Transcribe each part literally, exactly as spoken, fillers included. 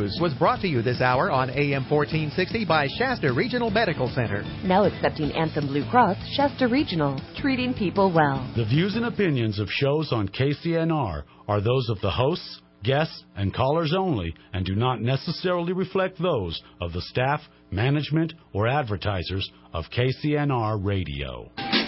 News was brought to you this hour on A M fourteen sixty by Shasta Regional Medical Center. Now accepting Anthem Blue Cross, Shasta Regional, treating people well. The views and opinions of shows on K C N R are those of the hosts, guests, and callers only, and do not necessarily reflect those of the staff, management, or advertisers of K C N R Radio.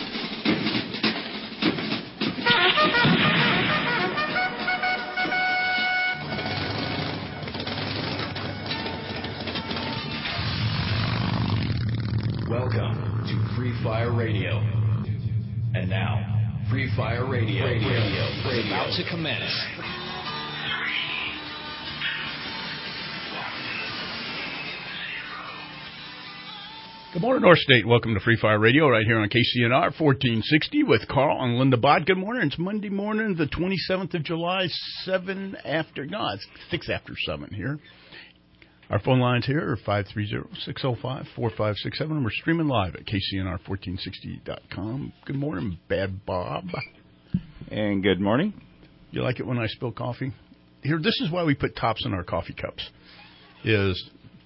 Welcome to Free Fire Radio. And now, Free Fire Radio, radio, radio, radio is about to commence. Good morning, North State. Welcome to Free Fire Radio right here on K C N R fourteen sixty with Carl and Linda Bott. Good morning. It's Monday morning, the twenty-seventh of July, seven after, no, it's six after seven here. Our phone lines here are five three zero, six zero five, four five six seven, and we're streaming live at K C N R fourteen sixty dot com. Good morning, Bad Bob. And good morning. You like it when I spill coffee? Here, this is why we put tops in our coffee cups. Is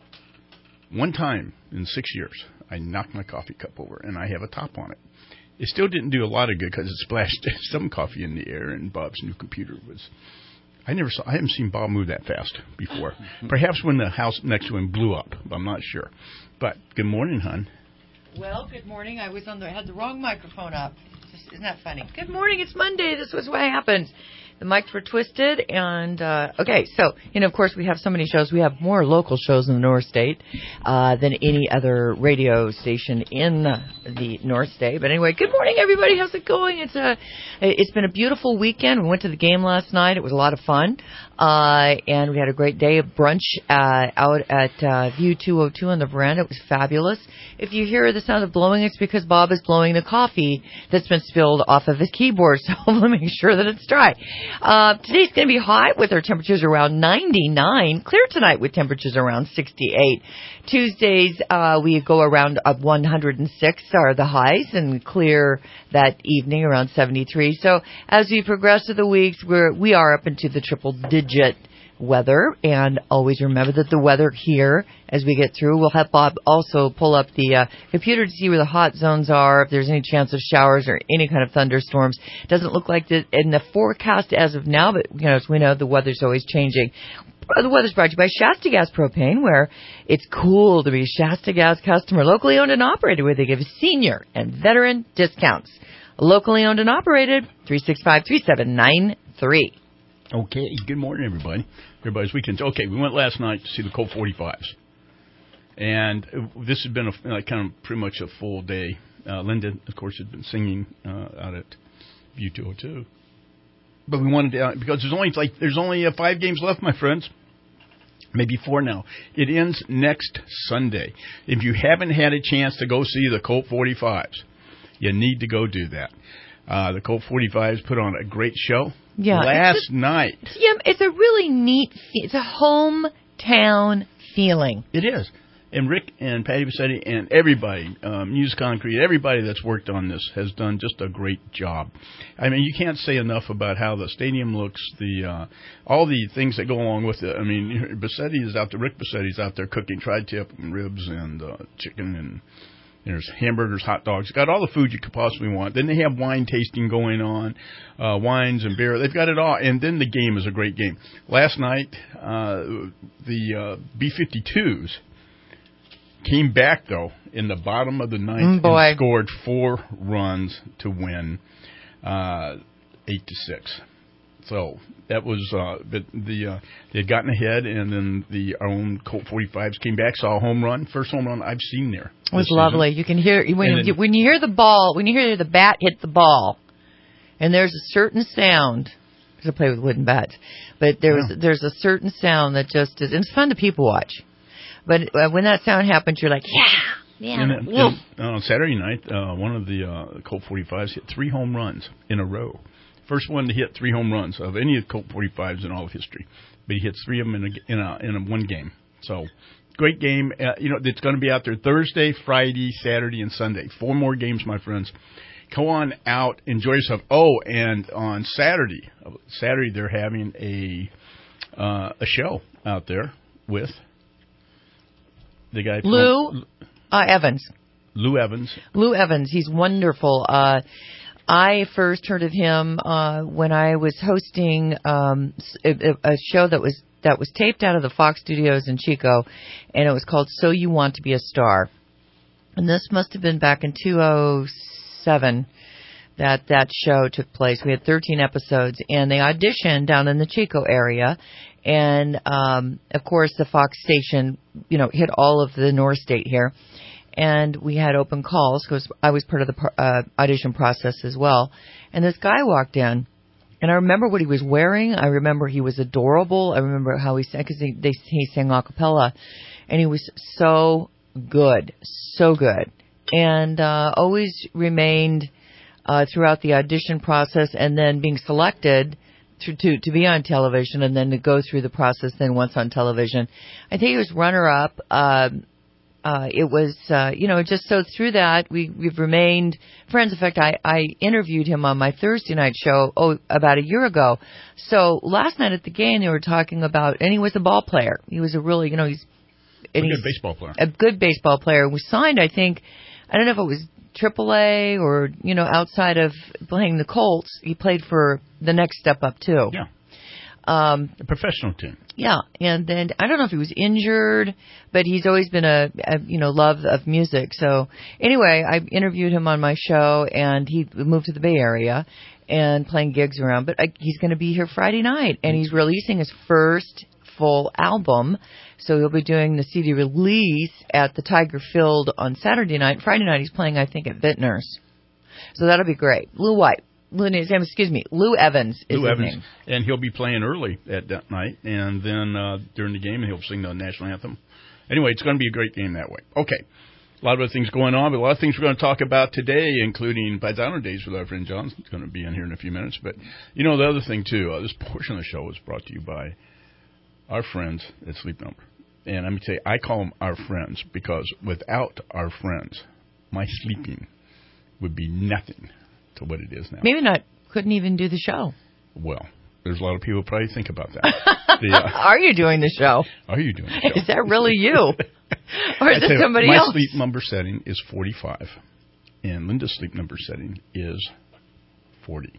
one time in six years, I knocked my coffee cup over, and I have a top on it. It still didn't do a lot of good because it splashed some coffee in the air, and Bob's new computer was... I never saw. I haven't seen Bob move that fast before. Perhaps when the house next to him blew up. I'm not sure. But good morning, hon. Well, good morning. I was on the had the wrong microphone up. Just, isn't that funny? Good morning. It's Monday. This was what happened. The mics were twisted, and uh, okay. So, you know, of course, we have so many shows. We have more local shows in the North State uh, than any other radio station in the North State. But anyway, good morning, everybody. How's it going? It's a, it's been a beautiful weekend. We went to the game last night. It was a lot of fun, uh, and we had a great day of brunch uh, out at uh, View two oh two on the veranda. It was fabulous. If you hear the sound of blowing, it's because Bob is blowing the coffee that's been spilled off of his keyboard. So let me make sure that it's dry. Uh, today's going to be hot with our temperatures around ninety-nine. Clear tonight with temperatures around sixty-eight. Tuesdays, uh, we go around uh, one hundred six are the highs, and clear that evening around seventy-three. So as we progress through the weeks, we're, we are up into the triple digit weather, and always remember that the weather here, as we get through, we'll have Bob also pull up the uh, computer to see where the hot zones are, if there's any chance of showers or any kind of thunderstorms. Doesn't look like that in the forecast as of now, but you know, as we know, the weather's always changing. The weather's brought to you by Shasta Gas Propane, where it's cool to be a Shasta Gas customer, locally owned and operated, where they give senior and veteran discounts. Locally owned and operated, three six five, three seven nine three. Okay, good morning, everybody. Everybody's weekend. Okay, we went last night to see the Colt forty-fives. And this has been a, like, kind of pretty much a full day. Uh, Linda, of course, had been singing uh, out at View two oh two. But we wanted to, uh, because there's only like there's only uh, five games left, my friends. Maybe four now. It ends next Sunday. If you haven't had a chance to go see the Colt forty-fives, you need to go do that. Uh, the Colt forty-fives put on a great show. Yeah, last a, night. Yeah, it's a really neat, it's a hometown feeling. It is. And Rick and Patty Bassetti and everybody, um, Muse Concrete, everybody that's worked on this has done just a great job. I mean, you can't say enough about how the stadium looks, the uh, all the things that go along with it. I mean, Bassetti is out there, Rick Bassetti is out there cooking tri-tip and ribs and uh, chicken and there's hamburgers, hot dogs. Got all the food you could possibly want. Then they have wine tasting going on, uh, wines and beer. They've got it all. And then the game is a great game. Last night, uh, the uh, B fifty-twos came back, though, in the bottom of the ninth mm, and scored four runs to win uh, eight to six. So that was uh, but the uh, they had gotten ahead, and then the our own Colt forty-fives came back, saw a home run, first home run I've seen there. It was lovely. You can hear when you, when you hear the ball, when you hear the bat hit the ball, and there's a certain sound. Because I play with wooden bats, but there was yeah. there's a certain sound that just is. And it's fun to people watch, but uh, when that sound happens, you're like, yeah, yeah. And, and, and on Saturday night, uh, one of the uh, Colt forty-fives hit three home runs in a row. First one to hit three home runs of any of the Colt forty-fives in all of history. But he hits three of them in a, in a, in a one game. So, great game. Uh, you know, it's going to be out there Thursday, Friday, Saturday, and Sunday. Four more games, my friends. Go on out, enjoy yourself. Oh, and on Saturday, Saturday they're having a uh, a show out there. with the guy Lou uh, Evans. Lou Evans. Lou Evans. He's wonderful. Uh, I first heard of him uh, when I was hosting um, a, a show that was that was taped out of the Fox Studios in Chico, and it was called So You Want to Be a Star. And this must have been back in two thousand seven that that show took place. We had thirteen episodes, and they auditioned down in the Chico area. And, um, of course, the Fox station, you know, hit all of the North State here. And we had open calls because I was part of the uh, audition process as well. And this guy walked in, and I remember what he was wearing. I remember he was adorable. I remember how he sang, because he, they, he sang a cappella. And he was so good, so good. And uh, always remained uh, throughout the audition process, and then being selected to, to to be on television, and then to go through the process then once on television. I think he was runner-up. Uh, uh, it was, uh, you know, just so through that, we, we've remained friends. In fact, I, I interviewed him on my Thursday night show, oh, about a year ago. So last night at the game, they were talking about, and he was a ball player. He was a really, you know, he's a good baseball player. A good baseball player. We signed, I think, I don't know if it was triple A or, you know, outside of playing the Colts, he played for the next step up, too. Yeah. Um, a professional team. Yeah. And then I don't know if he was injured, but he's always been a, a, you know, love of music. So anyway, I interviewed him on my show, and he moved to the Bay Area and playing gigs around. But I, he's going to be here Friday night, and he's releasing his first full album. So he'll be doing the C D release at the Tiger Field on Saturday night. Friday night he's playing, I think, at Vintners. So that'll be great. Lou White. Lou, excuse me, Lou Evans is Lou his Evans. name. And he'll be playing early at that night, and then uh, during the game he'll sing the national anthem. Anyway, it's going to be a great game that way. Okay. A lot of other things going on, but a lot of things we're going to talk about today, including Paisano Days with our friend John. He's going to be in here in a few minutes. But, you know, the other thing, too, uh, this portion of the show is brought to you by our friends at Sleep Number. And let me tell you, I call them our friends because without our friends, my sleeping would be nothing to what it is now. Maybe not. Couldn't even do the show. Well, there's a lot of people who probably think about that. the, uh, are you doing the show? Are you doing the show? Is that really you? Or is it somebody my else? My sleep number setting is forty-five, and Linda's sleep number setting is forty.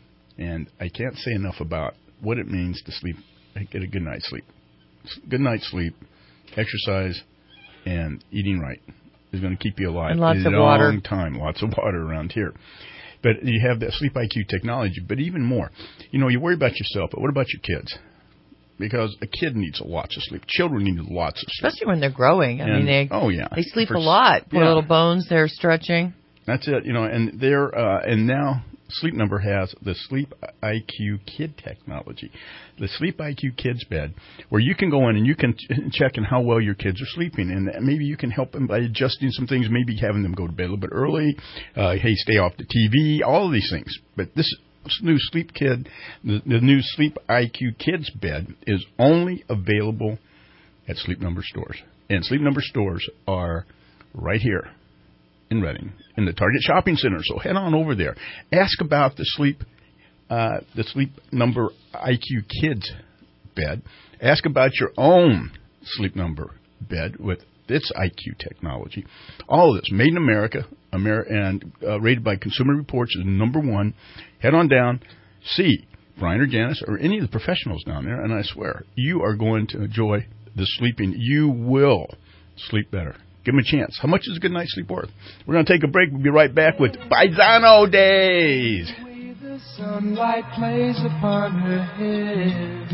And I can't say enough about what it means to sleep, get a good night's sleep. Good night's sleep, exercise, and eating right is going to keep you alive and lots a of long water. time. Lots of water around here. But you have that Sleep I Q technology, but even more. You know, you worry about yourself, but what about your kids? Because a kid needs lots of sleep. Children need lots of sleep. Especially when they're growing. I and, mean, they oh, yeah. they sleep For, a lot. Poor yeah. little bones, they're stretching. That's it, you know, and they're uh, and now Sleep Number has the Sleep I Q Kid technology, the Sleep I Q Kids bed, where you can go in and you can ch- check on how well your kids are sleeping, and maybe you can help them by adjusting some things, maybe having them go to bed a little bit early, uh, hey, stay off the T V, all of these things. But this new Sleep Kid, the, the new Sleep I Q Kids bed is only available at Sleep Number stores, and Sleep Number stores are right here in Reading, in the Target Shopping Center. So head on over there. Ask about the Sleep uh, the Sleep Number I Q Kids bed. Ask about your own Sleep Number bed with its I Q technology. All of this, made in America, Amer- and uh, rated by Consumer Reports as number one. Head on down, see Brian or Janice or any of the professionals down there, and I swear, you are going to enjoy the sleeping. You will sleep better. Give them a chance. How much is a good night's sleep worth? We're going to take a break. We'll be right back with Paisano Days. The way the sunlight plays upon her head.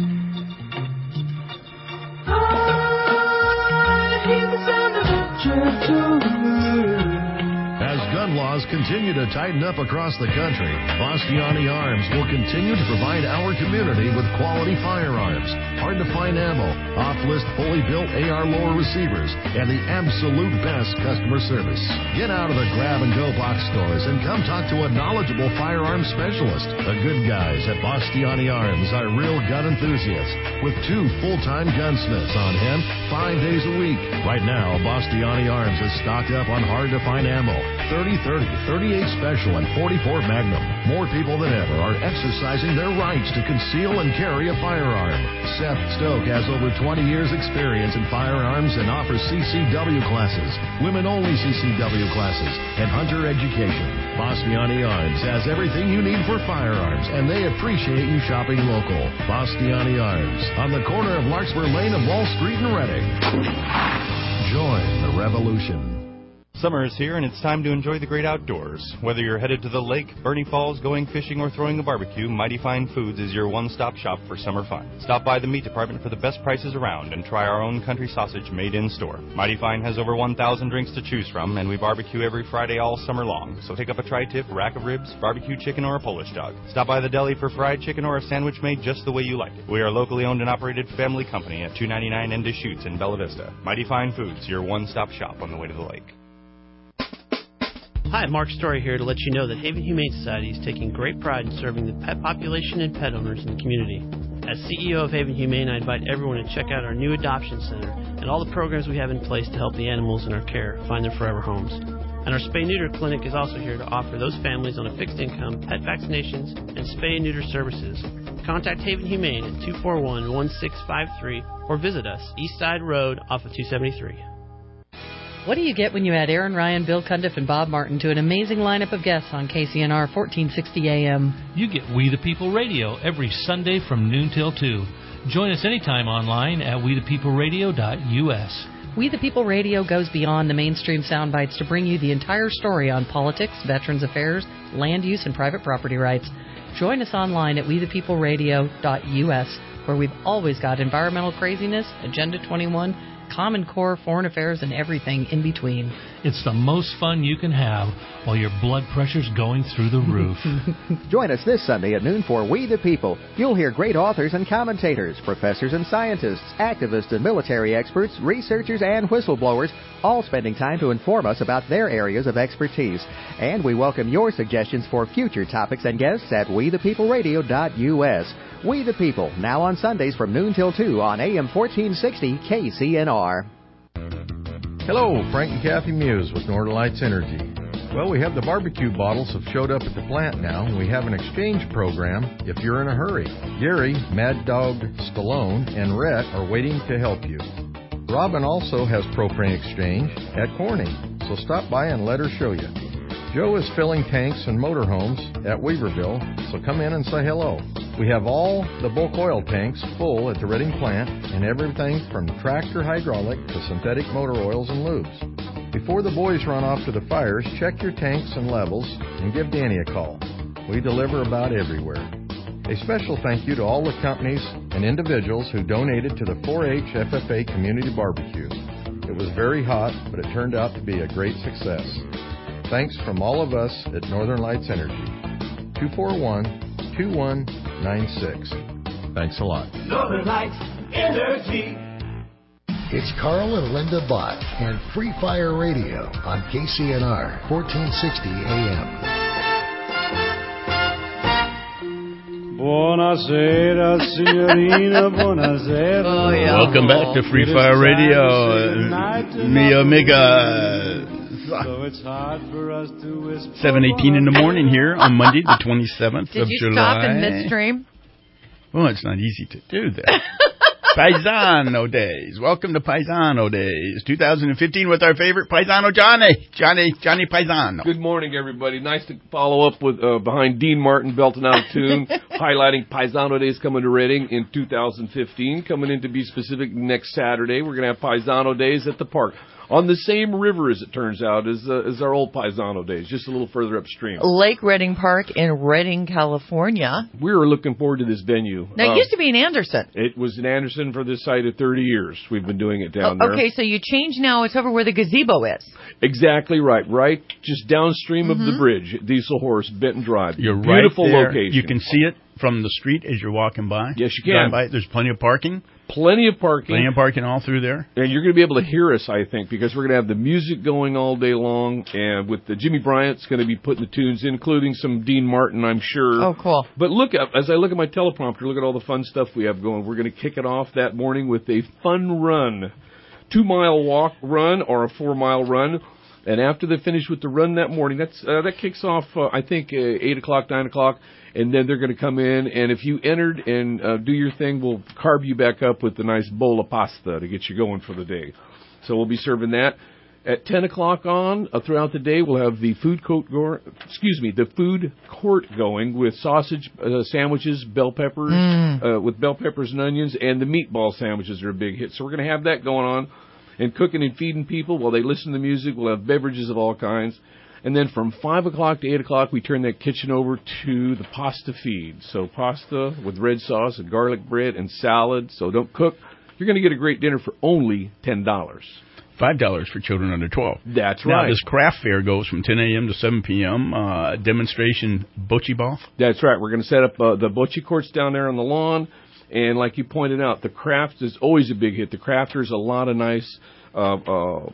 I hear the sound of a gentle wind. As gun laws continue to tighten up across the country, Bastiani Arms will continue to provide our community with quality firearms, hard-to-find ammo, off-list fully built A R lower receivers, and the absolute best customer service. Get out of the grab-and-go box stores and come talk to a knowledgeable firearms specialist. The good guys at Bastiani Arms are real gun enthusiasts with two full-time gunsmiths on hand five days a week. Right now, Bastiani Arms is stocked up on hard-to-find ammo, thirty thirty, thirty-eight Special, and forty-four Magnum. More people than ever are exercising their rights to conceal and carry a firearm. Seth Stoke has over twenty years experience in firearms and offers C C W classes, women-only C C W classes, and hunter education. Bastiani Arms has everything you need for firearms, and they appreciate you shopping local. Bastiani Arms, on the corner of Larkspur Lane and Wall Street in Reading. Join the revolution. Summer is here, and it's time to enjoy the great outdoors. Whether you're headed to the lake, Bernie Falls, going fishing, or throwing a barbecue, Mighty Fine Foods is your one-stop shop for summer fun. Stop by the meat department for the best prices around and try our own country sausage made in-store. Mighty Fine has over one thousand drinks to choose from, and we barbecue every Friday all summer long. So pick up a tri-tip, rack of ribs, barbecue chicken, or a Polish dog. Stop by the deli for fried chicken or a sandwich made just the way you like it. We are a locally owned and operated family company at two ninety-nine N Deschutes in Bella Vista. Mighty Fine Foods, your one-stop shop on the way to the lake. Hi, Mark Story here to let you know that Haven Humane Society is taking great pride in serving the pet population and pet owners in the community. As C E O of Haven Humane, I invite everyone to check out our new adoption center and all the programs we have in place to help the animals in our care find their forever homes. And our spay-neuter clinic is also here to offer those families on a fixed income pet vaccinations and spay-neuter services. Contact Haven Humane at two four one, one six five three or visit us, East Side Road off of two seventy-three. What do you get when you add Aaron Ryan, Bill Cundiff, and Bob Martin to an amazing lineup of guests on K C N R fourteen sixty A M? You get We the People Radio every Sunday from noon till two. Join us anytime online at we the people radio dot U S. We the People Radio goes beyond the mainstream sound bites to bring you the entire story on politics, veterans affairs, land use, and private property rights. Join us online at we the people radio dot U S, where we've always got environmental craziness, Agenda twenty-one, Common Core, foreign affairs, and everything in between. It's the most fun you can have while your blood pressure's going through the roof. Join us this Sunday at noon for We the People. You'll hear great authors and commentators, professors and scientists, activists and military experts, researchers and whistleblowers, all spending time to inform us about their areas of expertise. And we welcome your suggestions for future topics and guests at we the people radio dot U S. We the People, now on Sundays from noon till two on A M fourteen sixty K C N R. Hello, Frank and Kathy Muse with Northern Lights Energy. Well, we have the barbecue bottles have showed up at the plant now, and we have an exchange program if you're in a hurry. Gary, Mad Dog Stallone, and Rhett are waiting to help you. Robin also has propane exchange at Corning, so stop by and let her show you. Joe is filling tanks and motorhomes at Weaverville, so come in and say hello. We have all the bulk oil tanks full at the Reading plant and everything from tractor hydraulic to synthetic motor oils and lubes. Before the boys run off to the fires, check your tanks and levels and give Danny a call. We deliver about everywhere. A special thank you to all the companies and individuals who donated to the four H F F A Community Barbecue. It was very hot, but it turned out to be a great success. Thanks from all of us at Northern Lights Energy. two four one, two one nine six. Thanks a lot. Northern Lights Energy. It's Carl and Linda Bott and Free Fire Radio on K C N R fourteen sixty A M. Buonasera, signorina, buonasera. Oh, yeah. Welcome back to Free Fire Radio. Mi amiga. seven eighteen in the morning here on Monday, the twenty-seventh Did of you July. stop in midstream? Well, it's not easy to do that. Paisano Days. Welcome to Paisano Days twenty fifteen with our favorite Paisano, Johnny. Johnny, Johnny Paisano. Good morning, everybody. Nice to follow up with uh, behind Dean Martin, belting out a tune, highlighting Paisano Days coming to Reading in two thousand fifteen. Coming in to be specific next Saturday, we're going to have Paisano Days at the park. On the same river, as it turns out, as, uh, as our old Paisano Days, just a little further upstream. Lake Reading Park in Reading, California. We were looking forward to this venue. Now, it uh, used to be in Anderson. It was in Anderson for this site of thirty years. We've been doing it down oh, there. Okay, so you changed now. It's over where the gazebo is. Exactly right. Right just downstream Mm-hmm. of the bridge at Diesel Horse, Benton Drive. You're Beautiful right there. location. You can see it from the street as you're walking by. Yes, you can. By, there's plenty of parking. Plenty of parking. Plenty of parking all through there. And you're going to be able to hear us, I think, because we're going to have the music going all day long. And with the Jimmy Bryant's going to be putting the tunes in, including some Dean Martin, I'm sure. Oh, cool. But look up, as I look at my teleprompter, look at all the fun stuff we have going. We're going to kick it off that morning with a fun run. Two-mile walk run or a four-mile run. And after they finish with the run that morning, that's uh, that kicks off, uh, I think, uh, eight o'clock, nine o'clock, and then they're going to come in. And if you entered and uh, do your thing, we'll carve you back up with a nice bowl of pasta to get you going for the day. So we'll be serving that. At ten o'clock on, uh, throughout the day, we'll have the food court, go- excuse me, the food court going with sausage uh, sandwiches, bell peppers, mm. uh, with bell peppers and onions, and the meatball sandwiches are a big hit. So we're going to have that going on. And cooking and feeding people while they listen to the music. We'll have beverages of all kinds. And then from five o'clock to eight o'clock, we turn that kitchen over to the pasta feed. So pasta with red sauce and garlic bread and salad. So don't cook. You're going to get a great dinner for only ten dollars. five dollars for children under twelve. That's now, right. Now, this craft fair goes from ten a.m. to seven p.m. Uh, demonstration bocce ball. That's right. We're going to set up uh, the bocce courts down there on the lawn. And like you pointed out, the craft is always a big hit. The crafters, a lot of nice uh, uh,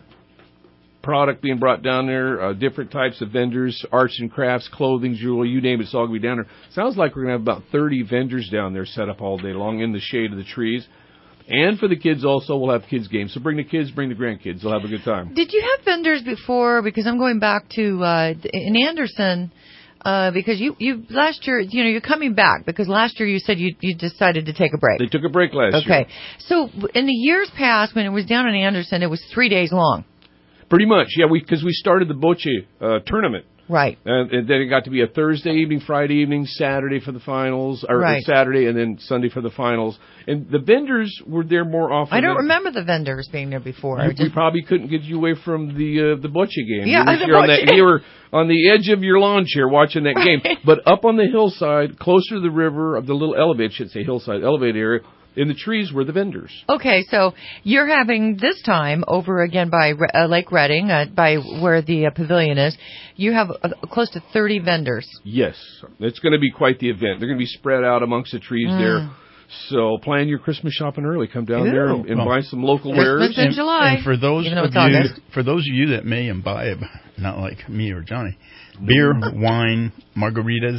product being brought down there, uh, different types of vendors, arts and crafts, clothing, jewelry, you name it, it's all going to be down there. Sounds like we're going to have about thirty vendors down there set up all day long in the shade of the trees. And for the kids also, we'll have kids games. So bring the kids, bring the grandkids. They'll have a good time. Did you have vendors before? Because I'm going back to uh, in Anderson. Uh, because you, you last year, you know, you're coming back because last year you said you you decided to take a break. They took a break last okay. year. Okay. So in the years past, when it was down in Anderson, it was three days long. Pretty much, yeah. We because we started the bocce uh, tournament. Right. And, and then it got to be a Thursday evening, Friday evening, Saturday for the finals, or right. Saturday and then Sunday for the finals. And the vendors were there more often. I don't than, remember the vendors being there before. You, just, we probably couldn't get you away from the uh, the bocce game. Yeah, you were, the you're on bocce. that, you were on the edge of your lawn chair watching that right. game. But up on the hillside, closer to the river, of the little elevated, I should say hillside elevated area, in the trees were the vendors. Okay, so you're having this time over again by uh, Lake Redding, uh, by where the uh, pavilion is. You have uh, close to thirty vendors. Yes, it's going to be quite the event. They're going to be spread out amongst the trees mm. there. So plan your Christmas shopping early. Come down Ew. there and, and well, buy some local wares. Christmas in and, July. And for those Even of you, for those of you that may imbibe, not like me or Johnny, beer, wine, margaritas,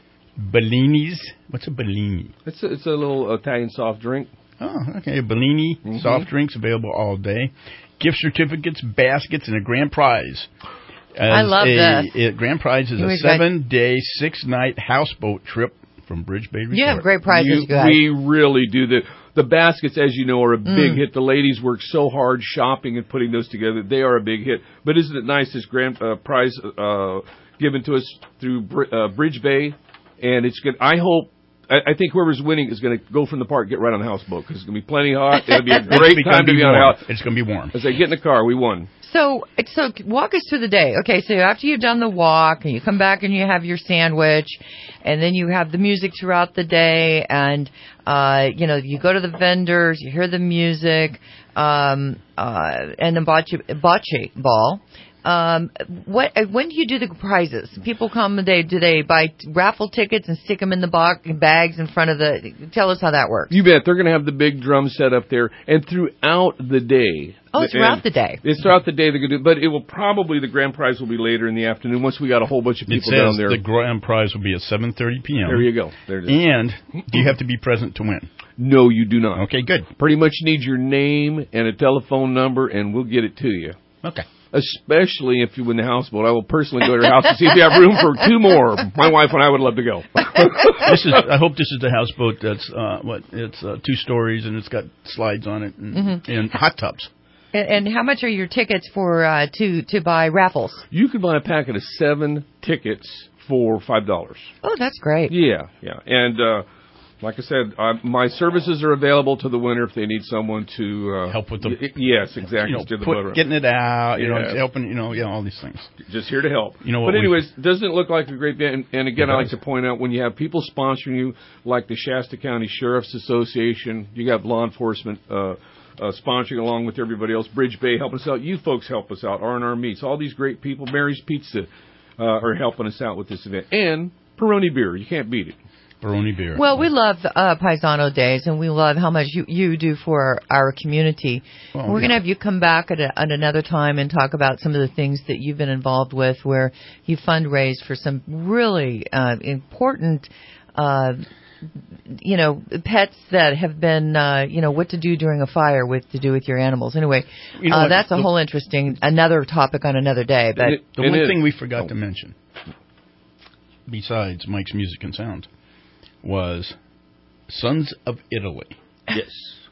Bellinis. What's a Bellini? It's a, it's a little Italian soft drink. Oh, okay. A Bellini, mm-hmm. soft drinks available all day. Gift certificates, baskets, and a grand prize. As I love a, this. A grand prize is you a seven-day, six-night houseboat trip from Bridge Bay Resort. You have great prizes, you, guys. We really do. The, the baskets, as you know, are a mm. big hit. The ladies work so hard shopping and putting those together. They are a big hit. But isn't it nice, this grand uh, prize uh, given to us through uh, Bridge Bay? And it's good. I hope, I, I think whoever's winning is going to go from the park, get right on the houseboat, because it's going to be plenty hot. It'll be a great time to be on a house. It's going to be warm. As I get in the car, we won. So, so walk us through the day. Okay, so after you've done the walk, and you come back and you have your sandwich, and then you have the music throughout the day, and, uh, you know, you go to the vendors, you hear the music, um, uh, and the bocce, bocce ball. Um, what, when do you do the prizes? People come, they do they buy raffle tickets and stick them in the box, bags in front of the. Tell us how that works. You bet. They're going to have the big drum set up there, and throughout the day. Oh, throughout the day. It's throughout the day they're going to do, but it will probably the grand prize will be later in the afternoon once we got a whole bunch of people it says down there. The grand prize will be at seven thirty p.m. There you go. There it is. And do you have to be present to win? No, you do not. Okay, good. Pretty much need your name and a telephone number, and we'll get it to you. Okay. Especially if you win the houseboat. I will personally go to your house to see if you have room for two more. My wife and I would love to go. This is. I hope this is the houseboat that's uh, what? It's uh, two stories and it's got slides on it and, mm-hmm. and hot tubs. And, and how much are your tickets for uh, to to buy raffles? You can buy a packet of seven tickets for five dollars. Oh, that's great. Yeah, yeah, and. uh Like I said, uh, my services are available to the winner if they need someone to uh, help with the y- yes, exactly, you know, steer the put, boat around. Getting it out, you yeah. know, helping, you know, yeah, all these things. Just here to help. You know, but what anyways, we, doesn't it look like a great band? And, and again, I like to point out when you have people sponsoring you, like the Shasta County Sheriff's Association, you have law enforcement uh, uh, sponsoring along with everybody else. Bridge Bay helping us out. You folks help us out. R and R Meats, all these great people. Mary's Pizza uh, are helping us out with this event, and Peroni Beer. You can't beat it. Peroni Beer. Well, we love uh, Paisano Days, and we love how much you, you do for our, our community. Oh, We're yeah. going to have you come back at, a, at another time and talk about some of the things that you've been involved with, where you fundraise for some really uh, important uh, you know, pets that have been, uh, you know, what to do during a fire with to do with your animals. Anyway, You know uh, what? that's a The- whole interesting, another topic on another day. But The, the one thing we forgot to mention, besides Mike's Music and Sound, was Sons of Italy. Yes.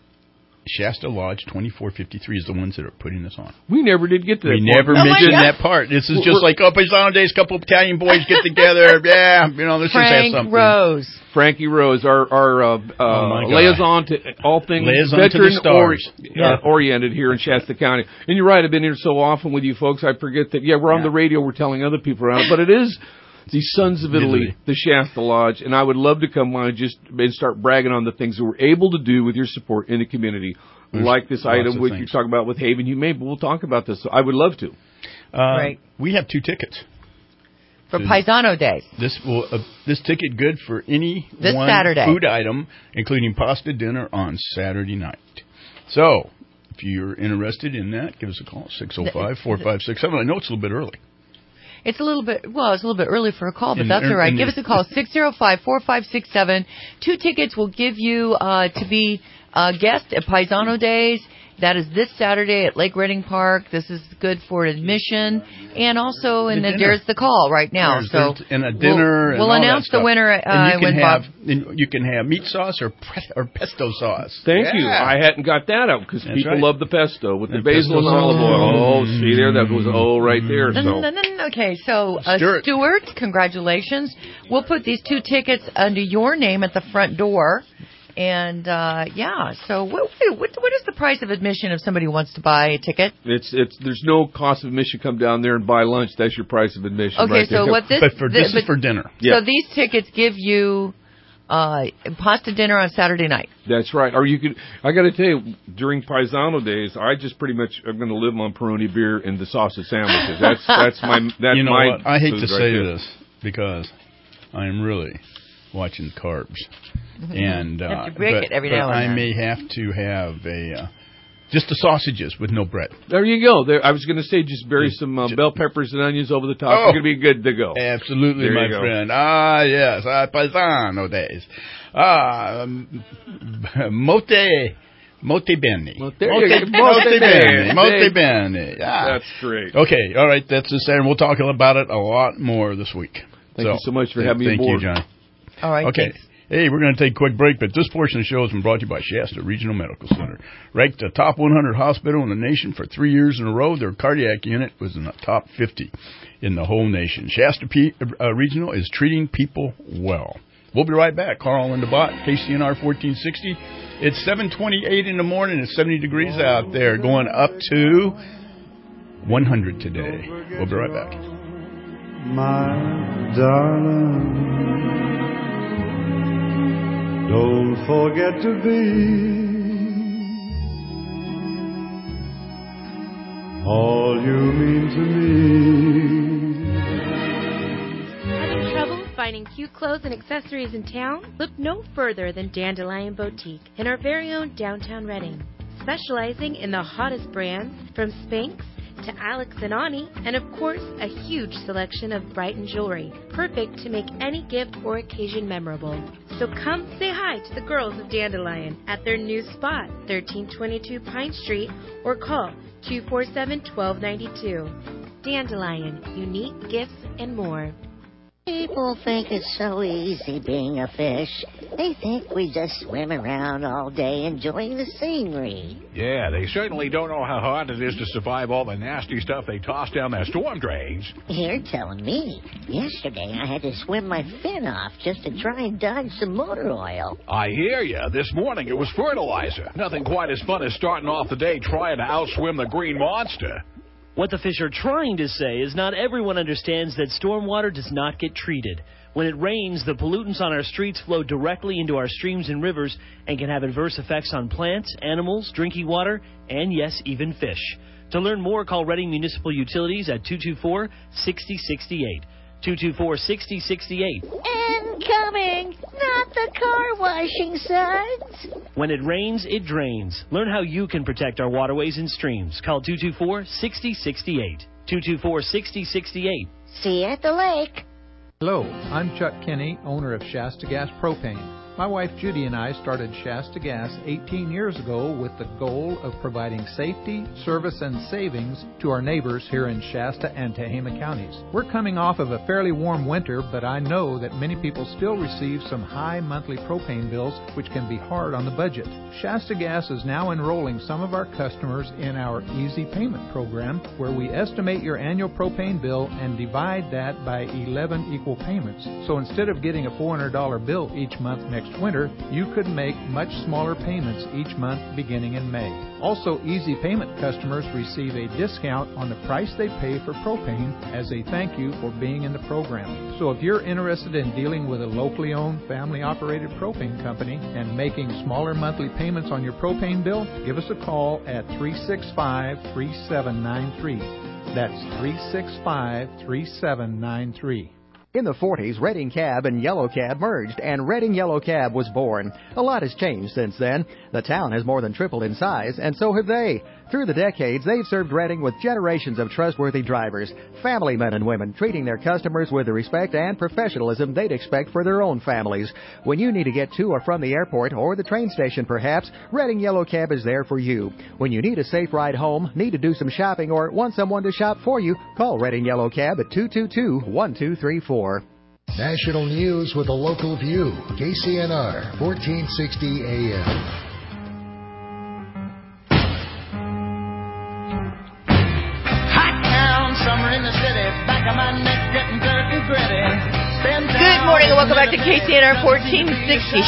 Shasta Lodge twenty-four fifty-three is the ones that are putting this on. We never did get to that We point. never Oh, my mentioned God. that part. This is We're- just like, oh, Paisano Days, couple of Italian boys get together. Yeah, you know, this just has Frank something. Rose. Frankie Rose, our our uh, uh, Oh, my God. liaison to all things Liaison to the veteran stars. uh, Yeah. oriented here in Shasta County. And you're right, I've been here so often with you folks, I forget that, yeah, we're on the radio, we're telling other people around it, but it is the Sons of Italy, Italy. the Shasta Lodge, and I would love to come on and just and start bragging on the things that we're able to do with your support in the community, There's like this lots item of which things. you're talking about with Haven Humane, but we'll talk about this. I would love to. Uh, Right. We have two tickets. For This- Paisano Days. This will uh, this ticket good for any This one Saturday. food item, including pasta dinner on Saturday night. So, if you're interested in that, give us a call, six oh five, four five six seven. I know it's a little bit early. It's a little bit, well, it's a little bit early for a call, but In- that's in- all right. in Give the- us a call, six oh five, four five six seven. Two tickets will give you uh, to be a guest at Paisano Days. That is this Saturday at Lake Redding Park. This is good for admission. And also, and The then dinner. there's the call right now. There's- so there's- and a dinner. We'll, and we'll all announce that the stuff. winner uh, and you can when have Bob... and you can have meat sauce or pre- or pesto sauce. Thank Yeah. you. I hadn't got that out because That's people right. love the pesto with the And basil and pesto olive sauce. oil. Oh, see there, that goes oh right there. No, So no, no, no, okay, so uh, Stuart. Stuart, congratulations. We'll put these two tickets under your name at the front door. And, uh, yeah, so what, what, what is the price of admission if somebody wants to buy a ticket? it's it's there's no cost of admission. Come down there and buy lunch. That's your price of admission. Okay, right so there. what this... But for the- this but- is for dinner. Yeah. So these tickets give you uh, pasta dinner on Saturday night. That's right. Or you could. I got to tell you, during Paisano Days, I just pretty much am going to live on Peroni beer and the sausage sandwiches. That's that's my that's you know my. what? I hate food to right say there. this because I am really watching carbs, and uh, You have to break but, it every but now and I then. may have to have a uh, just the sausages with no bread. There you go. There, I was going to say just bury Just- some uh, just- bell peppers and onions over the top. Oh. You're going to be good to go. Absolutely, There my you go. friend. Ah, yes, ah, Paisano Days. Ah, um, mote, mote bene. There mote, you go. mote Mote bene. bene. Mote bene. Ah. That's great. Okay, all right, that's this Saturday. We'll talk about it a lot more this week. Thank you so much for having me Thank aboard. you, Johnny. All right, Okay. thanks. Hey, we're going to take a quick break, but this portion of the show has been brought to you by Shasta Regional Medical Center. Ranked the top one hundred hospital in the nation for three years in a row, their cardiac unit was in the top fifty in the whole nation. Shasta P- uh, Regional is treating people well. We'll be right back. Carl and the Bot, K C N R fourteen sixty. It's seven twenty-eight in the morning. It's seventy degrees out there, going up to one hundred today. We'll be right back. My darling, don't forget to be all you mean to me. Having trouble finding cute clothes and accessories in town? Look no further than Dandelion Boutique in our very own downtown Reading. Specializing in the hottest brands from Spanx to Alex and Ani, and of course, a huge selection of Brighton jewelry, perfect to make any gift or occasion memorable. So come say hi to the girls of Dandelion at their new spot, thirteen twenty-two Pine Street, or call two four seven, one two nine two. Dandelion, unique gifts and more. People think it's so easy being a fish. They think we just swim around all day enjoying the scenery. Yeah, they certainly don't know how hard it is to survive all the nasty stuff they toss down their storm drains. You're telling me. Yesterday I had to swim my fin off just to try and dodge some motor oil. I hear ya. This morning it was fertilizer. Nothing quite as fun as starting off the day trying to outswim the green monster. What the fish are trying to say is not everyone understands that stormwater does not get treated. When it rains, the pollutants on our streets flow directly into our streams and rivers and can have adverse effects on plants, animals, drinking water, and yes, even fish. To learn more, call Reading Municipal Utilities at two two four, six oh six eight. two two four, six oh six eight. Incoming! Not the car washing suds! When it rains, it drains. Learn how you can protect our waterways and streams. Call two two four, six oh six eight. two two four, six oh six eight. See you at the lake. Hello, I'm Chuck Kinney, owner of Shasta Gas Propane. My wife Judy and I started Shasta Gas eighteen years ago with the goal of providing safety, service, and savings to our neighbors here in Shasta and Tehama counties. We're coming off of a fairly warm winter, but I know that many people still receive some high monthly propane bills, which can be hard on the budget. Shasta Gas is now enrolling some of our customers in our Easy Payment program, where we estimate your annual propane bill and divide that by eleven equal payments. So instead of getting a four hundred dollars bill each month next winter, you could make much smaller payments each month beginning in May. Also, Easy Payment customers receive a discount on the price they pay for propane as a thank you for being in the program. So if you're interested in dealing with a locally owned, family-operated propane company and making smaller monthly payments on your propane bill, give us a call at three six five, three seven nine three. That's three six five, three seven nine three. In the forties, Redding Cab and Yellow Cab merged, and Redding Yellow Cab was born. A lot has changed since then. The town has more than tripled in size, and so have they. Through the decades, they've served Redding with generations of trustworthy drivers, family men and women, treating their customers with the respect and professionalism they'd expect for their own families. When you need to get to or from the airport or the train station, perhaps, Redding Yellow Cab is there for you. When you need a safe ride home, need to do some shopping, or want someone to shop for you, call Redding Yellow Cab at two two two, one two three four. National news with a local view. K C N R, fourteen sixty A M. Summer in the city, back of my neck getting dirt and gritty. Good morning and welcome back to K C N R fourteen sixty,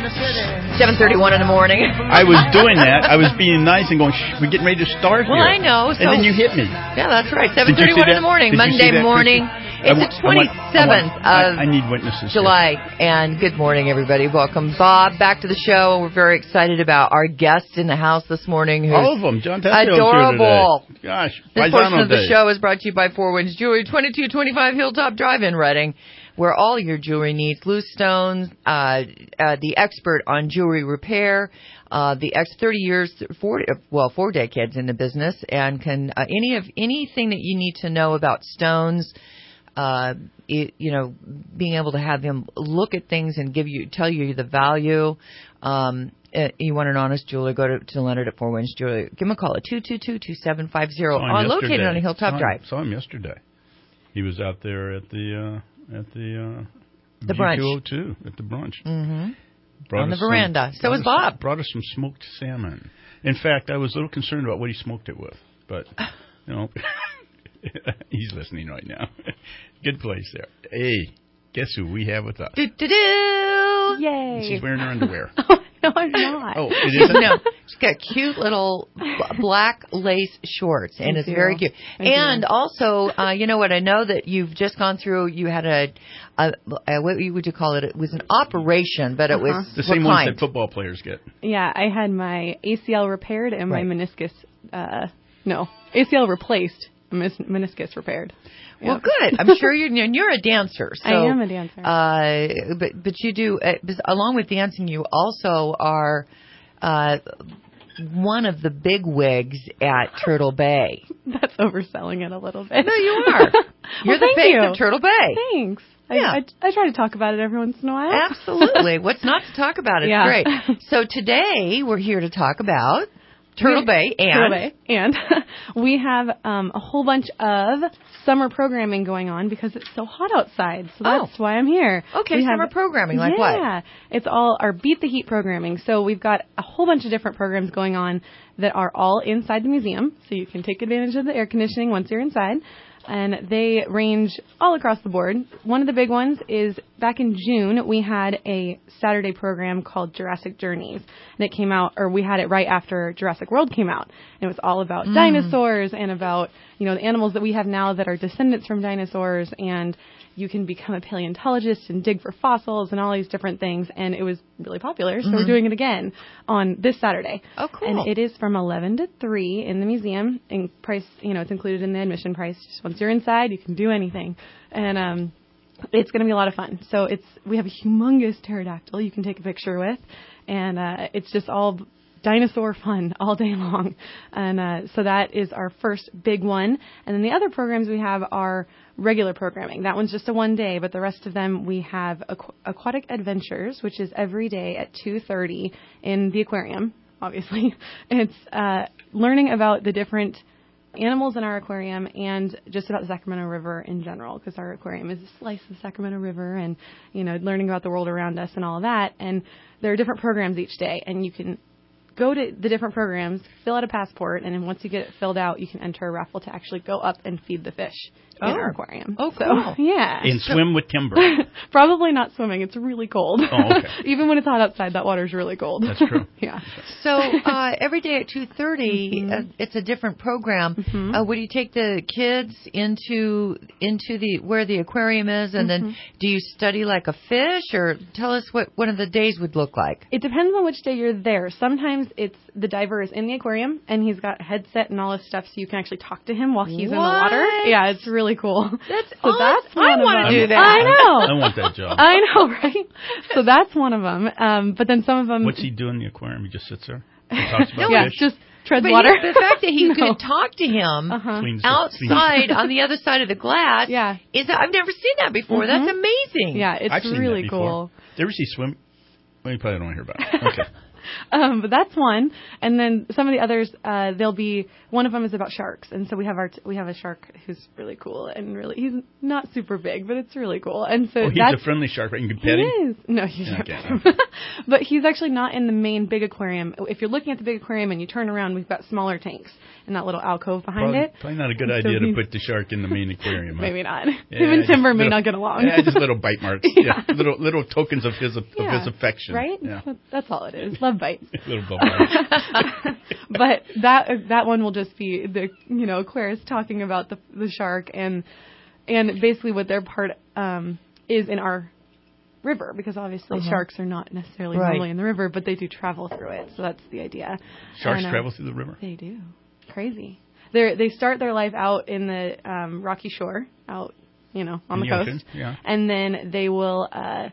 seven thirty-one in the morning. I was doing that. I was being nice and going, shh, we're getting ready to start well, here. Well, I know. So, and then you hit me. Yeah, that's right. seven thirty-one in the morning, Did Monday morning. Christy? It's the twenty-seventh I, I, I, I need of witnesses July. Here. And good morning, everybody. Welcome, Bob, back to the show. We're very excited about our guest in the house this morning. Who's All of them. John Tessfield's adorable. Here today. Gosh, this portion of the day. show is brought to you by Four Winds Jewelry, twenty-two twenty-five Hilltop Drive in Redding, where all your jewelry needs, loose stones, uh, uh, the expert on jewelry repair, uh, the ex thirty years, forty, well, four decades in the business, and can uh, any of anything that you need to know about stones. Uh, it, you know, being able to have him look at things and give you, tell you the value. Um, uh, you want an honest jeweler, go to, to Leonard at Four Winds Jewelry. Give him a call at two two two, two seven five zero. On located on a Hilltop saw Drive. Him, saw him yesterday. He was out there at the uh, at the uh, the brunch. two oh two at the brunch. Mm-hmm. Brought on the veranda. Some, so was Bob. Some, brought us some smoked salmon. In fact, I was a little concerned about what he smoked it with, but you know. He's listening right now. Good place there. Hey, guess who we have with us? Do, do, do. Yay. She's wearing her underwear. Oh, no, I'm not. Oh, it isn't? No, she's got cute little black lace shorts, and Thank it's you. very cute. Thank and you. also, uh, you know what? I know that you've just gone through, you had a, a, a what would you call it? It was an operation, but it uh-huh. was the same ones that football players get. Yeah, I had my A C L repaired and right. my meniscus, uh, no, A C L replaced. Meniscus repaired. Well, yep. good. I'm sure you're and you're a dancer. So, I am a dancer. Uh, but but you do uh, along with dancing, you also are uh, one of the big wigs at Turtle Bay. That's overselling it a little bit. No, you are. You're well, the face you. of Turtle Bay. Thanks. Yeah. I, I, I try to talk about it every once in a while. Absolutely. What's not to talk about? It's yeah. great. So today we're here to talk about Turtle Bay and Turtle Bay. And we have um, a whole bunch of summer programming going on because it's so hot outside. So that's oh. why I'm here. Okay, we summer have, programming, like yeah, what? Yeah, it's all our Beat the Heat programming. So we've got a whole bunch of different programs going on that are all inside the museum. So you can take advantage of the air conditioning once you're inside. And they range all across the board. One of the big ones is back in June, we had a Saturday program called Jurassic Journeys. And it came out, or we had it right after Jurassic World came out. And it was all about mm. dinosaurs and about, you know, the animals that we have now that are descendants from dinosaurs. And you can become a paleontologist and dig for fossils and all these different things. And it was really popular, so mm-hmm. we're doing it again on this Saturday. Oh, cool. And it is from eleven to three in the museum. And price, you know, it's included in the admission price. Just once you're inside, you can do anything. And um, it's going to be a lot of fun. So it's we have a humongous pterodactyl you can take a picture with. And uh, it's just all dinosaur fun all day long. And uh, so that is our first big one. And then the other programs we have are regular programming. That one's just a one day, but the rest of them we have Aqu- Aquatic Adventures, which is every day at two thirty in the aquarium, obviously. It's uh, learning about the different animals in our aquarium and just about the Sacramento River in general, because our aquarium is a slice of the Sacramento River, and, you know, learning about the world around us and all of that. And there are different programs each day, and you can go to the different programs, fill out a passport, and then once you get it filled out, you can enter a raffle to actually go up and feed the fish oh. in our aquarium. Oh, so, cool. Yeah. And so, swim with timber. Probably not swimming. It's really cold. Oh, okay. Even when it's hot outside, that water's really cold. That's true. Yeah. So uh, every day at two thirty, mm-hmm. uh, it's a different program. Mm-hmm. Uh, would you take the kids into into the where the aquarium is, and mm-hmm. then do you study like a fish, or tell us what one of the days would look like? It depends on which day you're there. Sometimes it's the diver is in the aquarium and he's got a headset and all this stuff, so you can actually talk to him while he's what? in the water. Yeah, it's really cool. That's so awesome. That's one I of want them. to do that. I know. I want that job. I know, right? So that's one of them. Um, but then some of them. What's he do in the aquarium? He just sits there. He talks about yeah, fish. just treads but water. He, the fact that he no. could talk to him uh-huh. outside on the other side of the glass. Yeah, is I've never seen that before. Mm-hmm. That's amazing. Yeah, it's I've seen really that before. cool. Did you ever see swim? Well, you probably don't want to hear about it. Okay. Um, but that's one, and then some of the others, uh, there'll be one of them is about sharks, and so we have our t- we have a shark who's really cool and really he's not super big, but it's really cool, and so oh, he's that's, a friendly shark, right? You can he pet him. Is. No, you yeah, can't. okay. But he's actually not in the main big aquarium. If you're looking at the big aquarium and you turn around, we've got smaller tanks in that little alcove behind probably, it. Probably not a good so idea to put the shark in the main aquarium. Maybe huh? not. Yeah, Him and Timber may little, not get along. Yeah, just little bite marks. yeah. yeah, little little tokens of his of yeah, his affection. Right? Yeah. That's all it is. Love bites. little bite marks. But that that one will just be the you know Aquarius talking about the the shark and and basically what their part um, is in our river, because obviously uh-huh. sharks are not necessarily right. normally in the river, but they do travel through it. So that's the idea. Sharks and, uh, travel through the river? They do. Crazy. They they start their life out in the um, rocky shore, out you know on in the, the coast, ocean? Yeah. and then they will. Uh,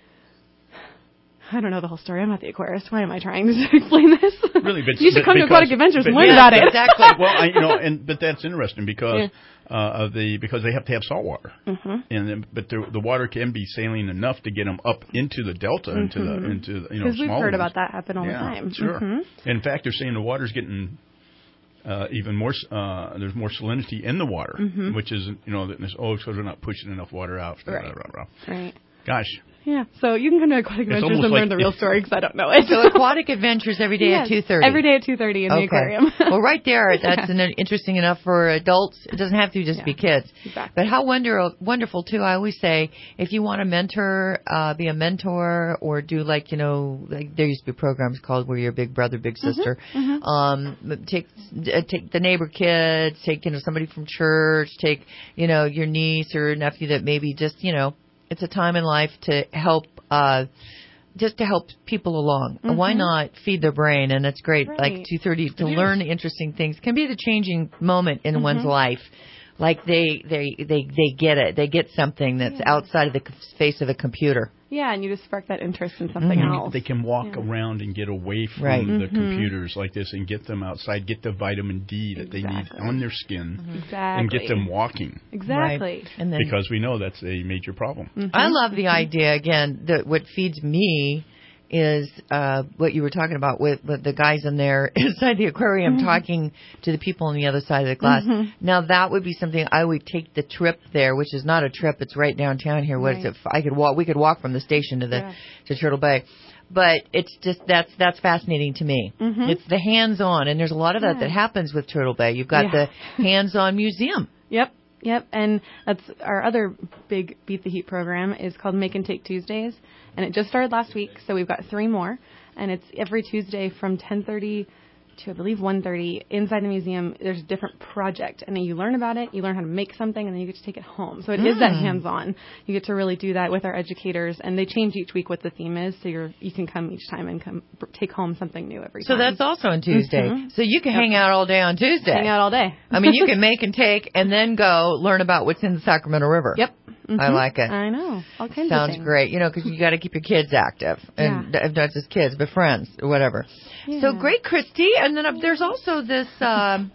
I don't know the whole story. I'm not the aquarist. Why am I trying to explain this? Really, but you should but, come because, to Aquatic Adventures but, and learn yeah, about it. Exactly. Well, I, you know, and but that's interesting because yeah. uh, of the because they have to have salt water, mm-hmm. and then, but the, the water can be saline enough to get them up into the delta, mm-hmm. into the into the, you know because we've small heard ones. about that happen all yeah, the time. Sure. Mm-hmm. In fact, they're saying the water's getting. Uh, even more, uh, there's more salinity in the water, mm-hmm. which is, you know, that oh, because we're not pushing enough water out. Right. Blah, blah, blah. Right. Gosh. Yeah. So you can come to Aquatic Adventures and like learn the real story because I don't know it. So Aquatic Adventures every day yes, at two thirty. Every day at two thirty in okay. the aquarium. Well, right there, that's an, interesting enough for adults. It doesn't have to just yeah. be kids. Exactly. But how wonder, wonderful, too. I always say, if you want to mentor, uh, be a mentor, or do like, you know, like there used to be programs called Where You're Big Brother, Big Sister. Mm-hmm. Mm-hmm. Um, take uh, take the neighbor kids, take, you know, somebody from church, take, you know, your niece or nephew that maybe just, you know, it's a time in life to help, uh, just to help people along. Mm-hmm. Why not feed their brain? And it's great, right. like two thirty, to It learn is. interesting things. Can be the changing moment in mm-hmm. one's life. Like they, they, they, they get it. They get something that's yeah. outside of the face of a computer. Yeah, and you just spark that interest in something Mm-hmm. else. They can walk yeah. around and get away from Right. the mm-hmm. computers like this and get them outside, get the vitamin D that exactly. they need on their skin, mm-hmm. exactly. and get them walking. Exactly. Right. And then, Because we know that's a major problem. Mm-hmm. I love the idea, again, that what feeds me is uh, what you were talking about with, with the guys in there inside the aquarium mm-hmm. talking to the people on the other side of the glass. Mm-hmm. Now, that would be something I would take the trip there, which is not a trip. It's right downtown here. What right. is it? I could walk. We could walk from the station to the yeah. to Turtle Bay. But it's just that's that's fascinating to me. Mm-hmm. It's the hands-on, and there's a lot of that yeah. that happens with Turtle Bay. You've got yeah. the hands-on museum. Yep. Yep, and that's our other big Beat the Heat program is called Make and Take Tuesdays, and it just started last week, so we've got three more, and it's every Tuesday from ten thirty to, I believe, one thirty inside the museum. There's a different project, and then you learn about it, you learn how to make something, and then you get to take it home. So it mm. is that hands-on. You get to really do that with our educators, and they change each week what the theme is, so you're you can come each time and come take home something new every so time. So that's also on Tuesday. Mm-hmm. So you can yep. hang out all day on Tuesday. Hang out all day. I mean, you can make and take and then go learn about what's in the Sacramento River. Yep. Mm-hmm. I like it. I know. All kinds Sounds of things. great. You know, because you got to keep your kids active. And yeah. not just kids, but friends or whatever. Yeah. So great, Christy. And then uh, there's also this... Um,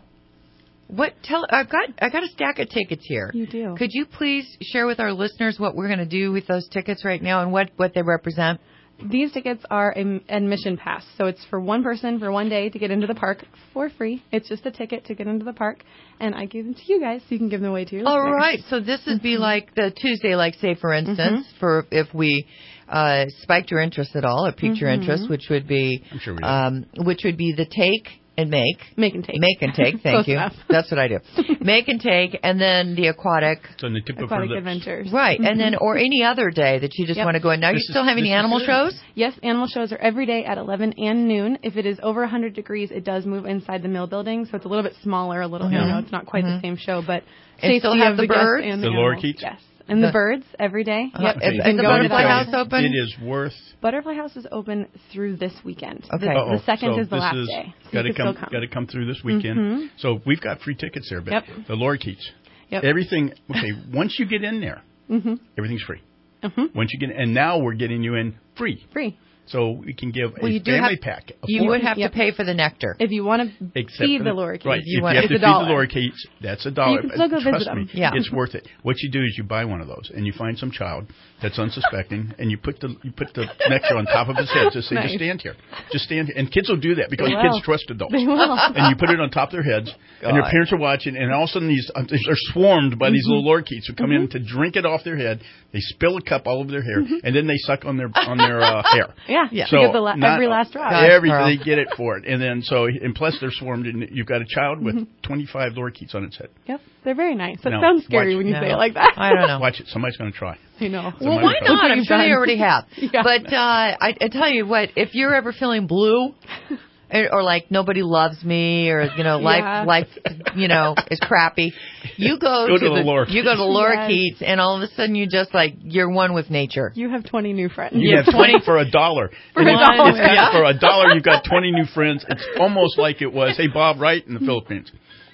What tell I've got I got a stack of tickets here. You do. Could you please share with our listeners what we're going to do with those tickets right now and what, what they represent? These tickets are an admission pass, so it's for one person for one day to get into the park for free. It's just a ticket to get into the park, and I give them to you guys so you can give them away to your All listeners. right, so this would be like the Tuesday, like say for instance, mm-hmm. for if we uh, spiked your interest at all, or piqued mm-hmm. your interest, which would be I'm sure we um, which would be the take. And make. Make and take. Make and take, thank you. Enough. That's what I do. Make and take, and then the aquatic. So the tip aquatic of adventures. Right, mm-hmm. and then, or any other day that you just yep. want to go in. Now, this you still is, have any animal shows? Yes, animal shows are every day at eleven and noon. If it is over one hundred degrees, it does move inside the mill building, so it's a little bit smaller, a little, mm-hmm. you know, it's not quite mm-hmm. the same show, but and safety still have of the, the birds? And the, the lorikeets? Yes. And the, the birds every day. Uh, yep. Is, is the Butterfly House open? It is worth. Butterfly House is open through this weekend. Okay. The, the second so is the last is, day. So got to come. come. Got to come through this weekend. Mm-hmm. So we've got free tickets there. But yep. the lorikeets. Yep. Everything. Okay. Once you get in there, mm-hmm. everything's free. Mm-hmm. Once you get, and now we're getting you in free. Free. So we can give well, a family have, pack. You four. would have yep. to pay for the nectar. If you want to feed the lorikeets. Right. You if want, you have to feed dollar. the lorikeets, that's a dollar. You can still go Trust visit me, them. Yeah. it's worth it. What you do is you buy one of those, and you find some child that's unsuspecting, and you put the you put the nectar on top of his head. Just say, nice. just stand here. Just stand here. And kids will do that because They kids will. trust adults. They will. And you put it on top of their heads, God. and their parents are watching, and all of a sudden these uh, they're swarmed by mm-hmm. these little lorikeets who come mm-hmm. in to drink it off their head. They spill a cup all over their hair, mm-hmm. and then they suck on their on their uh, hair. Yeah, yeah. So you get the la- not, every last drop. Gosh, Every, Carl. they get it for it, and then so and plus they're swarmed, and you've got a child with mm-hmm. twenty-five lorikeets on its head. Yep, they're very nice. That No, sounds scary watch, when you no. say it like that. I don't know. Watch it. Somebody's going to try. I know. Well, why not? I'm sure they already have. Yeah. But uh, I, I tell you what, if you're ever feeling blue, or, or like nobody loves me, or you know, life, Yeah. life, you know, is crappy, you go, Go to, to the the, lorikeets. you go to the lorikeets, Yes. and all of a sudden you just like you're one with nature. You have twenty new friends. You have twenty for a dollar. For And a it's- dollar. it's got- Yeah. For a dollar, you've got twenty new friends. It's almost like it was, hey, Bob Wright in the Philippines.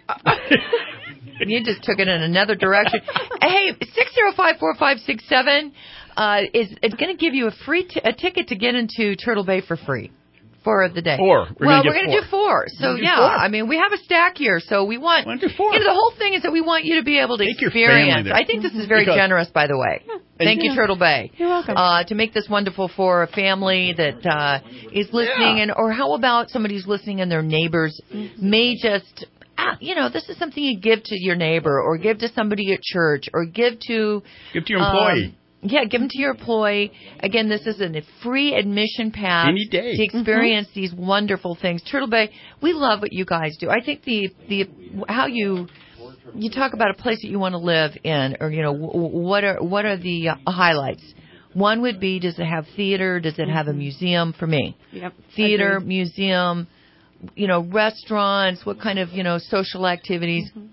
You just took it in another direction. Hey, six zero five four five six seven uh, is it's going to give you a free t- a ticket to get into Turtle Bay for free for the day. Four. We're well, gonna we're get going to do four. So do yeah, four. I mean we have a stack here, so we want. Why don't you do four? You know, the whole thing is that we want you to be able to Take your family experience. there. I think this is very Because- generous, by the way. Thank you, yeah. Turtle Bay. You're welcome. Uh, to make this wonderful for a family that uh, is listening, Yeah. and or how about somebody who's listening and their neighbors may just. Ah, you know, this is something you give to your neighbor, or give to somebody at church, or give to Give to your employee. Um, yeah, give them to your employee. Again, this is a free admission pass Any day. to experience mm-hmm. these wonderful things. Turtle Bay, we love what you guys do. I think the the how you you talk about a place that you want to live in, or you know, w- what are what are the uh, highlights? One would be, does it have theater? Does it have a museum? For me, Yep. theater, Agreed. museum. You know, restaurants, what kind of, you know, social activities. Mm-hmm.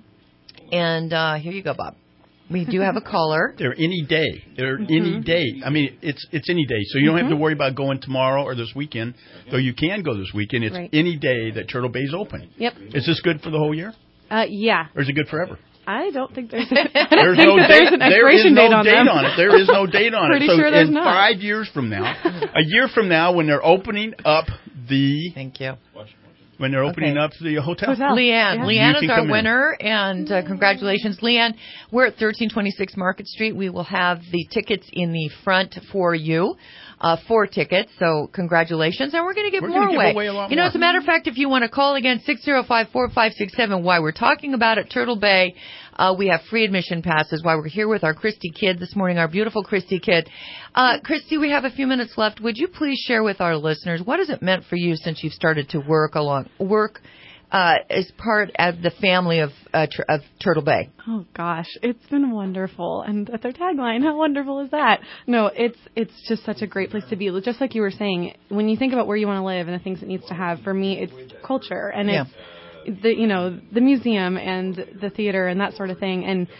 And uh, here you go, Bob. We do have a caller. They're any day. They're Mm-hmm. any day. I mean, it's it's any day. So you don't have to worry about going tomorrow or this weekend. Though you can go this weekend. It's Right. any day that Turtle Bay's open. Yep. Is this good for the whole year? Uh, yeah. Or is it good forever? I don't think there's. I don't There's think no that date. there's an There is expiration no date on date them. on it. There is no date on Pretty it. So sure there's in not. five years from now, a year from now, when they're opening up the Thank you. when they're opening Okay. up the hotel. Hotel. Leanne. Yeah. Leanne You is can our come in. winner, and uh, congratulations, Leanne. We're at thirteen twenty-six Market Street. We will have the tickets in the front for you. Uh, four tickets, so congratulations, and we're going to give We're more gonna give away. away a lot you know, more. as a matter of fact, if you want to call again, six zero five four five six seven, why we're talking about it, Turtle Bay, uh, we have free admission passes, why we're here with our Christy Kid this morning, our beautiful Christy Kid. Uh, Christy, we have a few minutes left. Would you please share with our listeners, what has it meant for you since you've started to work along, work uh, as part of the family of, uh, tr- of Turtle Bay? Oh gosh, it's been wonderful, and that's our tagline. How wonderful is that? No, it's it's just such a great place to be. Just like you were saying, when you think about where you want to live and the things it needs to have, for me, it's culture and Yeah. it's the you know the museum and the theater and that sort of thing. And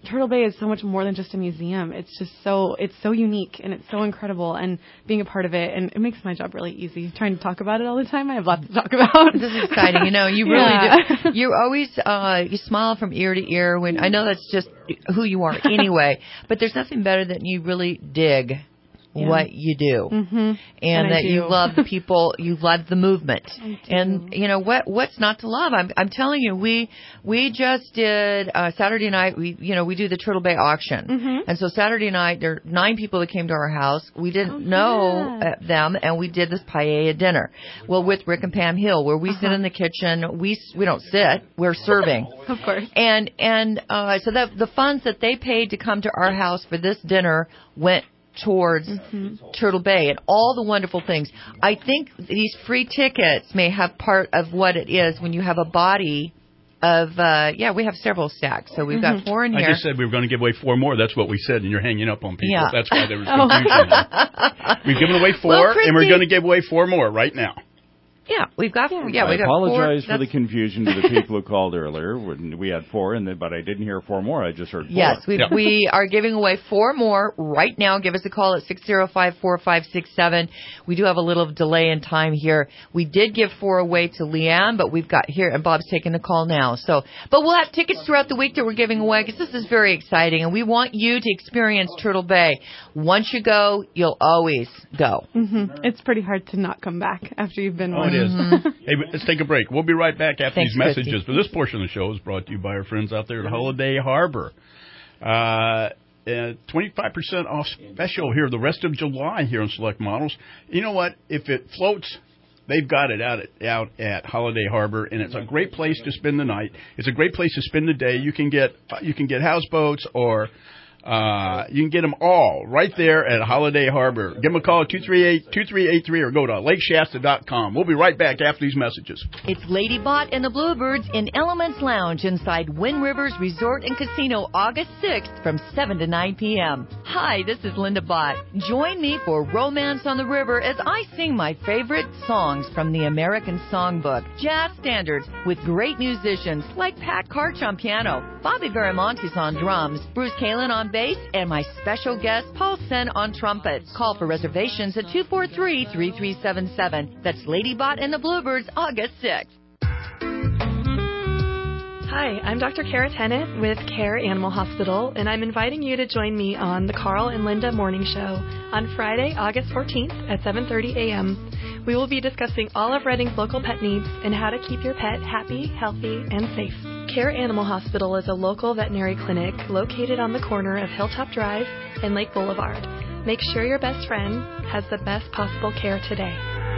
Turtle Bay is so much more than just a museum. It's just so it's so unique and it's so incredible, and being a part of it, and it makes my job really easy. Trying to talk about it all the time, I have lots to talk about. This is exciting. You know, you really yeah. do. You always uh, you smile from ear to ear. When I know that's just who you are anyway, but there's nothing better than you really dig. Yeah. What you do, mm-hmm. and, and that do. you love the people, you love the movement, I do. and you know what? What's not to love? I'm, I'm telling you, we we just did uh, Saturday night. We you know we do the Turtle Bay auction, mm-hmm. and so Saturday night there are nine people that came to our house. We didn't oh, know yeah. uh, them, and we did this paella dinner. Well, with Rick and Pam Hill, where we uh-huh. sit in the kitchen. We we don't sit. We're serving. Of course. And and uh, so that the funds that they paid to come to our house for this dinner went towards mm-hmm. Turtle Bay and all the wonderful things. I think these free tickets may have part of what it is when you have a body of, uh, yeah, we have several stacks. So we've mm-hmm. got four in here. I just said we were going to give away four more. That's what we said, and you're hanging up on people. Yeah. That's why there was confusion. We've given away four, well, and we're going to give away four more right now. Yeah, we've got yeah, yeah we I got apologize four. for the confusion to the people who called earlier. When we had four, and then, but I didn't hear four more. I just heard four. Yes, we yeah. we are giving away four more right now. Give us a call at six zero five, four five six seven. We do have a little delay in time here. We did give four away to Leanne, but we've got here, and Bob's taking the call now. So, but we'll have tickets throughout the week that we're giving away because this is very exciting, and we want you to experience Turtle Bay. Once you go, you'll always go. Mm-hmm. It's pretty hard to not come back after you've been Oh, one. it is. Mm-hmm. Hey, but let's take a break. We'll be right back after Thanks, these messages. Christy. But this portion of the show is brought to you by our friends out there at Holiday Harbor. Uh, uh, twenty-five percent off special here the rest of July here on select models. You know what? If it floats, they've got it out at, out at Holiday Harbor, and it's a great place to spend the night. It's a great place to spend the day. You can get you can get houseboats or Uh, you can get them all right there at Holiday Harbor. Give them a call at two three eight, two three eight three or go to lake shasta dot com. We'll be right back after these messages. It's Lady Bot and the Bluebirds in Elements Lounge inside Wind Rivers Resort and Casino August sixth from seven to nine p.m. Hi, this is Linda Bott. Join me for Romance on the River as I sing my favorite songs from the American Songbook, jazz standards with great musicians like Pat Karch on piano, Bobby Veramontes on drums, Bruce Kalin on bass, and my special guest, Paul Sen on trumpet. Call for reservations at two four three, three three seven seven. That's Lady Bot and the Bluebirds, August sixth. Hi, I'm Doctor Kara Tennant with Care Animal Hospital, and I'm inviting you to join me on the Carl and Linda Morning Show on Friday, August fourteenth at seven thirty a.m. We will be discussing all of Reading's local pet needs and how to keep your pet happy, healthy, and safe. Care Animal Hospital is a local veterinary clinic located on the corner of Hilltop Drive and Lake Boulevard. Make sure your best friend has the best possible care today.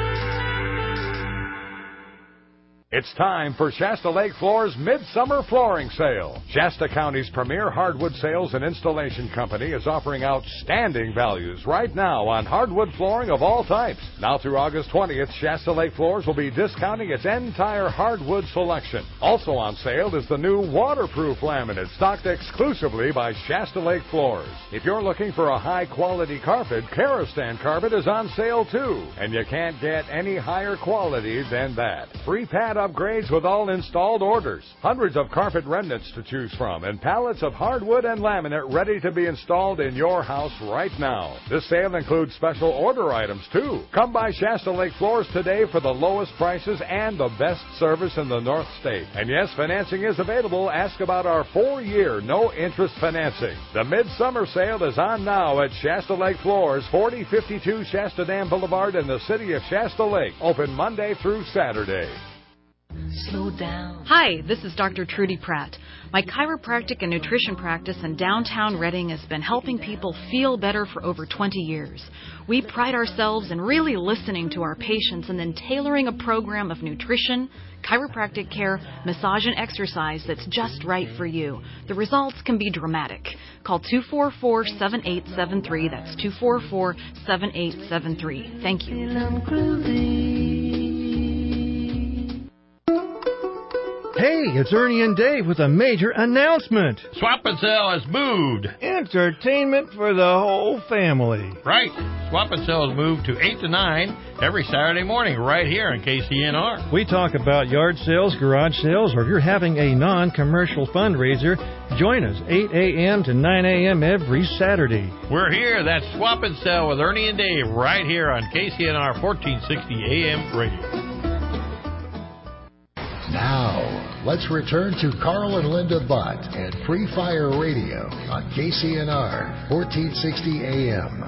It's time for Shasta Lake Floor's Midsummer Flooring Sale. Shasta County's premier hardwood sales and installation company is offering outstanding values right now on hardwood flooring of all types. Now through August twentieth, Shasta Lake Floors will be discounting its entire hardwood selection. Also on sale is the new waterproof laminate stocked exclusively by Shasta Lake Floors. If you're looking for a high-quality carpet, Karastan carpet is on sale too. And you can't get any higher quality than that. Free pad upgrades with all installed orders. Hundreds of carpet remnants to choose from and pallets of hardwood and laminate ready to be installed in your house right now. This sale includes special order items too. Come by Shasta Lake Floors today for the lowest prices and the best service in the North State. And yes, financing is available. Ask about our four-year no-interest financing. The Midsummer Sale is on now at Shasta Lake Floors, forty fifty-two Shasta Dam Boulevard in the city of Shasta Lake. Open Monday through Saturday. Slow down. Hi, this is Doctor Trudy Pratt. My chiropractic and nutrition practice in downtown Reading has been helping people feel better for over twenty years. We pride ourselves in really listening to our patients and then tailoring a program of nutrition, chiropractic care, massage, and exercise that's just right for you. The results can be dramatic. Call two four four, seven eight seven three. That's two four four, seven eight seven three. Thank you. Hey, it's Ernie and Dave with a major announcement. Swap and Sell has moved. Entertainment for the whole family. Right. Swap and Sell has moved to eight to nine every Saturday morning right here on K C N R. We talk about yard sales, garage sales, or if you're having a non-commercial fundraiser, join us eight a.m. to nine a.m. every Saturday. We're here. That's Swap and Sell with Ernie and Dave right here on K C N R fourteen sixty A M radio. Now, let's return to Carl and Linda Bott and Free Fire Radio on K C N R fourteen sixty A M.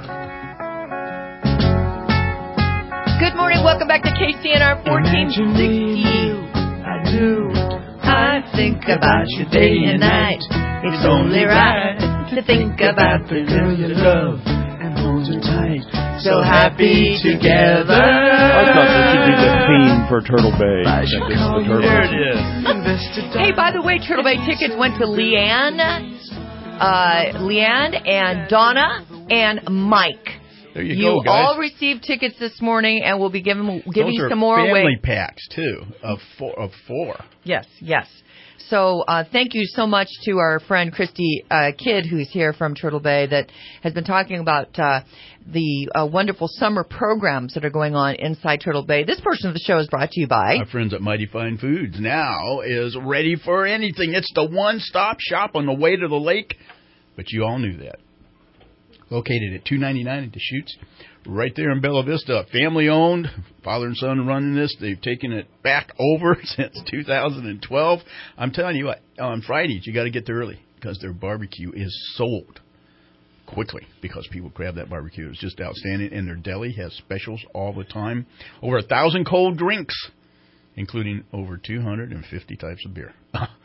Good morning. Welcome back to K C N R fourteen sixty. I do. I think about you day and night. It's only right to think about the girl you love and hold her tight. So happy together. I thought this would be the theme for Turtle Bay. The Turtle There it is. Hey, by the way, Turtle Bay tickets went to Leanne, uh, Leanne and Donna and Mike. There you, you go, guys. all received tickets this morning, and we'll be giving giving Those are some more family away. packs too of four. Of four. Yes, yes. So uh, thank you so much to our friend Christy uh, Kidd, who's here from Turtle Bay, that has been talking about uh, the uh, wonderful summer programs that are going on inside Turtle Bay. This portion of the show is brought to you by our friends at Mighty Fine Foods. Now is ready for anything. It's the one-stop shop on the way to the lake, but you all knew that. Located at two ninety-nine in Deschutes, right there in Bella Vista. Family-owned, father and son running this. They've taken it back over since two thousand twelve. I'm telling you what, on Fridays, you got to get there early because their barbecue is sold quickly because people grab that barbecue. It's just outstanding, and their deli has specials all the time. Over a thousand cold drinks, including over two hundred fifty types of beer.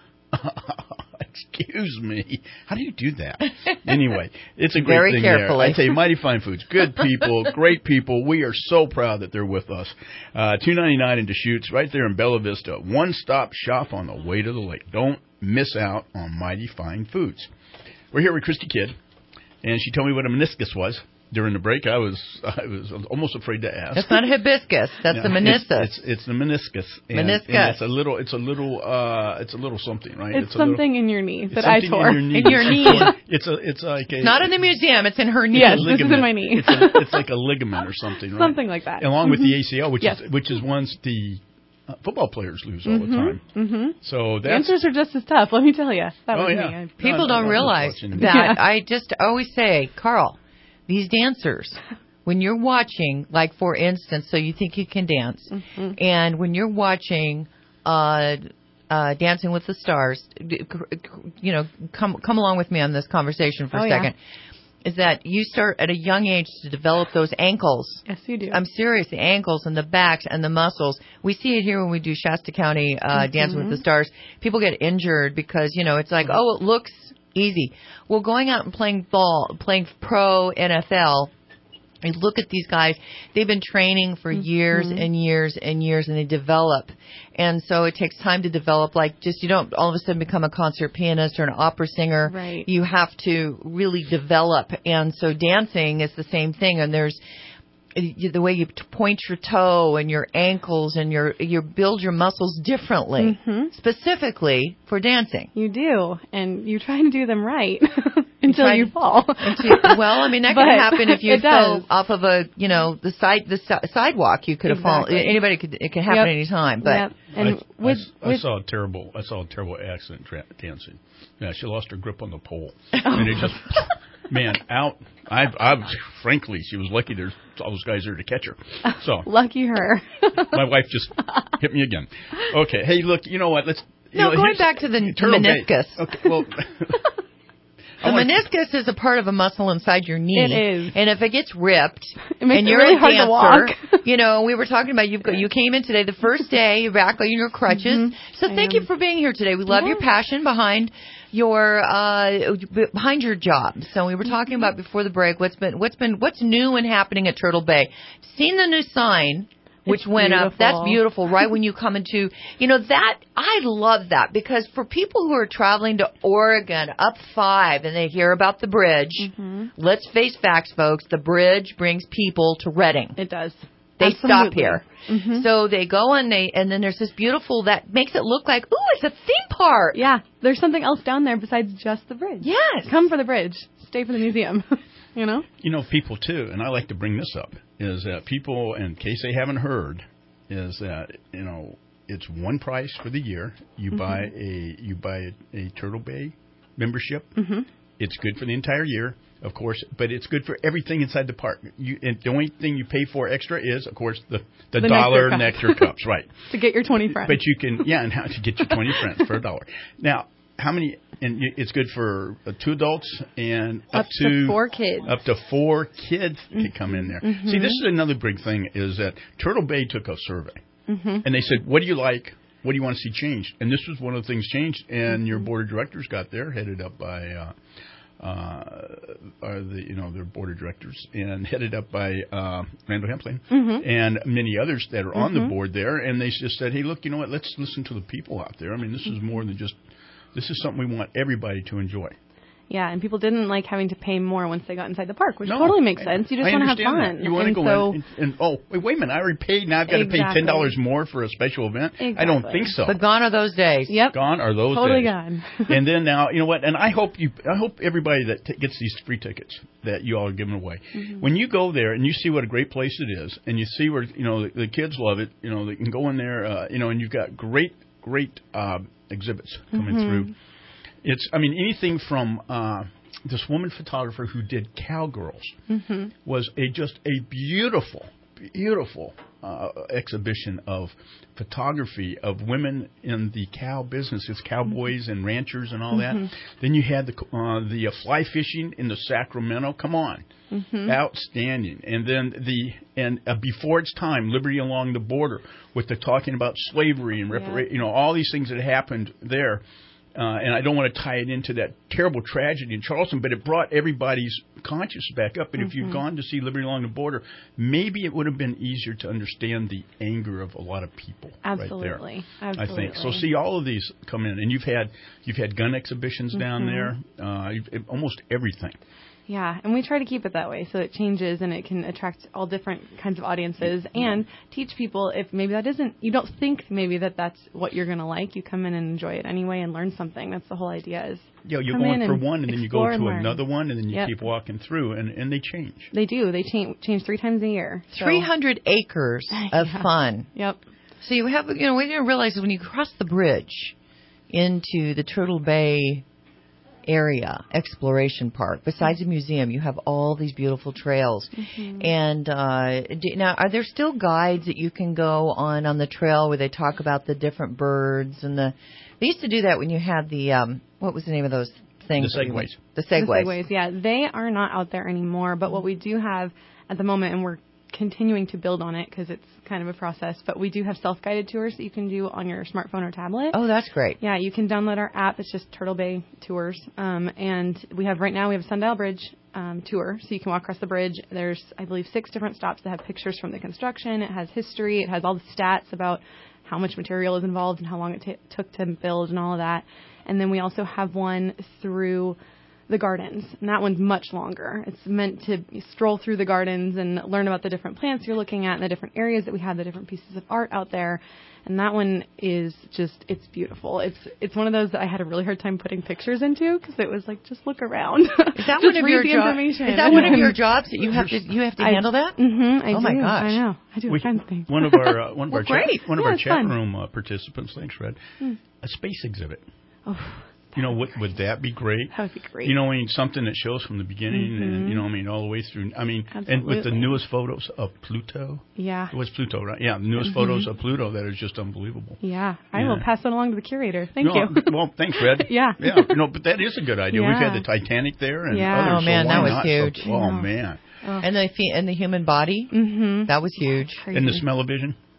Excuse me. How do you do that? Anyway, it's a great Very thing carefully. there. I tell you, Mighty Fine Foods, good people, great people. We are so proud that they're with us. Uh, two ninety-nine in Deschutes, right there in Bella Vista. One-stop shop on the way to the lake. Don't miss out on Mighty Fine Foods. We're here with Christy Kidd, and she told me what a meniscus was. During the break, I was I was almost afraid to ask. That's not a hibiscus. That's No, the meniscus. It's, it's, it's the meniscus. And, Meniscus. And it's a little. It's a little. Uh, it's a little something, right? It's, a something little, in your knee it's that I something tore. In your knee. In your knee. It's a. It's like a. Not in the museum. It's in her knee. Yes, a this is in my knee. It's, a, it's like a ligament or something, right? Something like that. Along mm-hmm. with the A C L, which yes. is which is ones the uh, football players lose all mm-hmm. the time. Mm-hmm. So the that's. answers are just as tough. Let me tell you. That oh was yeah. me. People no, don't realize that. Yeah. I just always say, Carl, these dancers. When you're watching, like for instance, so you think you can dance, mm-hmm. and when you're watching uh, uh, Dancing with the Stars, you know, come come along with me on this conversation for oh, a second. Yeah. Is that you start at a young age to develop those ankles. Yes, you do. I'm serious, the ankles and the backs and the muscles. We see it here when we do Shasta County uh, mm-hmm. Dancing with the Stars. People get injured because, you know, it's like, mm-hmm. oh, it looks easy. Well, going out and playing ball, playing pro N F L, you look at these guys, they've been training for years mm-hmm. and years and years, and they develop. And so it takes time to develop, like just you don't all of a sudden become a concert pianist or an opera singer. Right. You have to really develop. And so dancing is the same thing, and there's the way you point your toe and your ankles and your you build your muscles differently, mm-hmm. specifically for dancing. You do, and you try to do them right until you, you fall. Until, well, I mean that could happen if you fell does. off of a you know the side the si- sidewalk. You could have exactly. fallen. Anybody could. It can happen yep. any time. But yep. and I, with, I, with I saw a terrible. I saw a terrible accident tra- dancing. Yeah, she lost her grip on the pole, and it just. Man, out. I, I, frankly, she was lucky there's all those guys there to catch her. So lucky her. My wife just hit me again. Okay, hey, look, you know what? Let's. You no, know, going back to the meniscus. Bay. Okay, well. The meniscus is a part of a muscle inside your knee. It is. And if it gets ripped, it makes and it you're really a hard dancer, to walk. you know, we were talking about you've got, you came in today the first day, you're back on your crutches. Mm-hmm. So I thank am. you for being here today. We love yeah. your passion behind your uh behind your job. So we were talking about before the break what's been what's been what's new and happening at Turtle Bay. Seen the new sign. Which it's went beautiful. up. That's beautiful, right when you come into, you know, that, I love that because for people who are traveling to Oregon up five and they hear about the bridge, mm-hmm. let's face facts, folks, the bridge brings people to Redding. It does. They Absolutely. stop here. Mm-hmm. So they go and they, and then there's this beautiful that makes it look like, ooh, it's a theme park. Yeah, there's something else down there besides just the bridge. Yes. Come for the bridge. Stay for the museum. You know? You know, people, too, and I like to bring this up, is that people, in case they haven't heard, is that, you know, it's one price for the year. You mm-hmm. buy a you buy a, a Turtle Bay membership. Mm-hmm. It's good for the entire year, of course, but it's good for everything inside the park. You, and the only thing you pay for extra is, of course, the, the, the dollar nectar, nectar cups, right? To get your twenty friends. But you can, yeah, and how to get your twenty friends for a dollar. Now, how many? And it's good for uh, two adults and up, up to, to four kids. Up to four kids mm-hmm. can come in there. Mm-hmm. See, this is another big thing: is that Turtle Bay took a survey, mm-hmm. and they said, "What do you like? What do you want to see changed?" And this was one of the things changed. And mm-hmm. your board of directors got there, headed up by, uh, uh, are the you know their board of directors, and headed up by uh, Randall Hempling mm-hmm. and many others that are mm-hmm. on the board there. And they just said, "Hey, look, you know what? Let's listen to the people out there. I mean, this is more than just." This is something we want everybody to enjoy. Yeah, and people didn't like having to pay more once they got inside the park, which no, totally makes sense. You just want to have fun. That. You want to go so, in and, and, oh, wait, wait a minute, I already paid, now I've got exactly. to pay ten dollars more for a special event? Exactly. I don't think so. But gone are those days. Yep. Gone are those totally days. Totally gone. And then now, you know what, and I hope you, I hope everybody that t- gets these free tickets that you all are giving away, mm-hmm. when you go there and you see what a great place it is, and you see where, you know, the, the kids love it, you know, they can go in there, uh, you know, and you've got great, great uh, exhibits coming mm-hmm. through. It's, I mean, anything from uh, this woman photographer who did Cowgirls mm-hmm. was a just a beautiful, beautiful uh, exhibition of photography of women in the cow business. It's cowboys and ranchers and all mm-hmm. that. Then you had the uh, the uh, fly fishing in the Sacramento. Come on, mm-hmm. outstanding. And then the and uh, before its time, Liberty Along the Border, with the talking about slavery and repara- yeah. you know all these things that happened there. Uh, and I don't want to tie it into that terrible tragedy in Charleston, but it brought everybody's conscience back up. And mm-hmm. if you've gone to see Liberty Along the Border, maybe it would have been easier to understand the anger of a lot of people Absolutely. right there. Absolutely. I think so. See all of these come in, and you've had you've had gun exhibitions down mm-hmm. there, uh, you've, almost everything. Yeah, and we try to keep it that way so it changes and it can attract all different kinds of audiences and teach people if maybe that isn't, you don't think maybe that that's what you're going to like. You come in and enjoy it anyway and learn something. That's the whole idea is Yeah, you're going for one and then you go to another one and then you yep. keep walking through and, and they change. They do. They change change three times a year. So. three hundred acres of yeah. fun. Yep. So you have, you know, what you didn't realize is when you cross the bridge into the Turtle Bay area exploration park, besides the museum, you have all these beautiful trails. Mm-hmm. And uh, do, now, are there still guides that you can go on on the trail where they talk about the different birds and the? They used to do that when you had the um, what was the name of those things? The segways. The segways. The segways. Yeah, they are not out there anymore. But what we do have at the moment, and we're continuing to build on it because it's kind of a process, but we do have self-guided tours that you can do on your smartphone or tablet. Oh, that's great. Yeah, you can download our app. It's just Turtle Bay Tours. Um, and we have right now, we have a Sundial Bridge um, tour, so you can walk across the bridge. There's, I believe, six different stops that have pictures from the construction. It has history. It has all the stats about how much material is involved and how long it t- took to build and all of that. And then we also have one through the gardens, and that one's much longer. It's meant to stroll through the gardens and learn about the different plants you're looking at and the different areas that we have, the different pieces of art out there. And that one is just, it's beautiful. It's it's one of those that I had a really hard time putting pictures into because it was like, just look around. Is that one of your jobs? Is that one of your jobs that you have to you have to I, handle that? Mm-hmm, I oh do. my gosh! I know. I do all kinds of things. One of our uh, one of well, our chat, great. one of yeah, our chat fun. room uh, participants, thanks, Fred, mm. a space exhibit. Oh. You know, would, would that be great? That would be great. You know, I mean, something that shows from the beginning mm-hmm. and, you know, I mean, all the way through. I mean, Absolutely. and with the newest photos of Pluto. Yeah. It was Pluto, right? Yeah, the newest mm-hmm. photos of Pluto that is just unbelievable. Yeah. I yeah. will pass it along to the curator. Thank no, you. Well, thanks, Fred. yeah. Yeah, you know, but that is a good idea. Yeah. We've had the Titanic there and yeah. others. Oh, man, so that why was not? huge. So, oh, man. Oh. And the and the human body, mm-hmm. that was huge. And the smell-o-vision.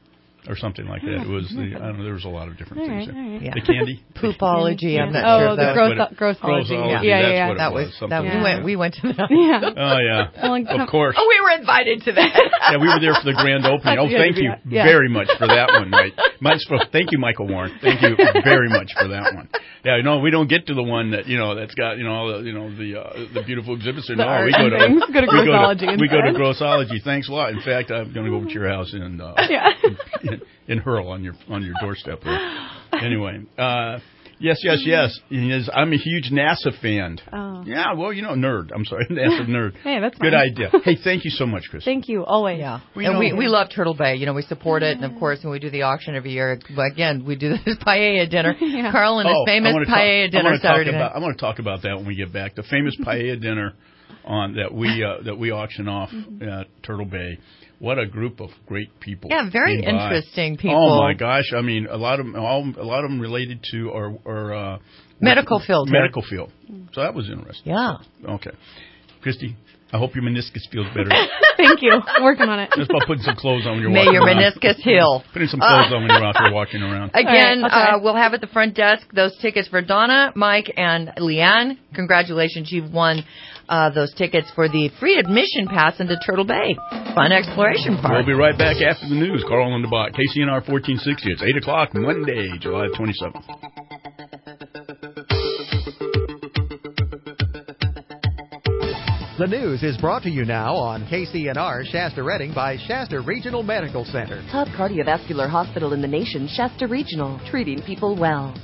or something like that. It was the, I don't know. There was a lot of different all things. Right, there. right. Yeah. The candy, poopology. I'm not oh, sure. the gross, grossology. grossology. Yeah, yeah, yeah. That's what that it was. was. That, Like we went. We went to that. Yeah. Oh yeah. Of course. Oh, we were invited to that. Yeah, we were there for the grand opening. Oh, thank you yeah. very much for that one. Right. My, thank you, Michael Warren. Thank you very much for that one. Yeah, no, we don't get to the one that you know that's got you know all the you know the uh, the beautiful exhibits. The No, art we go to things. Go to we grossology go to, we go to instead. grossology. Thanks a lot. In fact, I'm going to go over to your house and uh, yeah. in, in Hurl on your on your doorstep there. Anyway, uh, yes, yes, yes. Is, I'm a huge NASA fan. Oh. Yeah, well, you know, nerd. I'm sorry, NASA nerd. Hey, that's good fine. idea. Hey, thank you so much, Chris. Thank you, always. Yeah, we and know- we we love Turtle Bay. You know, we support it, and of course, when we do the auction every year, again, we do this paella dinner. Yeah. Carl and his Oh, famous I wanna talk- paella I dinner wanna talk Saturday about, night. I want to talk about that when we get back. The famous paella dinner on that we uh, that we auction off at Turtle Bay. What a group of great people! Yeah, very came by. interesting people. Oh my gosh! I mean, a lot of them, all, a lot of them related to our, our uh, Medical field. Medical field. So that was interesting. Yeah. Okay, Christy, I hope your meniscus feels better. Thank you. I'm working on it. Just about putting some clothes on when you're May walking your around. meniscus heal. Putting some clothes on when you're out there walking around. Again, All right, uh, we'll have at the front desk those tickets for Donna, Mike, and Leanne. Congratulations, you've won uh, those tickets for the free admission pass into Turtle Bay Fun Exploration Park. We'll be right back after the news. Carl and DeBot, K C N R fourteen sixty. It's eight o'clock Monday, July twenty-seventh. The news is brought to you now on K C N R Shasta Redding by Shasta Regional Medical Center. Top cardiovascular hospital in the nation, Shasta Regional, treating people well.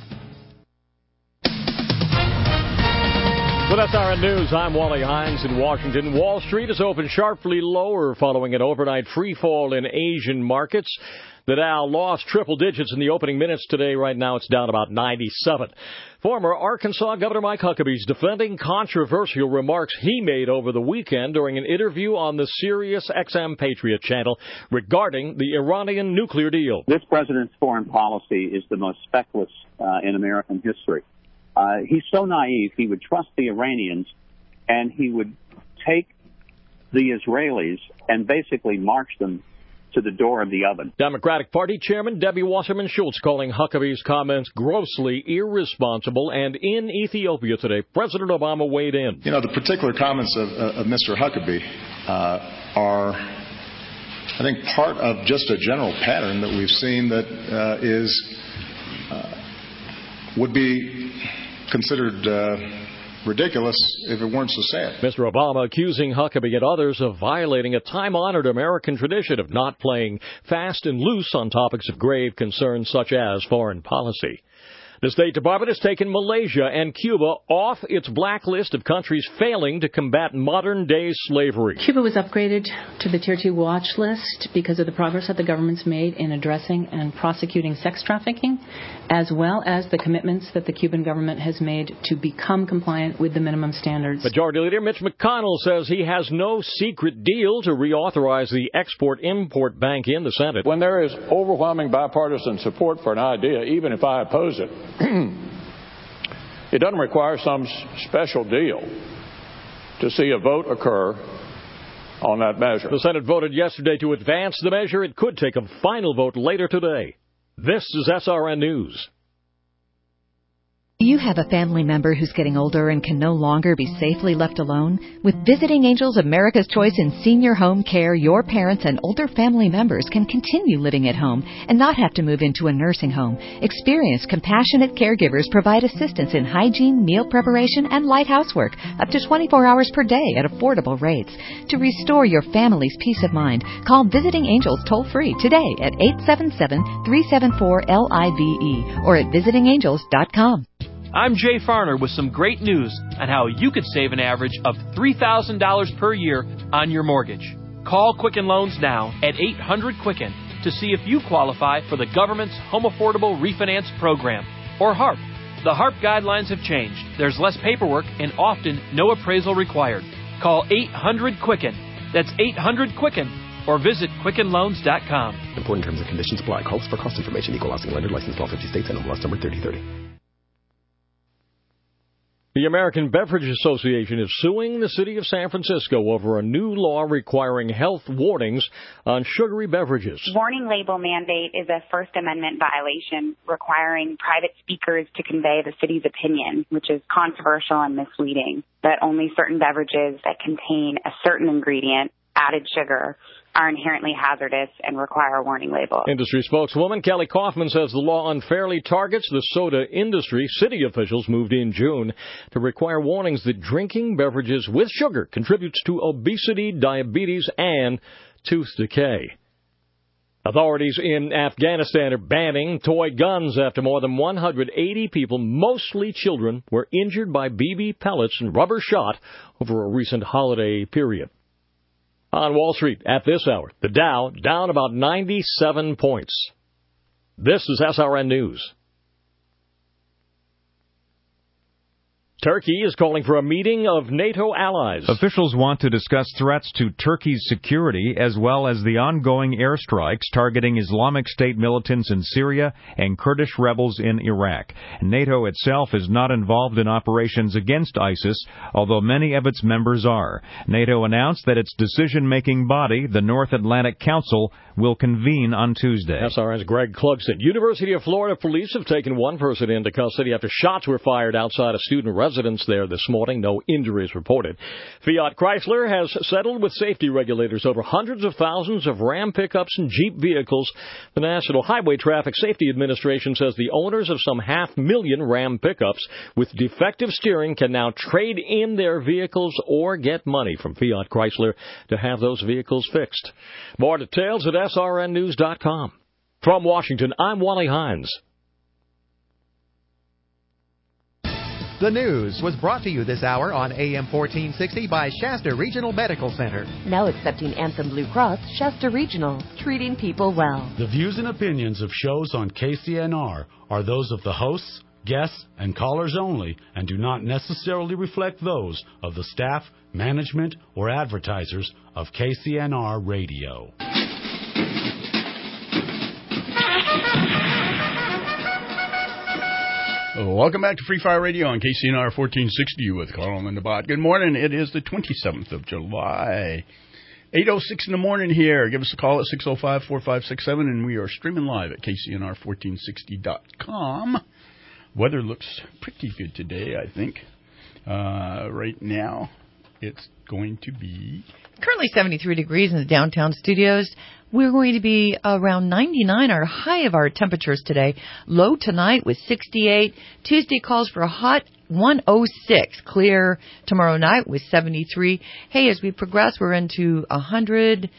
With S R N News, I'm Wally Hines in Washington. Wall Street is open sharply lower following an overnight free fall in Asian markets. The Dow lost triple digits in the opening minutes today. Right now it's down about ninety-seven. Former Arkansas Governor Mike Huckabee is defending controversial remarks he made over the weekend during an interview on the Sirius X M Patriot channel regarding the Iranian nuclear deal. This president's foreign policy is the most feckless uh, in American history. Uh, he's so naive, he would trust the Iranians, and he would take the Israelis and basically march them to the door of the oven. Democratic Party Chairman Debbie Wasserman Schultz calling Huckabee's comments grossly irresponsible. And in Ethiopia today, President Obama weighed in. You know, the particular comments of, uh, of Mister Huckabee uh, are, I think, part of just a general pattern that we've seen that uh, is uh, would be considered uh, ridiculous if it weren't so sad. Mister Obama accusing Huckabee and others of violating a time-honored American tradition of not playing fast and loose on topics of grave concern such as foreign policy. The State Department has taken Malaysia and Cuba off its blacklist of countries failing to combat modern-day slavery. Cuba was upgraded to the Tier two watch list because of the progress that the government's made in addressing and prosecuting sex trafficking, as well as the commitments that the Cuban government has made to become compliant with the minimum standards. Majority Leader Mitch McConnell says he has no secret deal to reauthorize the Export-Import Bank in the Senate. When there is overwhelming bipartisan support for an idea, even if I oppose it, it doesn't require some special deal to see a vote occur on that measure. The Senate voted yesterday to advance the measure. It could take a final vote later today. This is S R N News. Do you have a family member who's getting older and can no longer be safely left alone? With Visiting Angels America's Choice in Senior Home Care, your parents and older family members can continue living at home and not have to move into a nursing home. Experienced, compassionate caregivers provide assistance in hygiene, meal preparation, and light housework up to twenty-four hours per day at affordable rates. To restore your family's peace of mind, call Visiting Angels toll-free today at eight seven seven, three seven four, L I V E or at visiting angels dot com. I'm Jay Farner with some great news on how you could save an average of three thousand dollars per year on your mortgage. Call Quicken Loans now at eight hundred Quicken to see if you qualify for the government's Home Affordable Refinance Program, or HARP. The HARP guidelines have changed. There's less paperwork and often no appraisal required. Call eight hundred Quicken. That's eight hundred Quicken. Or visit quicken loans dot com. Important terms and conditions apply. Calls for cost information. Equal housing lender. Licensed in all fifty states and M L S number thirty thirty. The American Beverage Association is suing the city of San Francisco over a new law requiring health warnings on sugary beverages. Warning label mandate is a First Amendment violation requiring private speakers to convey the city's opinion, which is controversial and misleading, that only certain beverages that contain a certain ingredient, added sugar, are inherently hazardous and require a warning label. Industry spokeswoman Kelly Kaufman says the law unfairly targets the soda industry. City officials moved in June to require warnings that drinking beverages with sugar contributes to obesity, diabetes, and tooth decay. Authorities in Afghanistan are banning toy guns after more than one hundred eighty people, mostly children, were injured by B B pellets and rubber shot over a recent holiday period. On Wall Street at this hour, the Dow down about ninety-seven points. This is S R N News. Turkey is calling for a meeting of NATO allies. Officials want to discuss threats to Turkey's security as well as the ongoing airstrikes targeting Islamic State militants in Syria and Kurdish rebels in Iraq. NATO itself is not involved in operations against ISIS, although many of its members are. NATO announced that its decision-making body, the North Atlantic Council, will convene on Tuesday. S R N's Greg Clugston. University of Florida police have taken one person into custody after shots were fired outside a student residence there this morning. No injuries reported. Fiat Chrysler has settled with safety regulators over hundreds of thousands of Ram pickups and Jeep vehicles. The National Highway Traffic Safety Administration says the owners of some half million Ram pickups with defective steering can now trade in their vehicles or get money from Fiat Chrysler to have those vehicles fixed. More details at S R N news dot com. From Washington, I'm Wally Hines. The news was brought to you this hour on A M fourteen sixty by Shasta Regional Medical Center. Now accepting Anthem Blue Cross, Shasta Regional, treating people well. The views and opinions of shows on K C N R are those of the hosts, guests, and callers only and do not necessarily reflect those of the staff, management, or advertisers of K C N R Radio. Welcome back to Free Fire Radio on K C N R fourteen sixty with Carl and Linda Bott. Good morning. It is the twenty-seventh of July. eight oh six in the morning here. Give us a call at six oh five, four five six seven, and we are streaming live at K C N R fourteen sixty dot com. Weather looks pretty good today, I think. Uh, right now, it's going to be... Currently seventy-three degrees in the downtown studios. We're going to be around ninety-nine, our high of our temperatures today. Low tonight with sixty-eight. Tuesday calls for a hot one oh six. Clear tomorrow night with seventy-three. Hey, as we progress, we're into one hundred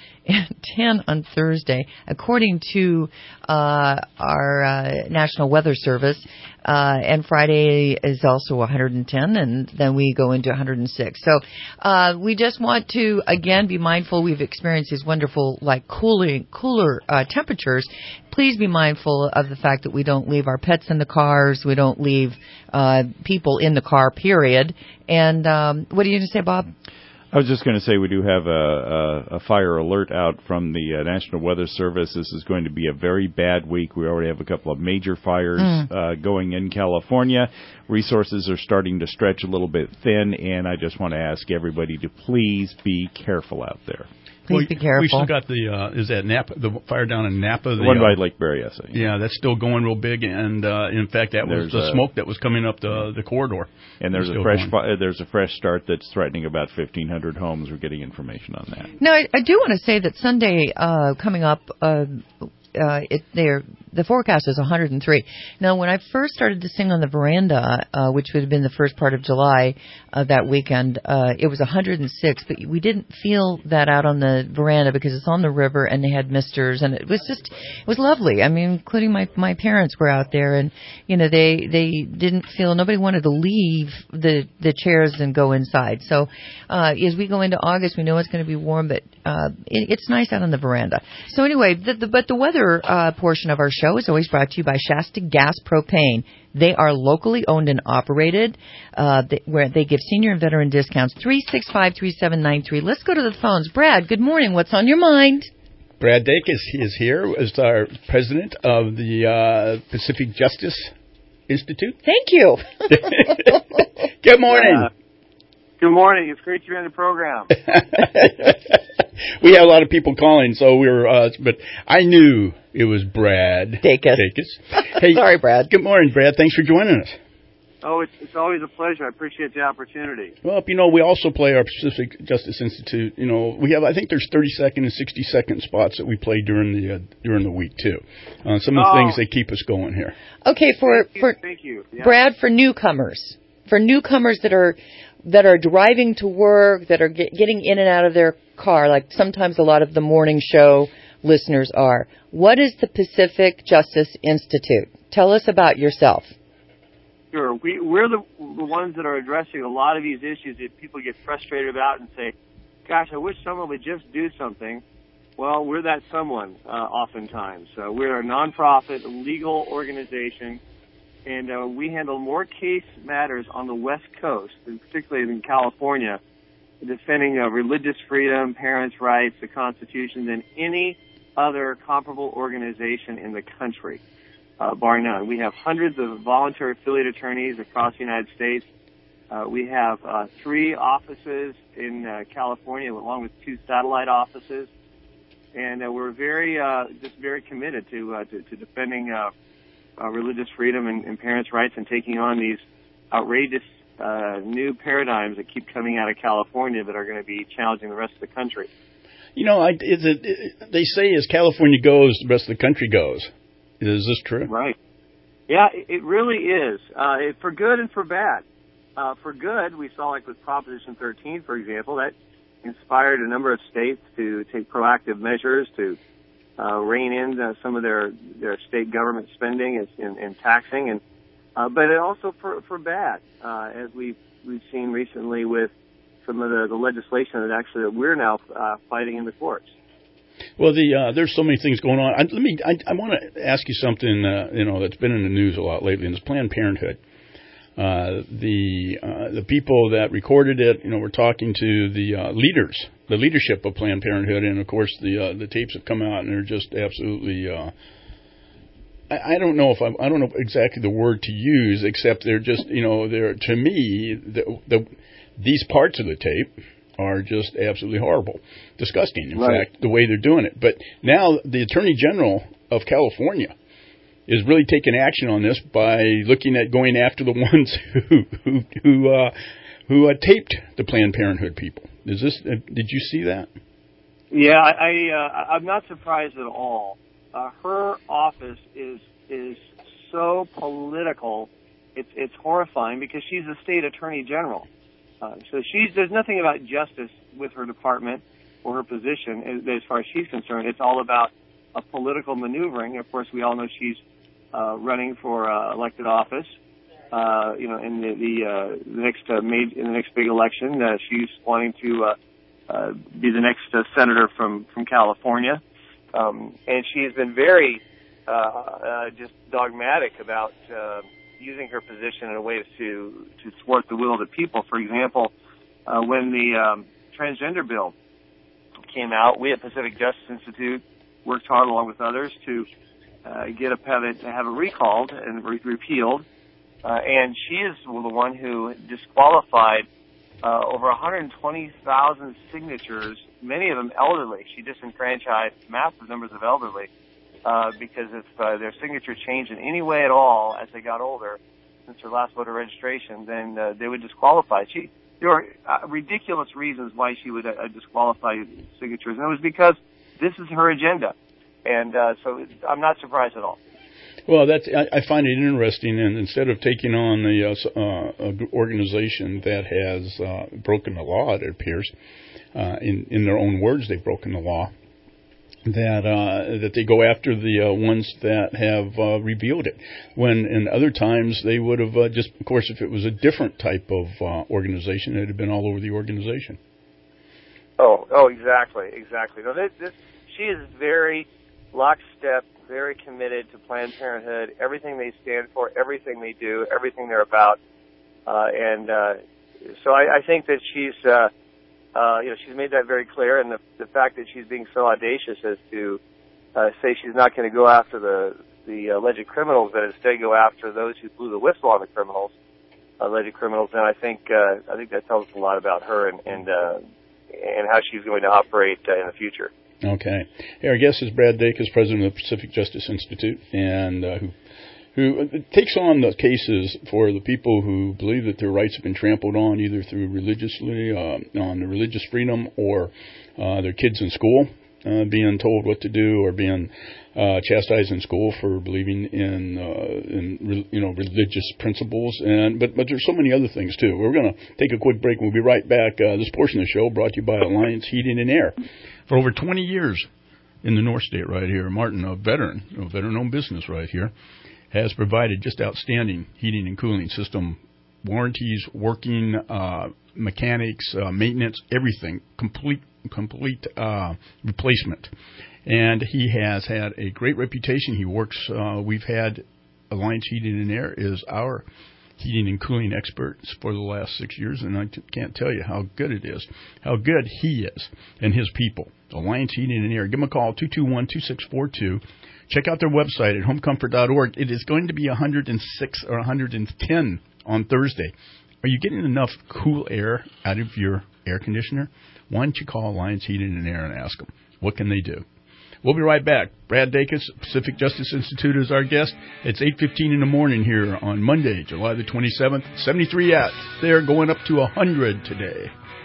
ten on Thursday, according to uh, our uh, National Weather Service. Uh, and Friday is also one hundred ten, and then we go into one hundred six. So uh, we just want to, again, be mindful. We've experienced these wonderful, like, cooling, cooler uh, temperatures. Please be mindful of the fact that we don't leave our pets in the cars. We don't leave uh, people in the car, period. And um, what are you going to say, Bob? I was just going to say we do have a, a, a fire alert out from the uh, National Weather Service. This is going to be a very bad week. We already have a couple of major fires mm. uh, going in California. Resources are starting to stretch a little bit thin, and I just want to ask everybody to please be careful out there. Please well, be careful. We still got the, uh, is that Napa, the fire down in Napa? The, the one by uh, Lake Berryessa. Yeah, that's still going real big, and uh, in fact, that there's was the a, smoke that was coming up the the corridor. And there's a fresh fi- there's a fresh start that's threatening about fifteen hundred homes. We're getting information on that. Now, I, I do want to say that Sunday uh, coming up, uh, uh, it, they're, the forecast is one hundred three. Now, when I first started to sing on the veranda, uh, which would have been the first part of July uh, that weekend, uh, it was one hundred six, but we didn't feel that out on the veranda because it's on the river and they had misters, and it was just, it was lovely. I mean, including my, my parents were out there, and, you know, they, they didn't feel, nobody wanted to leave the, the chairs and go inside. So, uh, as we go into August, we know it's going to be warm, but, uh, it, it's nice out on the veranda. So anyway, the, the, but the weather, uh, portion of our show is always brought to you by Shasta Gas Propane. They are locally owned and operated, uh, they, where they give senior and veteran discounts. three six five, three seven nine three. Let's go to the phones. Brad, good morning. What's on your mind? Brad Dake is, is here as our president of the uh, Pacific Justice Institute. Thank you. Good morning. Uh, good morning. It's great to be on the program. We have a lot of people calling, so we were, uh, but I knew it was Brad Dacus. Dacus. Hey, sorry, Brad. Good morning, Brad. Thanks for joining us. Oh, it's, it's always a pleasure. I appreciate the opportunity. Well, you know, we also play our Pacific Justice Institute. You know, we have, I think there's thirty second and sixty second spots that we play during the uh, during the week too. Uh, some of the Oh. things that keep us going here. Okay, for Thank you. for Thank you. Yeah. Brad, for newcomers, for newcomers that are that are driving to work, that are get, getting in and out of their car, like sometimes a lot of the morning show listeners are. What is the Pacific Justice Institute? Tell us about yourself. Sure. We, we're the, the ones that are addressing a lot of these issues that people get frustrated about and say, gosh, I wish someone would just do something. Well, we're that someone uh, oftentimes. Uh, we're a nonprofit, legal organization, and uh, we handle more case matters on the West Coast, and particularly in California, defending uh, religious freedom, parents' rights, the Constitution, than any other comparable organization in the country. Uh, bar none. We have hundreds of voluntary affiliate attorneys across the United States. Uh, we have uh, three offices in uh, California, along with two satellite offices, and uh, we're very, uh, just very committed to uh, to, to defending uh, uh, religious freedom and, and parents' rights, and taking on these outrageous uh, new paradigms that keep coming out of California that are going to be challenging the rest of the country. You know, I, is it, it, they say as California goes, the rest of the country goes. Is this true? Right. Yeah, it really is, uh, it, for good and for bad. Uh, for good, we saw like with Proposition thirteen, for example, that inspired a number of states to take proactive measures to uh, rein in uh, some of their, their state government spending and, and, and taxing, and uh, but it also for for bad, uh, as we've we've seen recently with some of the, the legislation that actually that we're now uh, fighting in the courts. Well, the uh, there's so many things going on. I, let me. I, I want to ask you something. Uh, you know, that's been in the news a lot lately, and it's Planned Parenthood. Uh, the uh, the people that recorded it, you know, we're talking to the uh, leaders, the leadership of Planned Parenthood, and of course the uh, the tapes have come out, and they're just absolutely. Uh, I, I don't know if I'm, I don't know exactly the word to use, except they're just, you know, they're to me the, the these parts of the tape are just absolutely horrible, disgusting, in right. fact, the way they're doing it. But now the Attorney General of California is really taking action on this by looking at going after the ones who who who, uh, who uh, taped the Planned Parenthood people. Is this? Uh, did you see that? Yeah, I, I uh, I'm not surprised at all. Uh, her office is is so political. It's it's horrifying because she's a state attorney general. Uh, so she's there's nothing about justice with her department or her position as, as far as she's concerned. It's all about a political maneuvering. Of course, we all know she's uh, running for uh, elected office. Uh, you know, in the the, uh, the next uh, made in the next big election, uh, she's wanting to uh, uh, be the next uh, senator from from California, um, and she has been very uh, uh, just dogmatic about. Uh, using her position in a way to to thwart the will of the people. For example, uh, when the um, transgender bill came out, we at Pacific Justice Institute worked hard along with others to uh, get a have it have it recalled and re- repealed. Uh, and she is the one who disqualified uh, over one hundred twenty thousand signatures, many of them elderly. She disenfranchised massive numbers of elderly. Uh, because if uh, their signature changed in any way at all as they got older, since their last voter registration, then uh, they would disqualify. She, there were uh, ridiculous reasons why she would uh, disqualify signatures, and it was because this is her agenda. And uh, so I'm not surprised at all. Well, that's I, I find it interesting, and instead of taking on the uh, uh, organization that has uh, broken the law, it appears, uh, in, in their own words, they've broken the law. That uh, that they go after the uh, ones that have uh, revealed it, when in other times they would have uh, just, of course, if it was a different type of uh, organization, it would have been all over the organization. Oh, oh, exactly, exactly. No, this, this, she is very lockstep, very committed to Planned Parenthood, everything they stand for, everything they do, everything they're about, uh, and uh, so I, I think that she's. Uh, Uh, you know, she's made that very clear, and the, the fact that she's being so audacious as to uh, say she's not going to go after the the alleged criminals, but instead go after those who blew the whistle on the criminals, alleged criminals. And I think uh, I think that tells us a lot about her and and, uh, and how she's going to operate uh, in the future. Okay. Hey, our guest is Brad Dacus, president of the Pacific Justice Institute, and uh, who who takes on the cases for the people who believe that their rights have been trampled on, either through religiously, uh, on the religious freedom, or uh, their kids in school uh, being told what to do, or being uh, chastised in school for believing in, uh, in you know, religious principles. And but but there's so many other things too. We're going to take a quick break. We'll be right back. Uh, this portion of the show brought to you by Alliance Heating and Air. For over twenty years in the North State right here, Martin, a veteran, a veteran-owned business right here, has provided just outstanding heating and cooling system warranties, working uh, mechanics, uh, maintenance, everything, complete complete uh, replacement. And he has had a great reputation. He works, uh, we've had Alliance Heating and Air is our heating and cooling experts for the last six years, and I t- can't tell you how good it is, how good he is and his people. Alliance Heating and Air. Give them a call, two two one, two six four two. Check out their website at home comfort dot org. It is going to be one hundred six or one hundred ten on Thursday. Are you getting enough cool air out of your air conditioner? Why don't you call Alliance Heating and Air and ask them, what can they do? We'll be right back. Brad Dacus, Pacific Justice Institute, is our guest. It's eight fifteen in the morning here on Monday, July the twenty-seventh. seventy-three at. They're going up to one hundred today.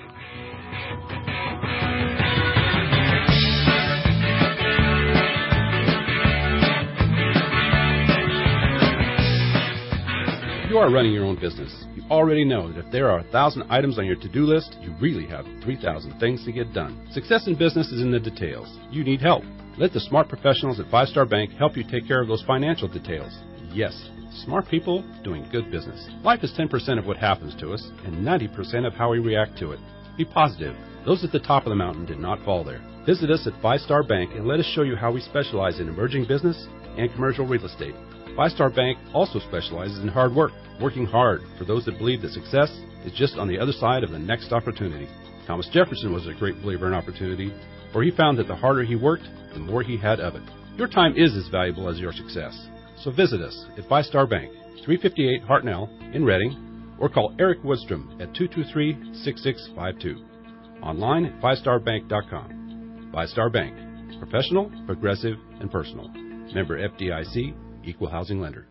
You are running your own business. You already know that if there are a thousand items on your to-do list, you really have three thousand things to get done. Success in business is in the details. You need help. Let the smart professionals at Five Star Bank help you take care of those financial details. Yes, smart people doing good business. Life is ten percent of what happens to us and ninety percent of how we react to it. Be positive. Those at the top of the mountain did not fall there. Visit us at Five Star Bank and let us show you how we specialize in emerging business and commercial real estate. Five Star Bank also specializes in hard work, working hard for those that believe that success is just on the other side of the next opportunity. Thomas Jefferson was a great believer in opportunity, for he found that the harder he worked, the more he had of it. Your time is as valuable as your success. So visit us at Five Star Bank, three fifty-eight Hartnell in Reading, or call Eric Woodstrom at two two three, six six five two. Online at five star bank dot com. Five Star Bank. Professional, progressive, and personal. Member F D I C. Equal housing lender.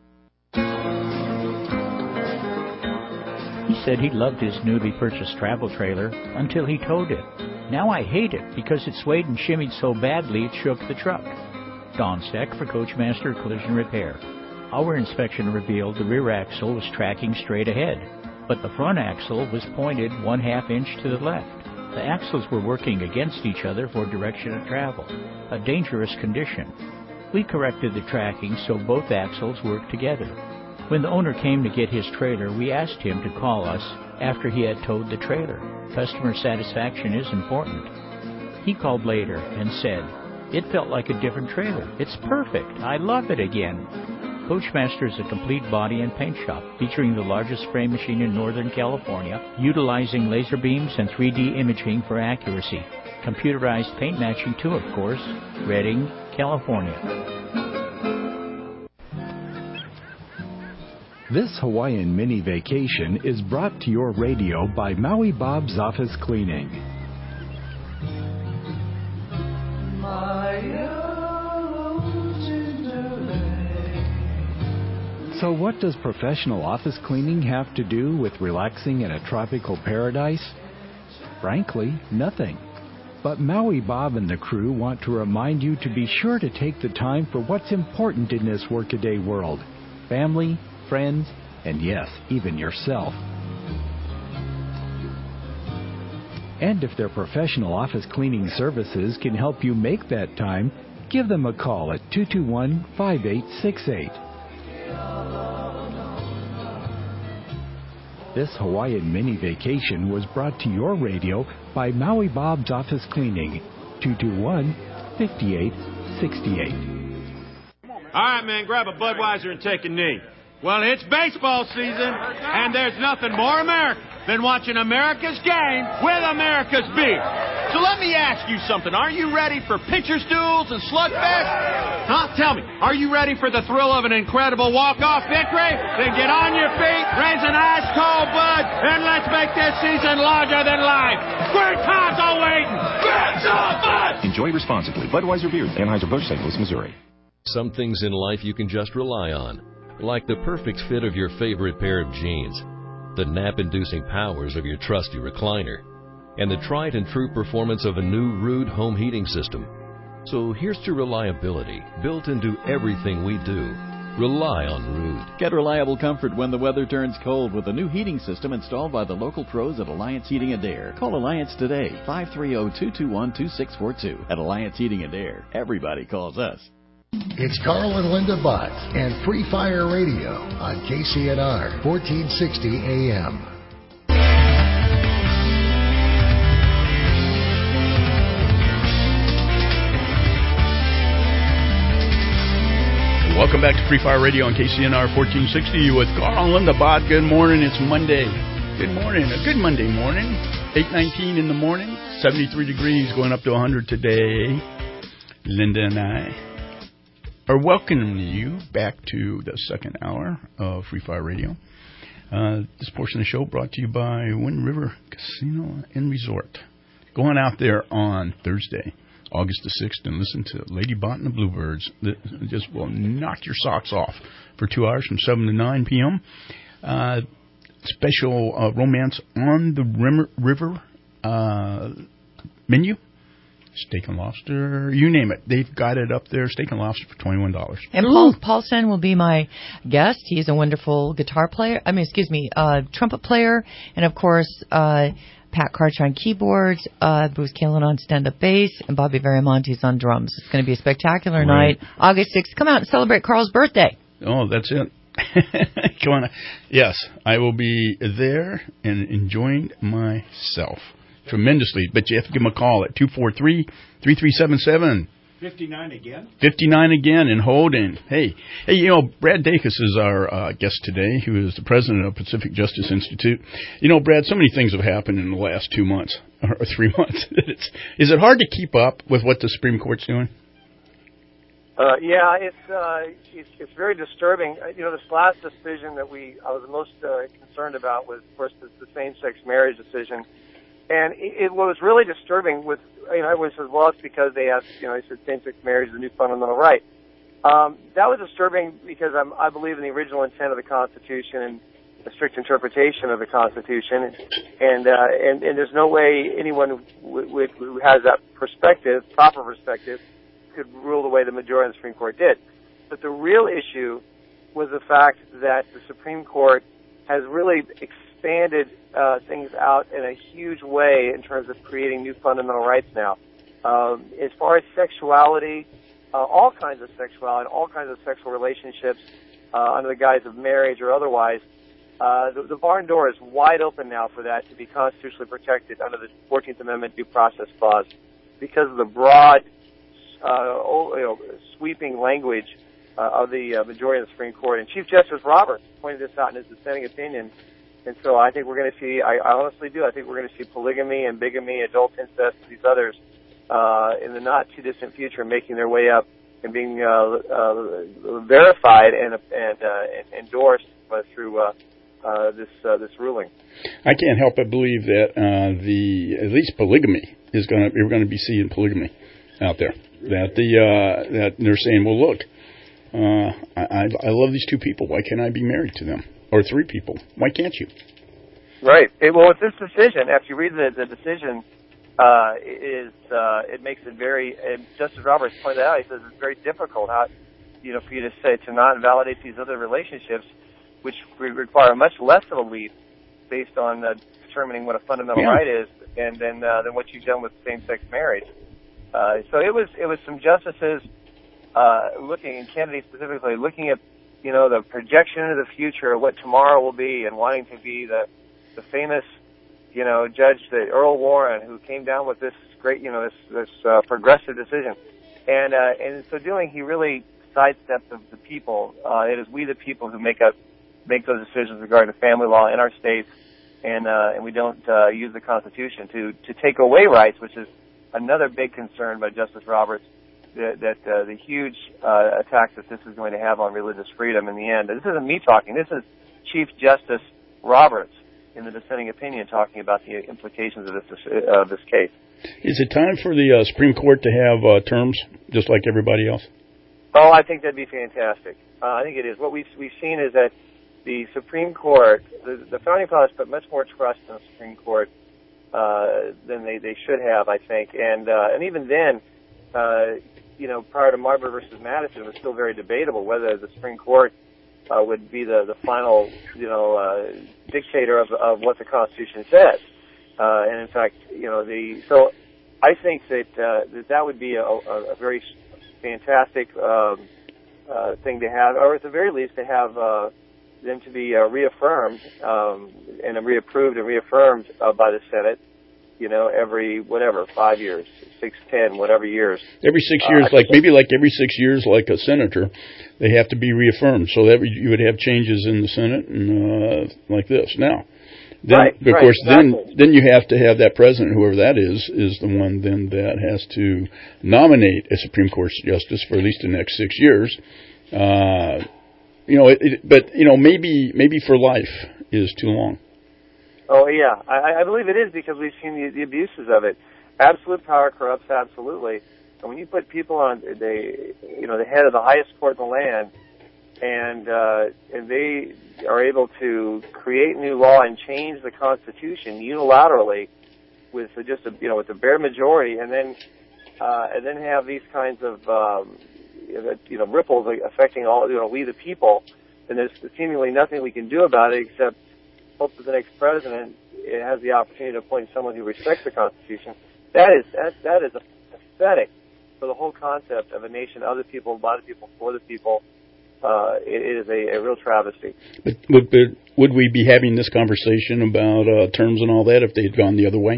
He said he loved his newly purchased travel trailer until he towed it. Now I hate it because it swayed and shimmied so badly it shook the truck. Don Steck for Coachmaster Collision Repair. Our inspection revealed the rear axle was tracking straight ahead, but the front axle was pointed one half inch to the left. The axles were working against each other for direction of travel, a dangerous condition. We corrected the tracking so both axles worked together. When the owner came to get his trailer, we asked him to call us after he had towed the trailer. Customer satisfaction is important. He called later and said, "It felt like a different trailer. It's perfect. I love it again." Coachmaster is a complete body and paint shop featuring the largest spray machine in Northern California, utilizing laser beams and three D imaging for accuracy. Computerized paint matching too, of course. Reading, California. This Hawaiian mini vacation is brought to your radio by Maui Bob's Office Cleaning. So what does professional office cleaning have to do with relaxing in a tropical paradise? Frankly, nothing. But Maui Bob and the crew want to remind you to be sure to take the time for what's important in this workaday world. Family, friends, and yes, even yourself. And if their professional office cleaning services can help you make that time, give them a call at two two one, five eight six eight. This Hawaiian mini vacation was brought to your radio by Maui Bob's Office Cleaning, two two one, five eight six eight. All right, man, grab a Budweiser and take a knee. Well, it's baseball season, and there's nothing more American than watching America's game with America's beer. So let me ask you something. Are you ready for pitcher's duels and slugfest? Huh? Tell me, are you ready for the thrill of an incredible walk-off victory? Then get on your feet, raise an ice-cold blood, and let's make this season larger than life. Great times are waiting. Great times! Enjoy responsibly. Budweiser Beer, Anheuser-Busch, Saint Louis, Missouri. Some things in life you can just rely on, like the perfect fit of your favorite pair of jeans, the nap-inducing powers of your trusty recliner, and the tried and true performance of a new Ruud home heating system. So here's to reliability built into everything we do. Rely on Ruud. Get reliable comfort when the weather turns cold with a new heating system installed by the local pros at Alliance Heating and Air. Call Alliance today, five three zero, two two one, two six four two. At Alliance Heating and Air, everybody calls us. It's Carl and Linda Bott and Free Fire Radio on K C N R, fourteen sixty A M. Welcome back to Free Fire Radio on K C N R fourteen sixty with Carl and Linda Bott. Good morning. It's Monday. Good morning. A good Monday morning. eight nineteen in the morning. seventy-three degrees, going up to one hundred today. Linda and I are welcoming you back to the second hour of Free Fire Radio. Uh, this portion of the show brought to you by Wind River Casino and Resort. Go on out there on Thursday, August the sixth, and listen to Lady Bott and the Bluebirds. That just will knock your socks off for two hours from seven to nine p.m. Uh, special uh, romance on the rim- river uh, menu. Steak and lobster, you name it. They've got it up there, steak and lobster for twenty-one dollars. And Paul, Paul Sten will be my guest. He's a wonderful guitar player. I mean, excuse me, uh, trumpet player. And, of course, uh, Pat Karcher on keyboards, uh, Bruce Kalin on stand-up bass, and Bobby Variamontes on drums. It's going to be a spectacular Right. night. August sixth. Come out and celebrate Carl's birthday. Oh, that's it. Come on. Yes, I will be there and enjoying myself tremendously. But you have to give them a call at two four three, three three seven seven. fifty-nine again? fifty-nine again in Holden. Hey, hey, you know, Brad Dacus is our uh, guest today, who is the president of Pacific Justice Institute. You know, Brad, so many things have happened in the last two months, or three months. it's, is it hard to keep up with what the Supreme Court's doing? Uh, yeah, it's, uh, it's it's very disturbing. Uh, you know, this last decision that we I was most uh, concerned about was, of course, the, the same-sex marriage decision. And it, it was really disturbing with, you know, everyone says, well, it's because they have, you know, they said same-sex marriage is a new fundamental right. Um, that was disturbing because I'm, I believe in the original intent of the Constitution and a strict interpretation of the Constitution. And, uh, and, and there's no way anyone w- w- who has that perspective, proper perspective, could rule the way the majority of the Supreme Court did. But the real issue was the fact that the Supreme Court has really expanded uh, things out in a huge way in terms of creating new fundamental rights now. Um, as far as sexuality, uh, all kinds of sexuality, all kinds of sexual relationships uh, under the guise of marriage or otherwise, uh, the, the barn door is wide open now for that to be constitutionally protected under the fourteenth Amendment Due Process Clause because of the broad, uh, you know, sweeping language uh, of the uh, majority of the Supreme Court. And Chief Justice Roberts pointed this out in his dissenting opinion. And so I think we're going to see, I, I honestly do, I think we're going to see polygamy and bigamy, adult incest, these others, uh, in the not-too-distant future making their way up and being uh, uh, verified and, and, uh, and endorsed uh, through uh, uh, this uh, this ruling. I can't help but believe that uh, the at least polygamy is going to we're going to be seeing polygamy out there. That the uh, that they're saying, well, look, uh, I I love these two people. Why can't I be married to them? Or three people? Why can't you? Right. It, well, with this decision, after you read the, the decision, uh, is uh, it makes it very. And Justice Roberts pointed out. He says it's very difficult, how, you know, for you to say to not invalidate these other relationships, which require much less of a leap based on uh, determining what a fundamental yeah. right is, and then uh, than what you've done with same-sex marriage. Uh, so it was it was some justices uh, looking, and Kennedy specifically, looking at, you know, the projection into the future of what tomorrow will be, and wanting to be the the famous, you know, judge, the Earl Warren, who came down with this great, you know, this this uh, progressive decision, and uh, and in so doing, he really sidestepped the, the people. Uh, it is we the people who make up make those decisions regarding the family law in our states, and uh, and we don't uh, use the Constitution to to take away rights, which is another big concern by Justice Roberts, that, that uh, the huge uh, attacks that this is going to have on religious freedom in the end. This isn't me talking. This is Chief Justice Roberts in the dissenting opinion talking about the implications of this uh, this case. Is it time for the uh, Supreme Court to have uh, terms just like everybody else? Oh, I think that'd be fantastic. Uh, I think it is. What we've we've seen is that the Supreme Court, the, the founding fathers put much more trust in the Supreme Court uh, than they, they should have, I think. And uh, and even then, uh, you know, prior to Marbury versus Madison, it was still very debatable whether the Supreme Court uh, would be the, the final, you know, uh, dictator of, of what the Constitution says. Uh, and in fact, you know, the so I think that uh, that, that would be a, a, a very fantastic um, uh, thing to have, or at the very least to have uh, them to be uh, reaffirmed um, and reapproved and reaffirmed uh, by the Senate. You know, every whatever five years, six, ten, whatever years. Every six years, uh, like maybe like every six years, like a senator, they have to be reaffirmed. So that you would have changes in the Senate and uh, like this now. Then, right, of right, course, exactly. then then you have to have that president, whoever that is, is the one then that has to nominate a Supreme Court justice for at least the next six years. Uh, you know, it, it, but you know, maybe maybe for life is too long. Oh yeah, I, I believe it is because we've seen the, the abuses of it. Absolute power corrupts absolutely, and when you put people on the, you know, the head of the highest court in the land, and uh, and they are able to create new law and change the Constitution unilaterally with just a, you know, with a bare majority, and then uh, and then have these kinds of um, you know ripples affecting all, you know, we the people, and there's seemingly nothing we can do about it except hope that the next president has the opportunity to appoint someone who respects the Constitution. That is that that is pathetic for the whole concept of a nation, other people, by the people, for the people. Uh, it, it is a, a real travesty. But would, but would we be having this conversation about uh, terms and all that if they had gone the other way?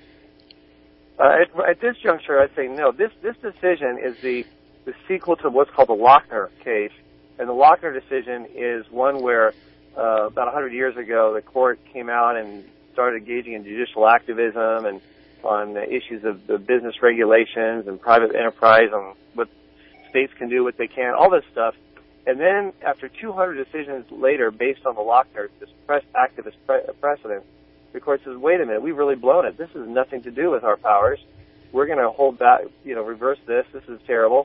Uh, at, at this juncture, I'd say no. This this decision is the, the sequel to what's called the Lochner case, and the Lochner decision is one where uh, about one hundred years ago the court came out and started engaging in judicial activism and on the issues of the business regulations and private enterprise, on what states can do, what they can't, all this stuff. And then, after two hundred decisions later, based on the Lochner, this press activist pre- precedent, the court says, "Wait a minute, we've really blown it. This has nothing to do with our powers. We're going to hold back, you know, reverse this. This is terrible."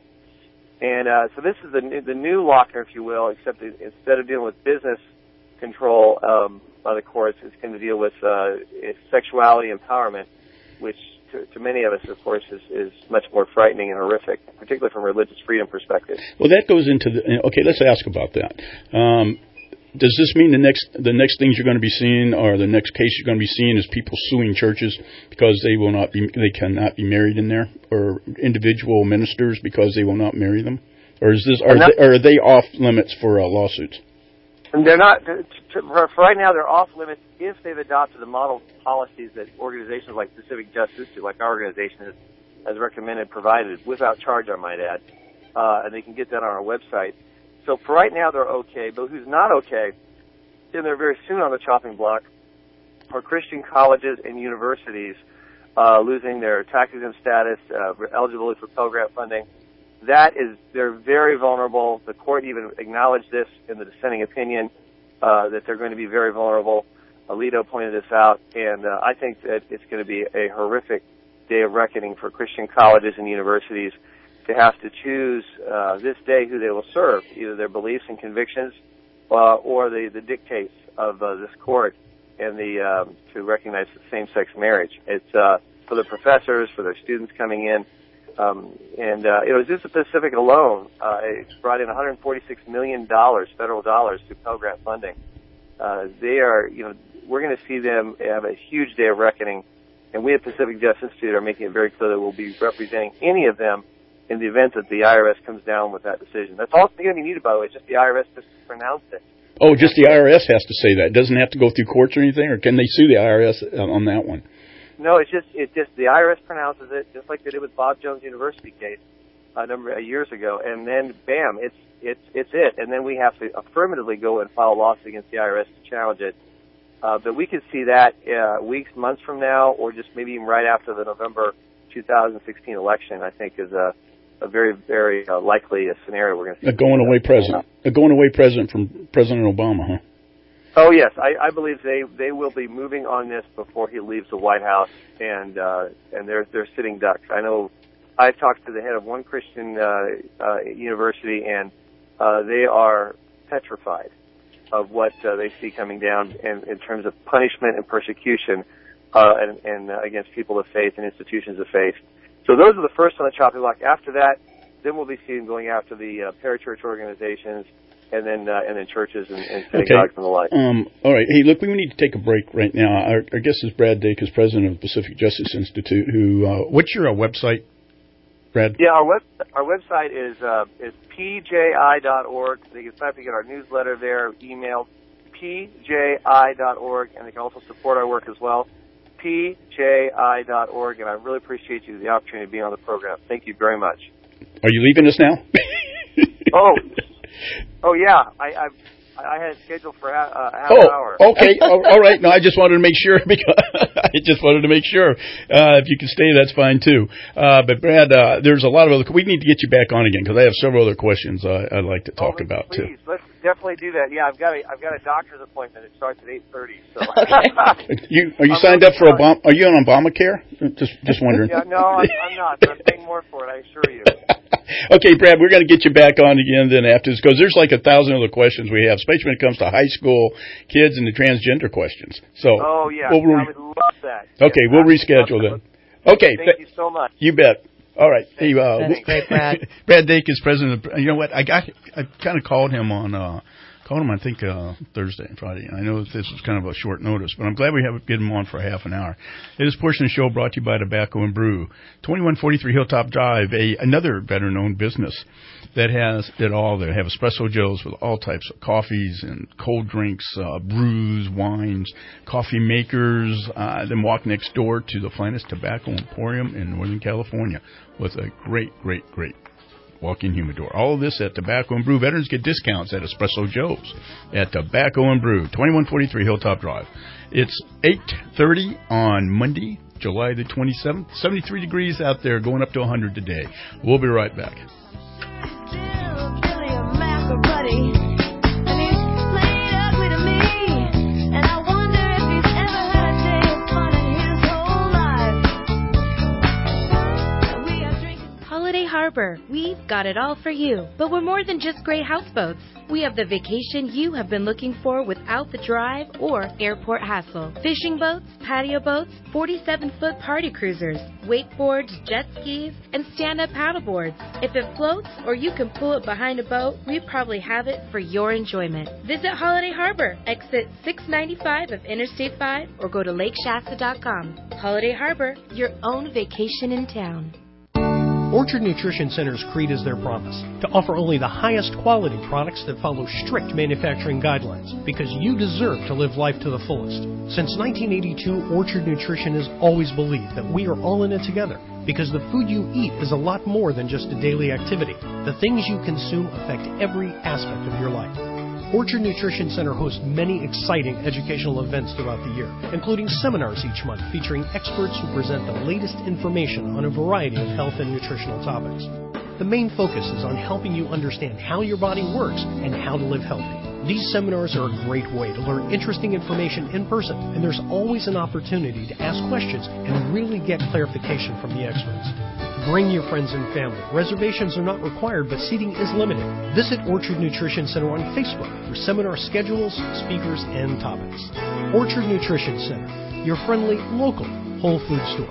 And uh, so, this is the new, the new Lochner, if you will, except it, instead of dealing with business control um, by the courts, it's going to deal with uh, sexuality empowerment, which To, to many of us, of course, is, is much more frightening and horrific, particularly from a religious freedom perspective. Well, that goes into the okay. Let's ask about that. Um, does this mean the next the next things you're going to be seeing, or the next case you're going to be seeing, is people suing churches because they will not be they cannot be married in there, or individual ministers because they will not marry them, or is this are not, they, are they off limits for uh, lawsuits? And they're not. To, to, for right now, they're off limits if they've adopted the model policies that organizations like Pacific Justice, like our organization, has, has recommended, provided without charge, I might add, uh, and they can get that on our website. So for right now, they're okay. But who's not okay, and they're very soon on the chopping block, are Christian colleges and universities uh, losing their tax-exempt status, uh, eligibility for Pell Grant funding. That is, they're very vulnerable. The court even acknowledged this in the dissenting opinion, uh, that they're going to be very vulnerable. Alito pointed this out, and uh, I think that it's going to be a horrific day of reckoning for Christian colleges and universities to have to choose uh, this day who they will serve, either their beliefs and convictions uh, or the, the dictates of uh, this court and the um, to recognize the same-sex marriage. It's uh, for the professors, for their students coming in. Um, and, uh, you know, Azusa Pacific alone, uh, it's brought in one hundred forty-six million dollars, federal dollars, through Pell Grant funding. Uh, they are, you know, we're going to see them have a huge day of reckoning. And we at Pacific Justice Institute are making it very clear that we'll be representing any of them in the event that the I R S comes down with that decision. That's all that's going to be needed, by the way, it's just the I R S just pronounced it. Oh, just the I R S has to say that. It doesn't have to go through courts or anything, or can they sue the I R S on that one? No, it's just it's just the I R S pronounces it, just like they did with Bob Jones University case a number of years ago, and then bam, it's it's it's it, and then we have to affirmatively go and file a lawsuit against the I R S to challenge it. Uh, but we could see that uh, weeks, months from now, or just maybe even right after the November two thousand sixteen election, I think, is a, a very, very uh, likely a scenario we're going to see. A going away president. A going away president from President Obama, huh? Oh yes, I, I believe they, they will be moving on this before he leaves the White House, and uh, and they're they're sitting ducks. I know I talked to the head of one Christian uh, uh, university, and uh, they are petrified of what uh, they see coming down in, in terms of punishment and persecution uh, and, and uh, against people of faith and institutions of faith. So those are the first on the chopping block. After that, then we'll be seeing going after the uh, parachurch organizations. And then, uh, and then churches and, and synagogues okay. and the like. Um, all right. Hey, look, we need to take a break right now. Our, our guest is Brad Dacus, president of the Pacific Justice Institute. Who? Uh, what's your uh, website, Brad? Yeah, our web our website is uh, is p j i dot org. They can sign up to get our newsletter there, email p j i dot org, and they can also support our work as well, p j i dot org. And I really appreciate you the opportunity to be on the program. Thank you very much. Are you leaving us now? oh. Oh yeah, I I, I had it scheduled for half, uh, half oh, an hour. okay, all, all right. No, I just wanted to make sure because I just wanted to make sure uh, if you can stay, that's fine too. Uh, but Brad, uh, there's a lot of other. We need to get you back on again because I have several other questions uh, I'd like to talk oh, about please, too. Let's definitely do that. Yeah, I've got a I've got a doctor's appointment. It starts at eight thirty. So you are you I'm signed up for Obama? Are you on Obamacare? Just just wondering. Yeah, no, I'm, I'm not. But I'm paying more for it. I assure you. Okay, Brad, we're going to get you back on again then after this, because there's like a thousand other questions we have, especially when it comes to high school kids and the transgender questions. So, oh yeah, we'll re- I would love that. Okay, yeah, we'll reschedule then. Okay, thank th- you so much. You bet. All right, hey, uh, that's great, Brad. Brad Dacus, president. Of, you know what? I got, I kind of called him on. Uh, Called him, I think, uh, Thursday and Friday. I know that this was kind of a short notice, but I'm glad we have get him on for half an hour. This portion of the show brought to you by Tobacco and Brew, twenty-one forty-three Hilltop Drive, a another better-known business that has it all. They have espresso joes with all types of coffees and cold drinks, uh, brews, wines, coffee makers. Uh, then walk next door to the finest tobacco emporium in Northern California with a great, great, great walk-in humidor. All of this at Tobacco and Brew. Veterans get discounts at Espresso Joe's at Tobacco and Brew, twenty-one forty-three Hilltop Drive. It's eight thirty on Monday, July the twenty-seventh. seventy-three degrees out there, going up to one hundred today. We'll be right back. Harbor. We've got it all for you, but we're more than just great houseboats. We have the vacation you have been looking for without the drive or airport hassle. Fishing boats, patio boats, forty-seven foot party cruisers, wakeboards, jet skis, and stand-up paddleboards. If it floats or you can pull it behind a boat, we probably have it for your enjoyment. Visit Holiday Harbor, exit six ninety-five of Interstate five, or go to lake shasta dot com. Holiday Harbor, your own vacation in town. Orchard Nutrition Center's creed is their promise to offer only the highest quality products that follow strict manufacturing guidelines, because you deserve to live life to the fullest. Since nineteen eighty-two, Orchard Nutrition has always believed that we are all in it together, because the food you eat is a lot more than just a daily activity. The things you consume affect every aspect of your life. Orchard Nutrition Center hosts many exciting educational events throughout the year, including seminars each month featuring experts who present the latest information on a variety of health and nutritional topics. The main focus is on helping you understand how your body works and how to live healthy. These seminars are a great way to learn interesting information in person, and there's always an opportunity to ask questions and really get clarification from the experts. Bring your friends and family. Reservations are not required, but seating is limited. Visit Orchard Nutrition Center on Facebook for seminar schedules, speakers, and topics. Orchard Nutrition Center, your friendly, local whole food store.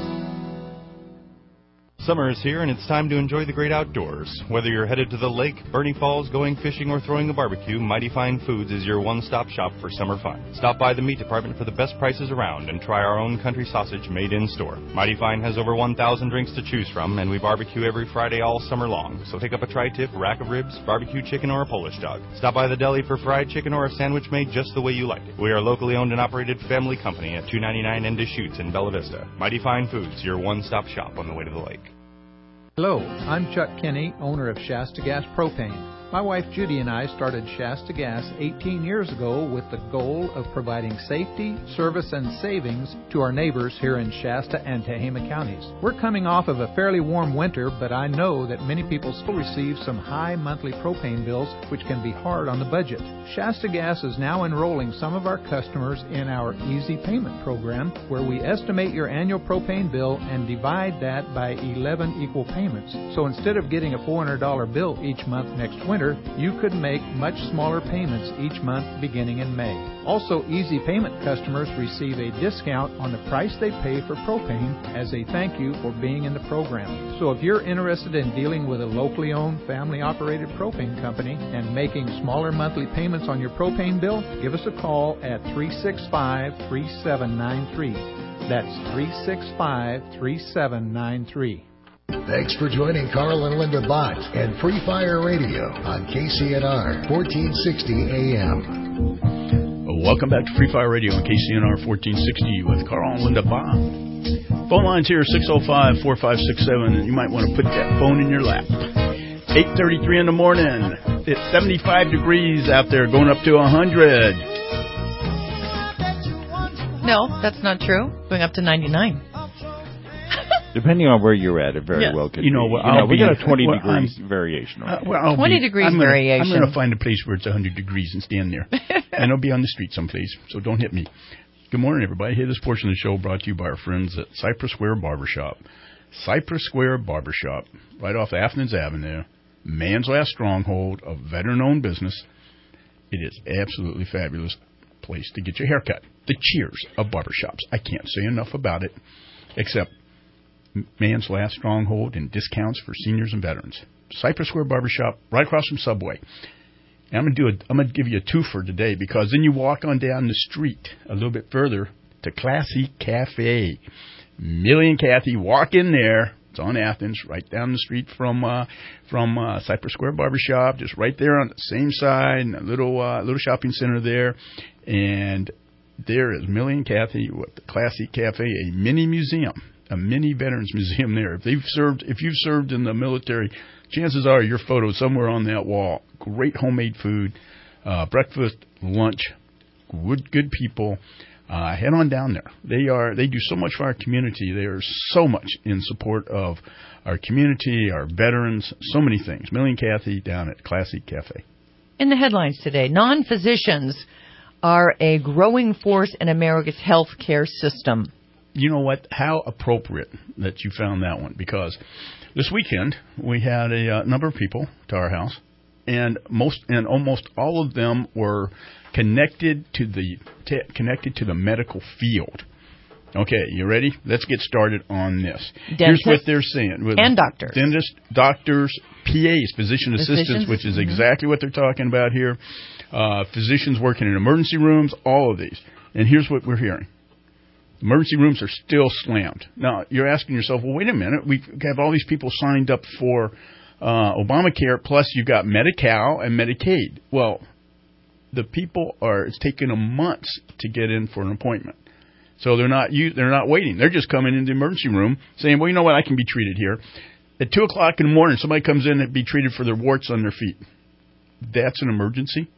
Summer is here, and it's time to enjoy the great outdoors. Whether you're headed to the lake, Bernie Falls, going fishing, or throwing a barbecue, Mighty Fine Foods is your one-stop shop for summer fun. Stop by the meat department for the best prices around and try our own country sausage made in-store. Mighty Fine has over one thousand drinks to choose from, and we barbecue every Friday all summer long. So pick up a tri-tip, rack of ribs, barbecue chicken, or a Polish dog. Stop by the deli for fried chicken or a sandwich made just the way you like it. We are a locally owned and operated family company at two ninety-nine in Deschutes in Bella Vista. Mighty Fine Foods, your one-stop shop on the way to the lake. Hello, I'm Chuck Kinney, owner of Shasta Gas Propane. My wife Judy and I started Shasta Gas eighteen years ago with the goal of providing safety, service, and savings to our neighbors here in Shasta and Tehama counties. We're coming off of a fairly warm winter, but I know that many people still receive some high monthly propane bills, which can be hard on the budget. Shasta Gas is now enrolling some of our customers in our Easy Payment program, where we estimate your annual propane bill and divide that by eleven equal payments. So instead of getting a four hundred dollars bill each month next winter, you could make much smaller payments each month beginning in May. Also, Easy Payment customers receive a discount on the price they pay for propane as a thank you for being in the program. So if you're interested in dealing with a locally owned, family-operated propane company and making smaller monthly payments on your propane bill, give us a call at three six five, three seven nine three. That's three six five, three seven nine three. Thanks for joining Carl and Linda Bott and Free Fire Radio on K C N R fourteen sixty A M. Welcome back to Free Fire Radio on K C N R fourteen sixty with Carl and Linda Bott. Phone lines here six oh five, four five six seven, and you might want to put that phone in your lap. eight thirty-three in the morning. It's seventy-five degrees out there, going up to one hundred. No, that's not true. Going up to ninety-nine. Depending on where you're at, it very yeah. well could you know, be. Well, you know, we be, got a twenty well, degrees I'm, variation. Uh, well, twenty be, degrees I'm gonna, variation. I'm going to find a place where it's one hundred degrees and stand there. And I'll be on the street someplace, so don't hit me. Good morning, everybody. Hey, this portion of the show brought to you by our friends at Cypress Square Barbershop. Cypress Square Barbershop, right off Athens Avenue, man's last stronghold of veteran-owned business. It is absolutely fabulous place to get your hair cut. The cheers of barbershops. I can't say enough about it, except man's last stronghold and discounts for seniors and veterans. Cypress Square Barbershop, right across from Subway. And I'm gonna do a, I'm gonna give you a twofer today, because then you walk on down the street a little bit further to Classy Cafe. Millie and Kathy, walk in there. It's on Athens, right down the street from uh, from uh, Cypress Square Barbershop, just right there on the same side, in a little uh, little shopping center there. And there is Millie and Kathy with the Classy Cafe, a mini museum. A mini veterans museum there. If they've served, if you've served in the military, chances are your photo's somewhere on that wall. Great homemade food, uh, breakfast, lunch, good good people. Uh, head on down there. They are they do so much for our community. They are so much in support of our community, our veterans, so many things. Millie and Kathy down at Classy Cafe. In the headlines today, non-physicians are a growing force in America's health care system. You know what? How appropriate that you found that one, because this weekend we had a uh, number of people to our house, and most and almost all of them were connected to the t- connected to the medical field. Okay, you ready? Let's get started on this. Dentists. Here's what they're saying. With and doctors. Dentists, doctors, P As, physician assistants, Physicians. which is Mm-hmm. exactly what they're talking about here. Uh, physicians working in emergency rooms, all of these. And here's what we're hearing. Emergency rooms are still slammed. Now, you're asking yourself, well, wait a minute. We have all these people signed up for uh, Obamacare, plus you've got Medi-Cal and Medicaid. Well, the people are, it's taking them months to get in for an appointment. So they're not they're not waiting. They're just coming into the emergency room saying, well, you know what, I can be treated here. At two o'clock in the morning, somebody comes in and be treated for their warts on their feet. That's an emergency?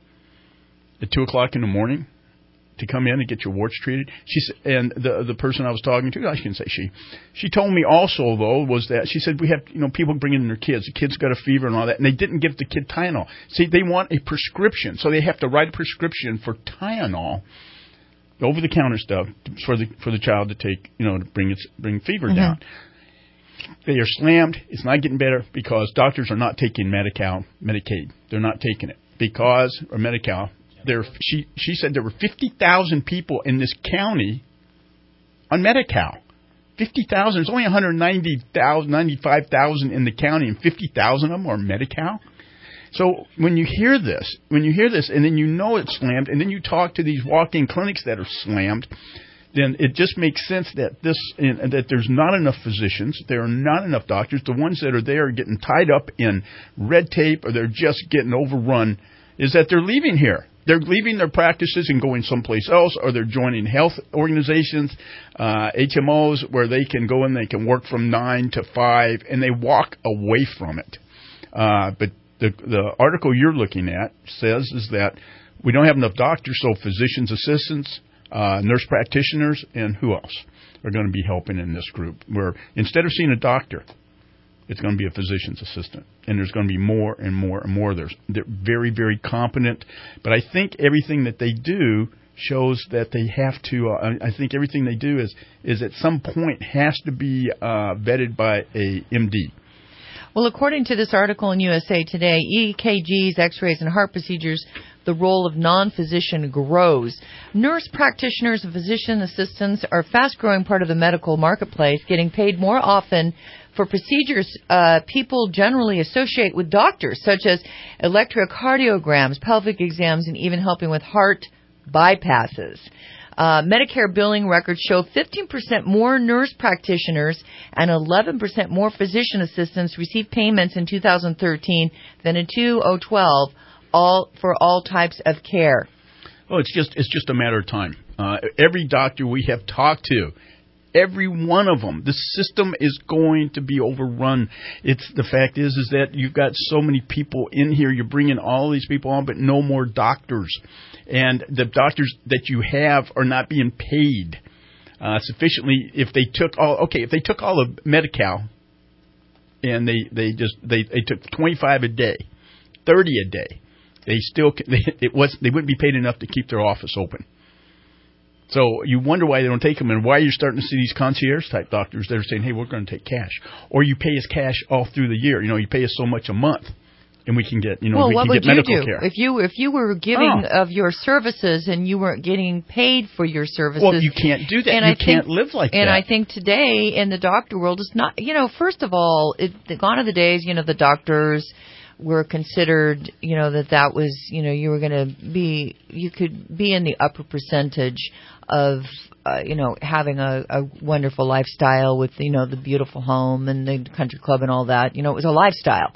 At two o'clock in the morning? To come in and get your warts treated. She and the the person I was talking to, I shouldn't say she. She told me also though was that she said we have you know people bringing in their kids. The kid's got a fever and all that, and they didn't give the kid Tylenol. See, they want a prescription, so they have to write a prescription for Tylenol, over the counter stuff for the for the child to take, you know, to bring its bring fever mm-hmm. down. They are slammed. It's not getting better because doctors are not taking Medi-Cal, Medicaid. They're not taking it because or Medi-Cal. There, she she said there were fifty thousand people in this county on Medi-Cal. fifty thousand. There's only one hundred ninety thousand, ninety-five thousand in the county, and fifty thousand of them are Medi-Cal. So when you hear this, when you hear this, and then you know it's slammed, and then you talk to these walk-in clinics that are slammed, then it just makes sense that this that there's not enough physicians, there are not enough doctors. The ones that are there are getting tied up in red tape, or they're just getting overrun. Is that they're leaving here. They're leaving their practices and going someplace else, or they're joining health organizations, uh, H M Os, where they can go and they can work from nine to five, and they walk away from it. Uh, but The the article you're looking at says is that we don't have enough doctors, so physicians assistants, uh, nurse practitioners, and who else are going to be helping in this group? Where instead of seeing a doctor, it's going to be a physician's assistant, and there's going to be more and more and more. There's, they're very, very competent, but I think everything that they do shows that they have to. Uh, I think everything they do is is at some point has to be uh, vetted by a M D. Well, according to this article in U S A Today, E K Gs, X-rays, and heart procedures, the role of non-physician grows. Nurse practitioners and physician assistants are a fast-growing part of the medical marketplace, getting paid more often for procedures uh, people generally associate with doctors, such as electrocardiograms, pelvic exams, and even helping with heart bypasses. Uh, Medicare billing records show fifteen percent more nurse practitioners and eleven percent more physician assistants received payments in two thousand thirteen than in two thousand twelve, all for all types of care. Well, it's just it's just a matter of time. Uh, every doctor we have talked to, every one of them, the system is going to be overrun. It's the fact is is that you've got so many people in here. You're bringing all these people on, but no more doctors. And the doctors that you have are not being paid uh, sufficiently. If they took all, okay, if they took all of Medi-Cal and they, they just they, they took twenty-five a day, thirty a day, they still they, it was they wouldn't be paid enough to keep their office open. So you wonder why they don't take them, and why you're starting to see these concierge type doctors that are saying, "Hey, we're going to take cash," or you pay us cash all through the year. You know, you pay us so much a month. And we can get, you know, well, we what can would get medical you do? care. If you if you were giving oh. of your services and you weren't getting paid for your services, well, you can't do that. And you I can't think, live like and that. And I think today in the doctor world, it's not. You know, first of all, it, gone are the days. You know, the doctors were considered. You know that that was. You know, you were going to be. You could be in the upper percentage of. Uh, you know, having a, a wonderful lifestyle with, you know, the beautiful home and the country club and all that. You know, it was a lifestyle.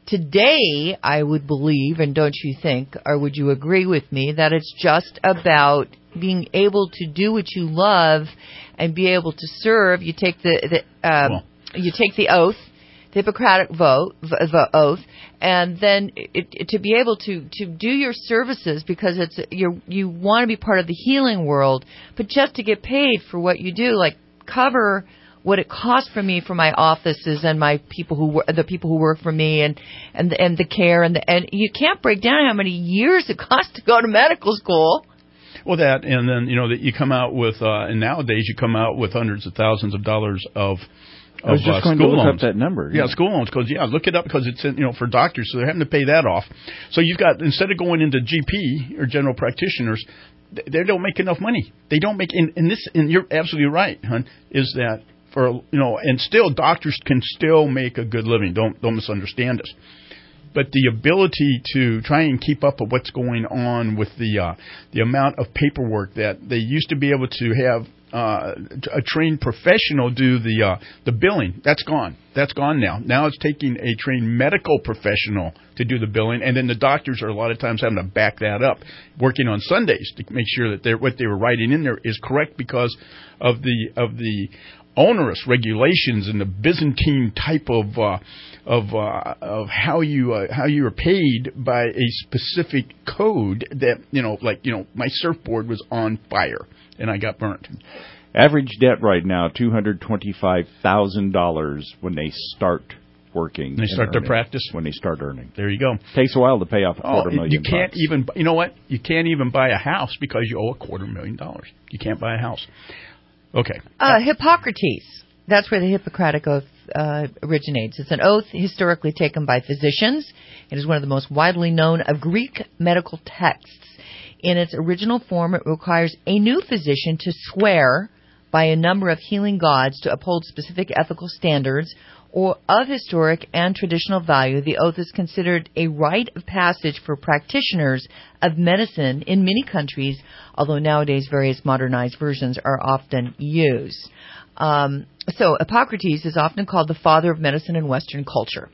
Today, I would believe, and don't you think, or would you agree with me, that it's just about being able to do what you love and be able to serve. You take the, the um, well. you take the oath, the Hippocratic vote, the oath, and then it, it, to be able to, to do your services because it's you you want to be part of the healing world, but just to get paid for what you do, like cover what it costs for me for my offices and my people who the people who work for me and and the, and the care and the, and you can't break down how many years it costs to go to medical school. Well, that and then you know that you come out with uh, and nowadays you come out with hundreds of thousands of dollars of. I was just uh, going to look loans. up that number. Yeah, yeah school loans. Because yeah, look it up because it's in, you know for doctors, so they're having to pay that off. So you've got instead of going into G P or general practitioners, they don't make enough money. They don't make and, and this. And you're absolutely right, hon. Is that for you know? And still, doctors can still make a good living. Don't don't misunderstand us. But the ability to try and keep up with what's going on with the uh, the amount of paperwork that they used to be able to have. Uh, a trained professional do the uh, the billing. That's gone. That's gone now. Now it's taking a trained medical professional to do the billing, and then the doctors are a lot of times having to back that up, working on Sundays to make sure that they're, what they were writing in there is correct because of the of the onerous regulations and the Byzantine type of uh, of uh, of how you uh, how you are paid by a specific code that you know, like you know, my surfboard was on fire. And I got burnt. Average debt right now, two hundred twenty-five thousand dollars when they start working. When they start their practice? When they start earning. There you go. Takes a while to pay off a quarter oh, million you can't bucks. even, you know what? You can't even buy a house because you owe a quarter million dollars. You can't buy a house. Okay. Uh, Hippocrates. That's where the Hippocratic Oath uh, originates. It's an oath historically taken by physicians. It is one of the most widely known of Greek medical texts. In its original form, it requires a new physician to swear by a number of healing gods to uphold specific ethical standards or of historic and traditional value. The oath is considered a rite of passage for practitioners of medicine in many countries, although nowadays various modernized versions are often used. Um, so Hippocrates is often called the father of medicine in Western culture.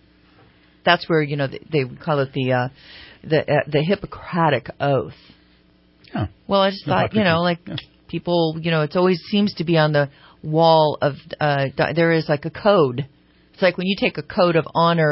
That's where, you know, they, they call it the... Uh, The uh, the Hippocratic Oath. Oh. Well, I just thought, you know, like yeah. people, you know, it always seems to be on the wall of, uh, there is like a code. It's like when you take a code of honor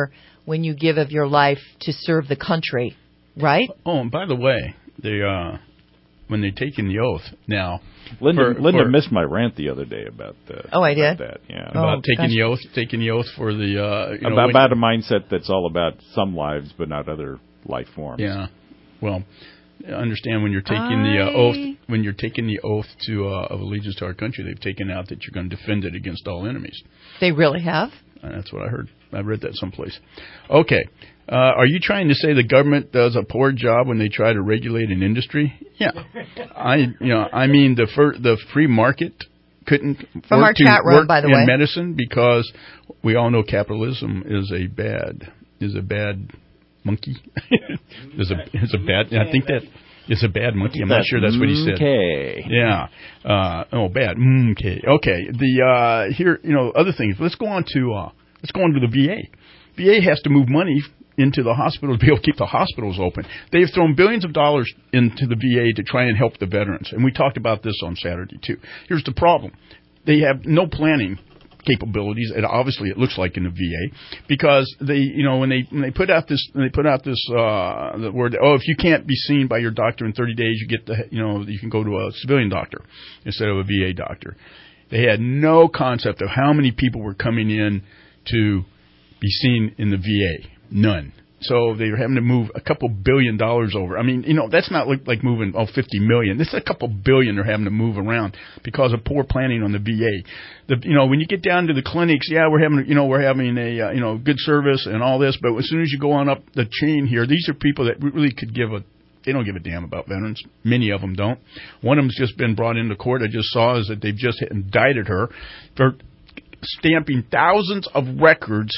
when you give of your life to serve the country, right? Oh, and by the way, they uh, when they take in the oath now. Linda, for, Linda for, missed my rant the other day about uh, oh, I did. That, yeah, about oh, taking gosh. the oath, taking the oath for the uh, you know, about, when, about a mindset that's all about some lives but not other life forms. Yeah, well, understand when you're taking I... the uh, oath, when you're taking the oath to uh, of allegiance to our country, they've taken out that you're going to defend it against all enemies. They really have. Uh, that's what I heard. I read that someplace. Okay. Uh, are you trying to say the government does a poor job when they try to regulate an industry? Yeah. I, you know, I mean the fir- the free market couldn't From work our to chat room, work by the in way. medicine because we all know capitalism is a bad is a bad monkey. is a is a bad. I think that is a bad monkey. I'm not sure that's what he said. Okay. Yeah. Uh, oh, bad. Okay. Okay. The uh, here, you know, other things. Let's go on to uh, let's go on to the V A. V A has to move money into the hospital to be able to keep the hospitals open. They've thrown billions of dollars into the V A to try and help the veterans, and we talked about this on Saturday too. Here's the problem: they have no planning capabilities, and obviously it looks like in the V A, because they, you know, when they when they put out this when they put out this uh, the word, oh, if you can't be seen by your doctor in thirty days, you get the, you know, you can go to a civilian doctor instead of a V A doctor. They had no concept of how many people were coming in to be seen in the V A. None. So they were having to move a couple billion dollars over. I mean, you know, that's not like, like moving, oh, fifty million. This is a couple billion they're having to move around because of poor planning on the V A. The, you know, when you get down to the clinics, yeah, we're having, you know, we're having a, uh, you know, good service and all this, but as soon as you go on up the chain here, these are people that really could give a, they don't give a damn about veterans. Many of them don't. One of them's just been brought into court. I just saw is that they've just indicted her for stamping thousands of records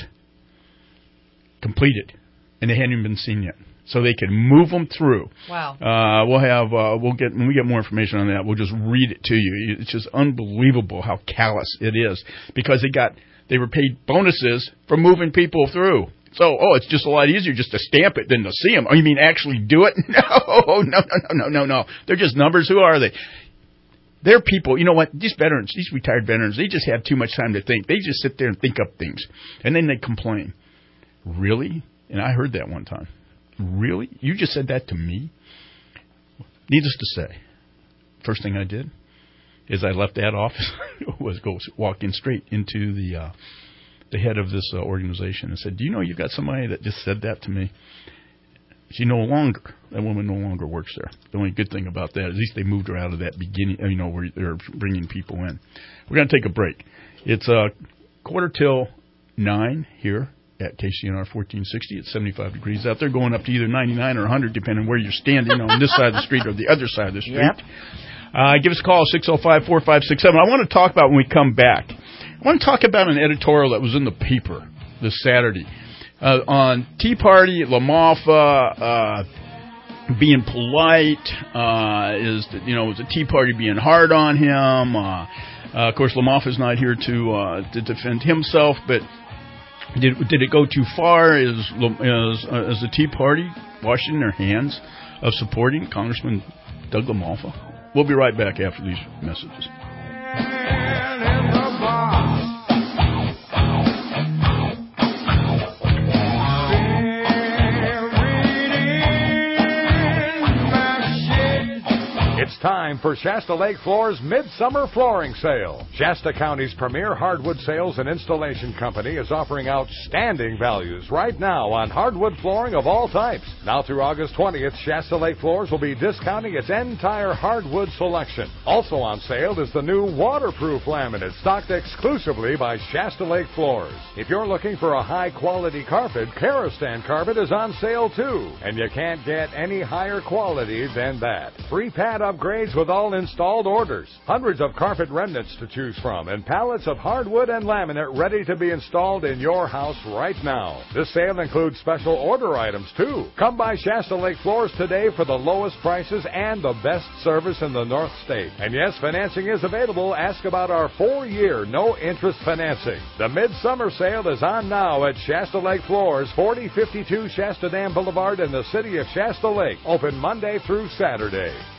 completed, and they hadn't even been seen yet. So they can move them through. Wow. Uh, we'll have, uh, we'll get, when we get more information on that, we'll just read it to you. It's just unbelievable how callous it is, because they got, they were paid bonuses for moving people through. So, oh, it's just a lot easier just to stamp it than to see them. Oh, you mean actually do it? No, no, no, no, no, no, no. They're just numbers. Who are they? They're people, you know what, these veterans, these retired veterans, they just have too much time to think. They just sit there and think up things, and then they complain. Really? And I heard that one time. Really? You just said that to me? Needless to say, first thing I did is I left that office, was go walk in straight into the uh, the head of this uh, organization and said, do you know you've got somebody that just said that to me? She no longer, that woman no longer works there. The only good thing about that, at least they moved her out of that beginning, you know, where they're bringing people in. We're going to take a break. It's uh, quarter till nine here at K C N R fourteen sixty. It's seventy-five degrees out there, going up to either ninety-nine or one hundred, depending on where you're standing on this side of the street or the other side of the street. Yep. Uh, give us a call, six oh five, four five six seven. I want to talk about when we come back. I want to talk about an editorial that was in the paper this Saturday uh, on Tea Party, LaMalfa, uh, being polite, uh, is, the, you know, is the Tea Party being hard on him? Uh, uh, of course, LaMalfa's not here to uh, to defend himself, but Did did it go too far? Is is, uh, is the Tea Party washing their hands of supporting Congressman Doug LaMalfa? We'll be right back after these messages. It's time for Shasta Lake Floors Midsummer Flooring Sale. Shasta County's premier hardwood sales and installation company is offering outstanding values right now on hardwood flooring of all types. Now through August twentieth, Shasta Lake Floors will be discounting its entire hardwood selection. Also on sale is the new waterproof laminate stocked exclusively by Shasta Lake Floors. If you're looking for a high-quality carpet, Karastan carpet is on sale too. And you can't get any higher quality than that. Free pad upgrades with all installed orders. Hundreds of carpet remnants to choose from and pallets of hardwood and laminate ready to be installed in your house right now. This sale includes special order items too. Come by Shasta Lake Floors today for the lowest prices and the best service in the North State. And yes, financing is available. Ask about our four-year no-interest financing. The Midsummer Sale is on now at Shasta Lake Floors, forty fifty-two Shasta Dam Boulevard in the city of Shasta Lake. Open Monday through Saturday.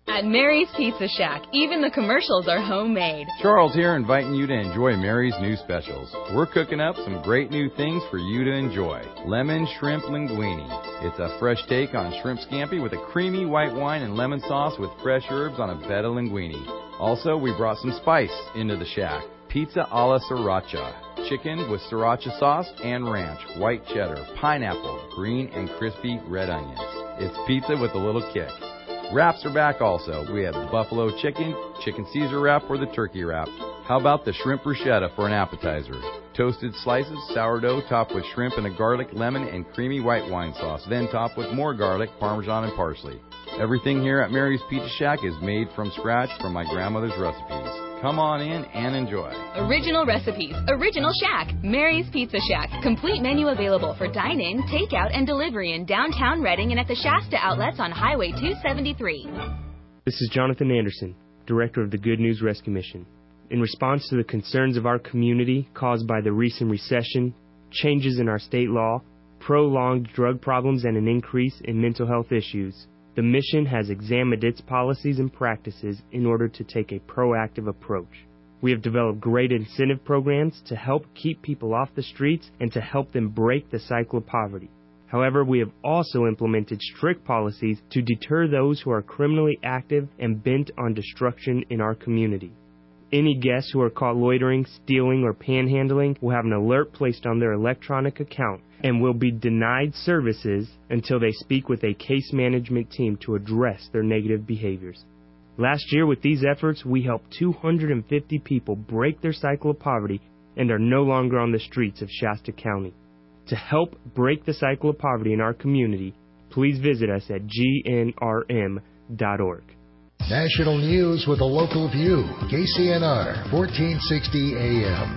At Mary's Pizza Shack, even the commercials are homemade. Charles here, inviting you to enjoy Mary's new specials. We're cooking up some great new things for you to enjoy. Lemon shrimp linguine. It's a fresh take on shrimp scampi with a creamy white wine and lemon sauce with fresh herbs on a bed of linguine. Also, we brought some spice into the shack. Pizza alla sriracha. Chicken with sriracha sauce and ranch, white cheddar, pineapple, green and crispy red onions. It's pizza with a little kick. Wraps are back also. We have the buffalo chicken, chicken Caesar wrap, or the turkey wrap. How about the shrimp bruschetta for an appetizer? Toasted slices, sourdough topped with shrimp and a garlic, lemon, and creamy white wine sauce, then topped with more garlic, parmesan, and parsley. Everything here at Mary's Pizza Shack is made from scratch from my grandmother's recipes. Come on in and enjoy. Original recipes, original shack, Mary's Pizza Shack. Complete menu available for dine-in, takeout, and delivery in downtown Reading and at the Shasta outlets on Highway two seventy-three. This is Jonathan Anderson, Director of the Good News Rescue Mission. In response to the concerns of our community caused by the recent recession, changes in our state law, prolonged drug problems, and an increase in mental health issues, the mission has examined its policies and practices in order to take a proactive approach. We have developed great incentive programs to help keep people off the streets and to help them break the cycle of poverty. However, we have also implemented strict policies to deter those who are criminally active and bent on destruction in our community. Any guests who are caught loitering, stealing, or panhandling will have an alert placed on their electronic account and will be denied services until they speak with a case management team to address their negative behaviors. Last year, with these efforts, we helped two hundred fifty people break their cycle of poverty and are no longer on the streets of Shasta County. To help break the cycle of poverty in our community, please visit us at G N R M dot org. National news with a local view. K C N R, fourteen sixty A M.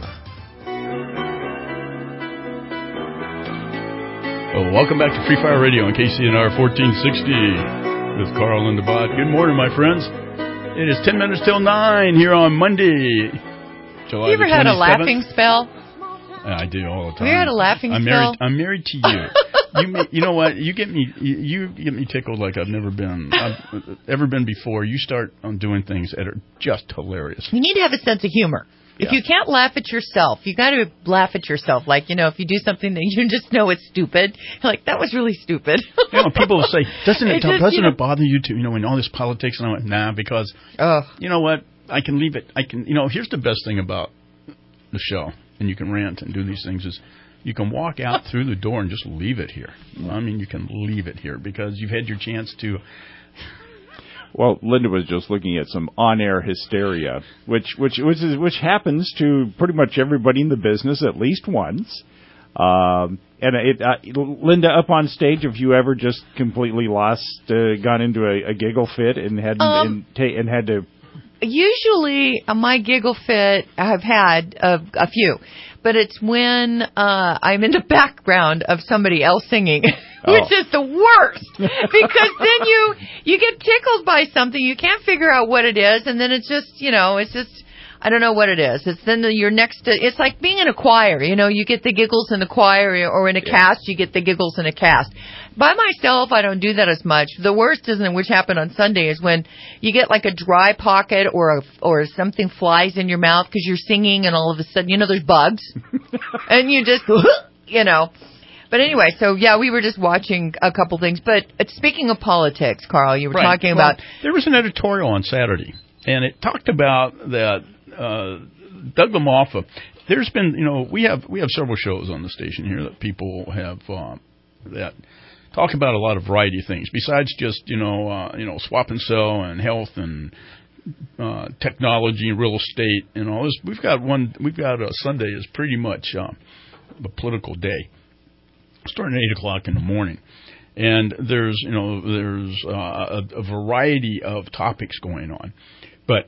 Oh, welcome back to Free Fire Radio on K C N R fourteen sixty with Carl and the Bot. Good morning, my friends. It is ten minutes till nine here on Monday, July you ever the had a laughing spell? I do all the time. Have you had a laughing I'm spell? Married, I'm married to you. you, ma- you know what? You get me. You, you get me tickled like I've never been. I've ever been before. You start on doing things that are just hilarious. You need to have a sense of humor. If Yeah. you can't laugh at yourself, you got to laugh at yourself. Like, you know, if you do something that you just know it's stupid, you're like, that was really stupid. You know, people will say, doesn't it, It just, doesn't you know- it bother you to, you know, in all this politics? And I went, nah, because, Ugh. you know what? I can leave it. I can, you know, here's the best thing about the show, and you can rant and do these things, is you can walk out through the door and just leave it here. I mean, you can leave it here because you've had your chance to. Well, Linda was just looking at some on-air hysteria, which which which, is, which happens to pretty much everybody in the business at least once. Um, and it, uh, Linda, up on stage, have you ever just completely lost, uh, gone into a, a giggle fit and had Um, and, ta- and had to? Usually, uh, my giggle fit, I've had uh, a few, but it's when uh, I'm in the background of somebody else singing, which Oh. is the worst, because then you you get tickled by something, you can't figure out what it is, and then it's just, you know, it's just, I don't know what it is. It's then the, you're next to, it's like being in a choir, you know, you get the giggles in the choir, or in a cast, you get the giggles in a cast. By myself, I don't do that as much. The worst isn't, which happened on Sunday, is when you get like a dry pocket or a, or something flies in your mouth because you're singing, and all of a sudden, you know, there's bugs, and you just, you know. But anyway, so yeah, we were just watching a couple things. But uh, speaking of politics, Carl, you were Right. talking Well, about. There was an editorial on Saturday, and it talked about that uh, Doug LaMalfa. There's been, you know, we have we have several shows on the station here that people have uh, that talk about a lot of variety of things besides just, you know, uh, you know, swap and sell and health and uh, technology and real estate and all this. We've got one. We've got a Sunday is pretty much uh, a political day, starting at eight o'clock in the morning. And there's, you know, there's uh, a, a variety of topics going on. But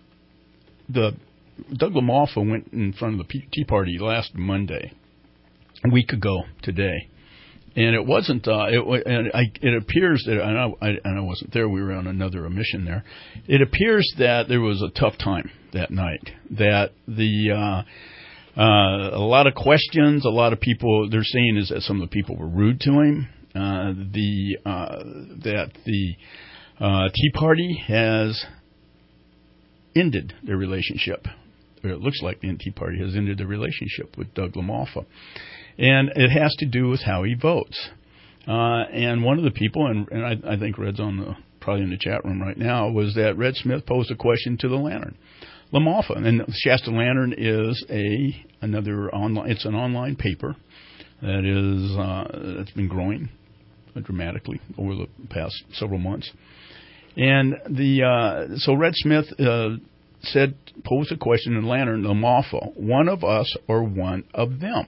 the Doug LaMalfa went in front of the Tea Party last Monday, a week ago today. And it wasn't, uh, it, and I, it appears that, and I, I, and I wasn't there, we were on another mission there. It appears that there was a tough time that night, that the, uh, Uh, a lot of questions, a lot of people, they're saying is that some of the people were rude to him, uh, the, uh, that the, Uh, Tea Party has ended their relationship. Or it looks like the Tea Party has ended their relationship with Doug LaMalfa. And it has to do with how he votes. Uh, and one of the people, and, and I, I think Red's on the probably in the chat room right now, was that Red Smith posed a question to the Lantern. LaMalfa, and Shasta Lantern is a another online. It's an online paper that is uh, that's been growing dramatically over the past several months. And the uh, so Red Smith uh, said posed a question to the Lantern, LaMalfa, one of us or one of them.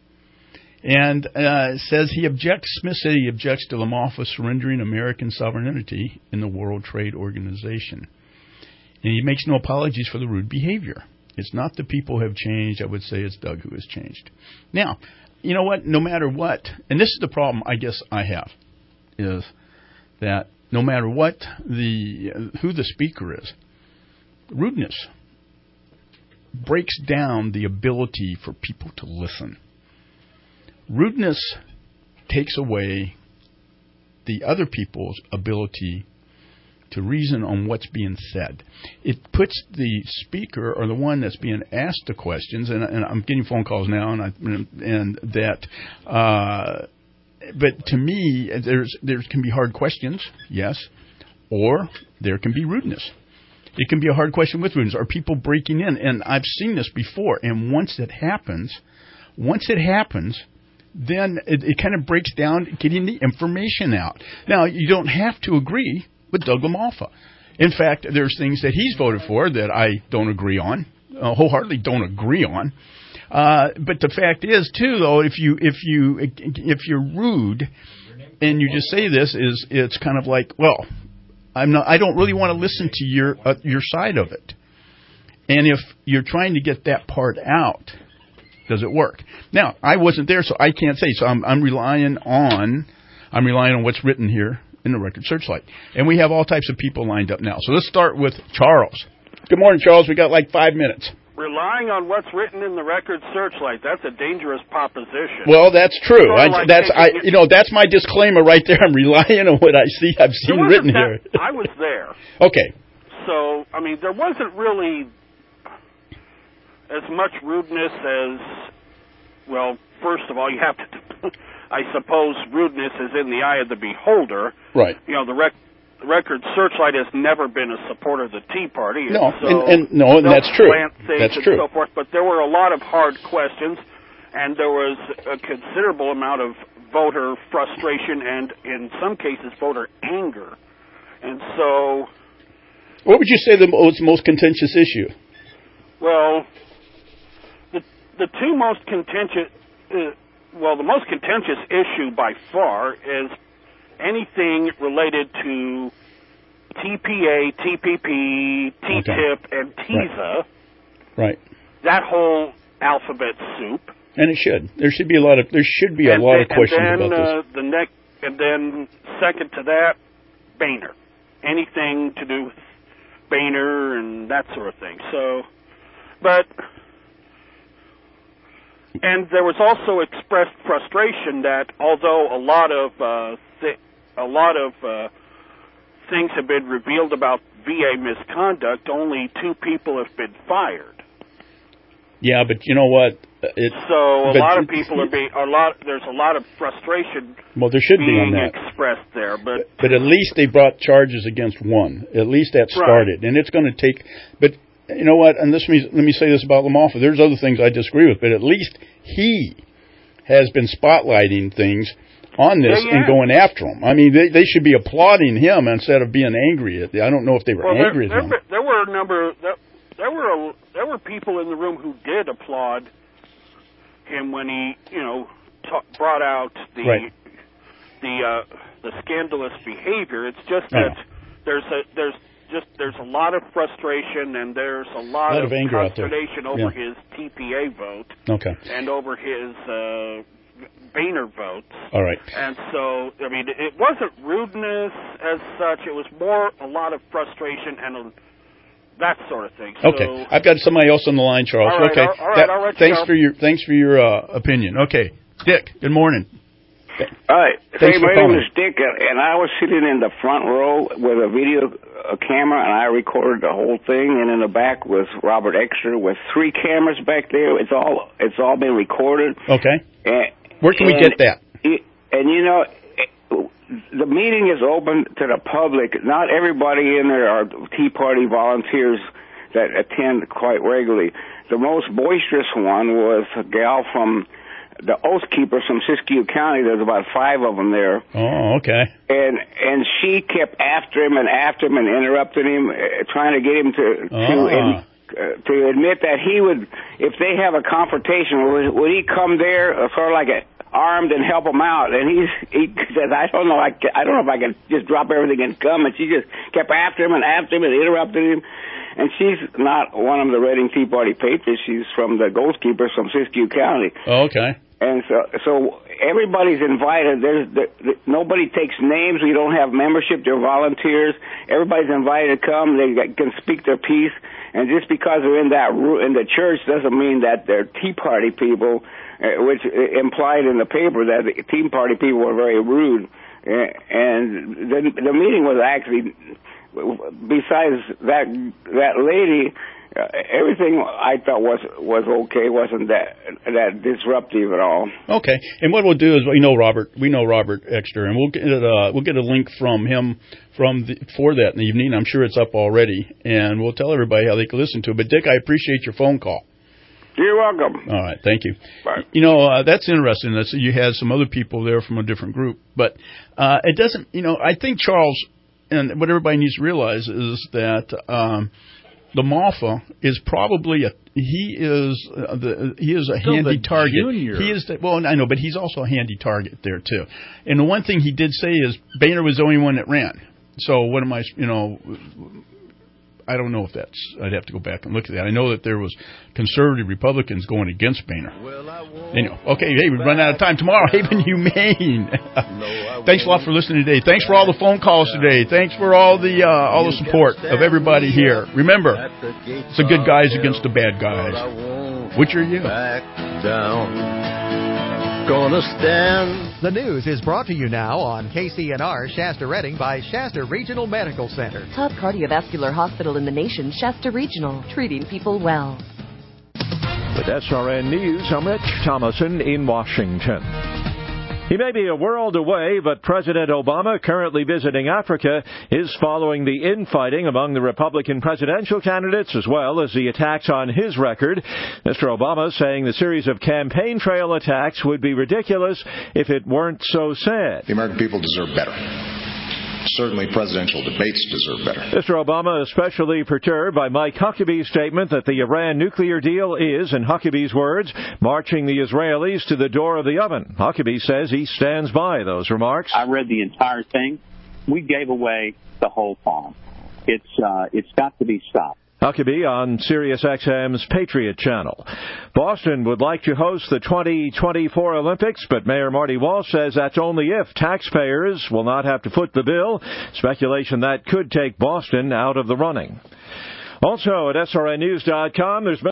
And uh, says he objects. Smith said he objects to LaMalfa surrendering American sovereignty in the World Trade Organization. And he makes no apologies for the rude behavior. It's not the people who have changed. I would say it's Doug who has changed. Now, you know what? No matter what, and this is the problem I guess I have, is that no matter what the uh, who the speaker is, rudeness breaks down the ability for people to listen. Rudeness takes away the other people's ability to reason on what's being said. It puts the speaker or the one that's being asked the questions, and, and I'm getting phone calls now, and I, and that. Uh, but to me, there's there can be hard questions, yes, or there can be rudeness. It can be a hard question with rudeness. Are people breaking in? And I've seen this before. And once it happens, once it happens. Then it, it kind of breaks down getting the information out. Now, you don't have to agree with Doug LaMalfa. In fact, there's things that he's voted for that I don't agree on, uh, wholeheartedly don't agree on. Uh, but the fact is, too, though, if you if you if you're rude and you just say this, is it's kind of like, well, I'm not. I don't really want to listen to your uh, your side of it. And if you're trying to get that part out, does it work? Now, I wasn't there, so I can't say. So I'm, I'm relying on, I'm relying on what's written here in the Record Searchlight, and we have all types of people lined up now. So let's start with Charles. Good morning, Charles. We got like five minutes. Relying on what's written in the Record Searchlight, that's a dangerous proposition. Well, that's true. Sort of I, like that's I, taking, you know, that's my disclaimer right there. I'm relying on what I see. I've seen written that, here. I was there. Okay. So, I mean, there wasn't really as much rudeness as, well, first of all, you have to, I suppose rudeness is in the eye of the beholder. Right. You know, the, rec, the Record Searchlight has never been a supporter of the Tea Party. No, so and, and no, and that's true. That's and true. So forth, but there were a lot of hard questions, and there was a considerable amount of voter frustration and, in some cases, voter anger. And so... What would you say the most, most contentious issue? Well... The two most contentious, uh, well, the most contentious issue by far is anything related to T P A, T P P, T T I P, okay. and TISA. Right. right. That whole alphabet soup. And it should. There should be a lot of. There should be a and lot then, of questions and then, about uh, this. The next, and then second to that, Boehner. Anything to do with Boehner and that sort of thing. So, but. And there was also expressed frustration that although a lot of uh, th- a lot of uh, things have been revealed about V A misconduct, only two people have been fired. Yeah, but you know what? It, so a lot of people are being a lot. There's a lot of frustration. Well, there should being be on that. expressed there, but but at least they brought charges against one. At least that started, right. And it's going to take. But you know what? And this means, let me say this about LaMalfa. There's other things I disagree with, but at least he has been spotlighting things on this yeah, yeah. and going after him. I mean, they they should be applauding him instead of being angry at. The, I don't know if they were well, angry there, at him. There, there were a number. There, there were a, there were people in the room who did applaud him when he, you know, ta- brought out the right. the uh, the scandalous behavior. It's just that oh. there's a there's just there's a lot of frustration and there's a lot, a lot of, of anger consternation out there. over Yeah. his T P A vote. Okay. And over his uh, Boehner votes. All right. And so, I mean, it wasn't rudeness as such. It was more a lot of frustration and a, that sort of thing. So, okay. I've got somebody else on the line, Charles. All right, okay. All, all right, that, all right, thanks Charles. for your thanks for your uh, opinion. Okay. Dick, good morning. All right. Thanks Hey, for my name calling. is Dick, and I was sitting in the front row with a video a camera, and I recorded the whole thing. And in the back was Robert Exter with three cameras back there. It's all it's all been recorded. Okay. And, Where can we and get that? It, and you know, the meeting is open to the public. Not everybody in there are Tea Party volunteers that attend quite regularly. The most boisterous one was a gal from the Oath Keepers from Siskiyou County. There's about five of them there. Oh, okay. And and she kept after him and after him and interrupted him, uh, trying to get him to to, Oh. in, uh, to admit that he would, if they have a confrontation, would, would he come there uh, sort of like a, armed and help him out? And he's he says, I don't know, I, ca- I don't know if I can just drop everything and come. And she just kept after him and after him and interrupted him. And she's not one of the Reading Tea Party patriots. She's from the Ghost Keepers from Siskiyou County. Oh, okay. And so, so everybody's invited. There's the, the, nobody takes names. We don't have membership. They're volunteers. Everybody's invited to come. They got- can speak their piece. And just because they're in that ru- in the church doesn't mean that they're Tea Party people, uh, which uh, implied in the paper that the Tea Party people were very rude. Uh, and the, the meeting was actually, besides that that lady, uh, everything I thought was was okay. Wasn't that that disruptive at all? Okay. And what we'll do is we know Robert. We know Robert Exter, and we'll get uh, we'll get a link from him from the, for that in the evening. I'm sure it's up already, and we'll tell everybody how they can listen to it. But Dick, I appreciate your phone call. You're welcome. All right, thank you. Bye. You know, uh, that's interesting. That's, you had some other people there from a different group, but uh, it doesn't. You know, I think Charles, and what everybody needs to realize is that um, the Malfa is probably a he is uh, the he is a Still handy the target. junior. He is the, well, I know, but he's also a handy target there too. And the one thing he did say is Boehner was the only one that ran. So what am I? You know. I don't know if that's, I'd have to go back and look at that. I know that there was conservative Republicans going against Boehner. Anyway, okay, hey, we've run out of time. Tomorrow, Haven Humane. Thanks a lot for listening today. Thanks for all the phone calls today. Thanks for all the uh, all the support of everybody here. Remember, it's the good guys against the bad guys. Which are you? Gonna stand. The news is brought to you now on K C N R Shasta Redding by Shasta Regional Medical Center. Top cardiovascular hospital in the nation, Shasta Regional, treating people well. With S R N News, I'm Rich Thomason in Washington. He may be a world away, but President Obama, currently visiting Africa, is following the infighting among the Republican presidential candidates as well as the attacks on his record. Mister Obama saying the series of campaign trail attacks would be ridiculous if it weren't so sad. The American people deserve better. Certainly presidential debates deserve better. Mister Obama especially perturbed by Mike Huckabee's statement that the Iran nuclear deal is, in Huckabee's words, marching the Israelis to the door of the oven. Huckabee says he stands by those remarks. I read the entire thing. We gave away the whole farm. It's uh, it's got to be stopped. Huckabee on Sirius X M's Patriot Channel. Boston would like to host the twenty twenty-four Olympics, but Mayor Marty Walsh says that's only if taxpayers will not have to foot the bill. Speculation that could take Boston out of the running. Also at S R N news dot com, there's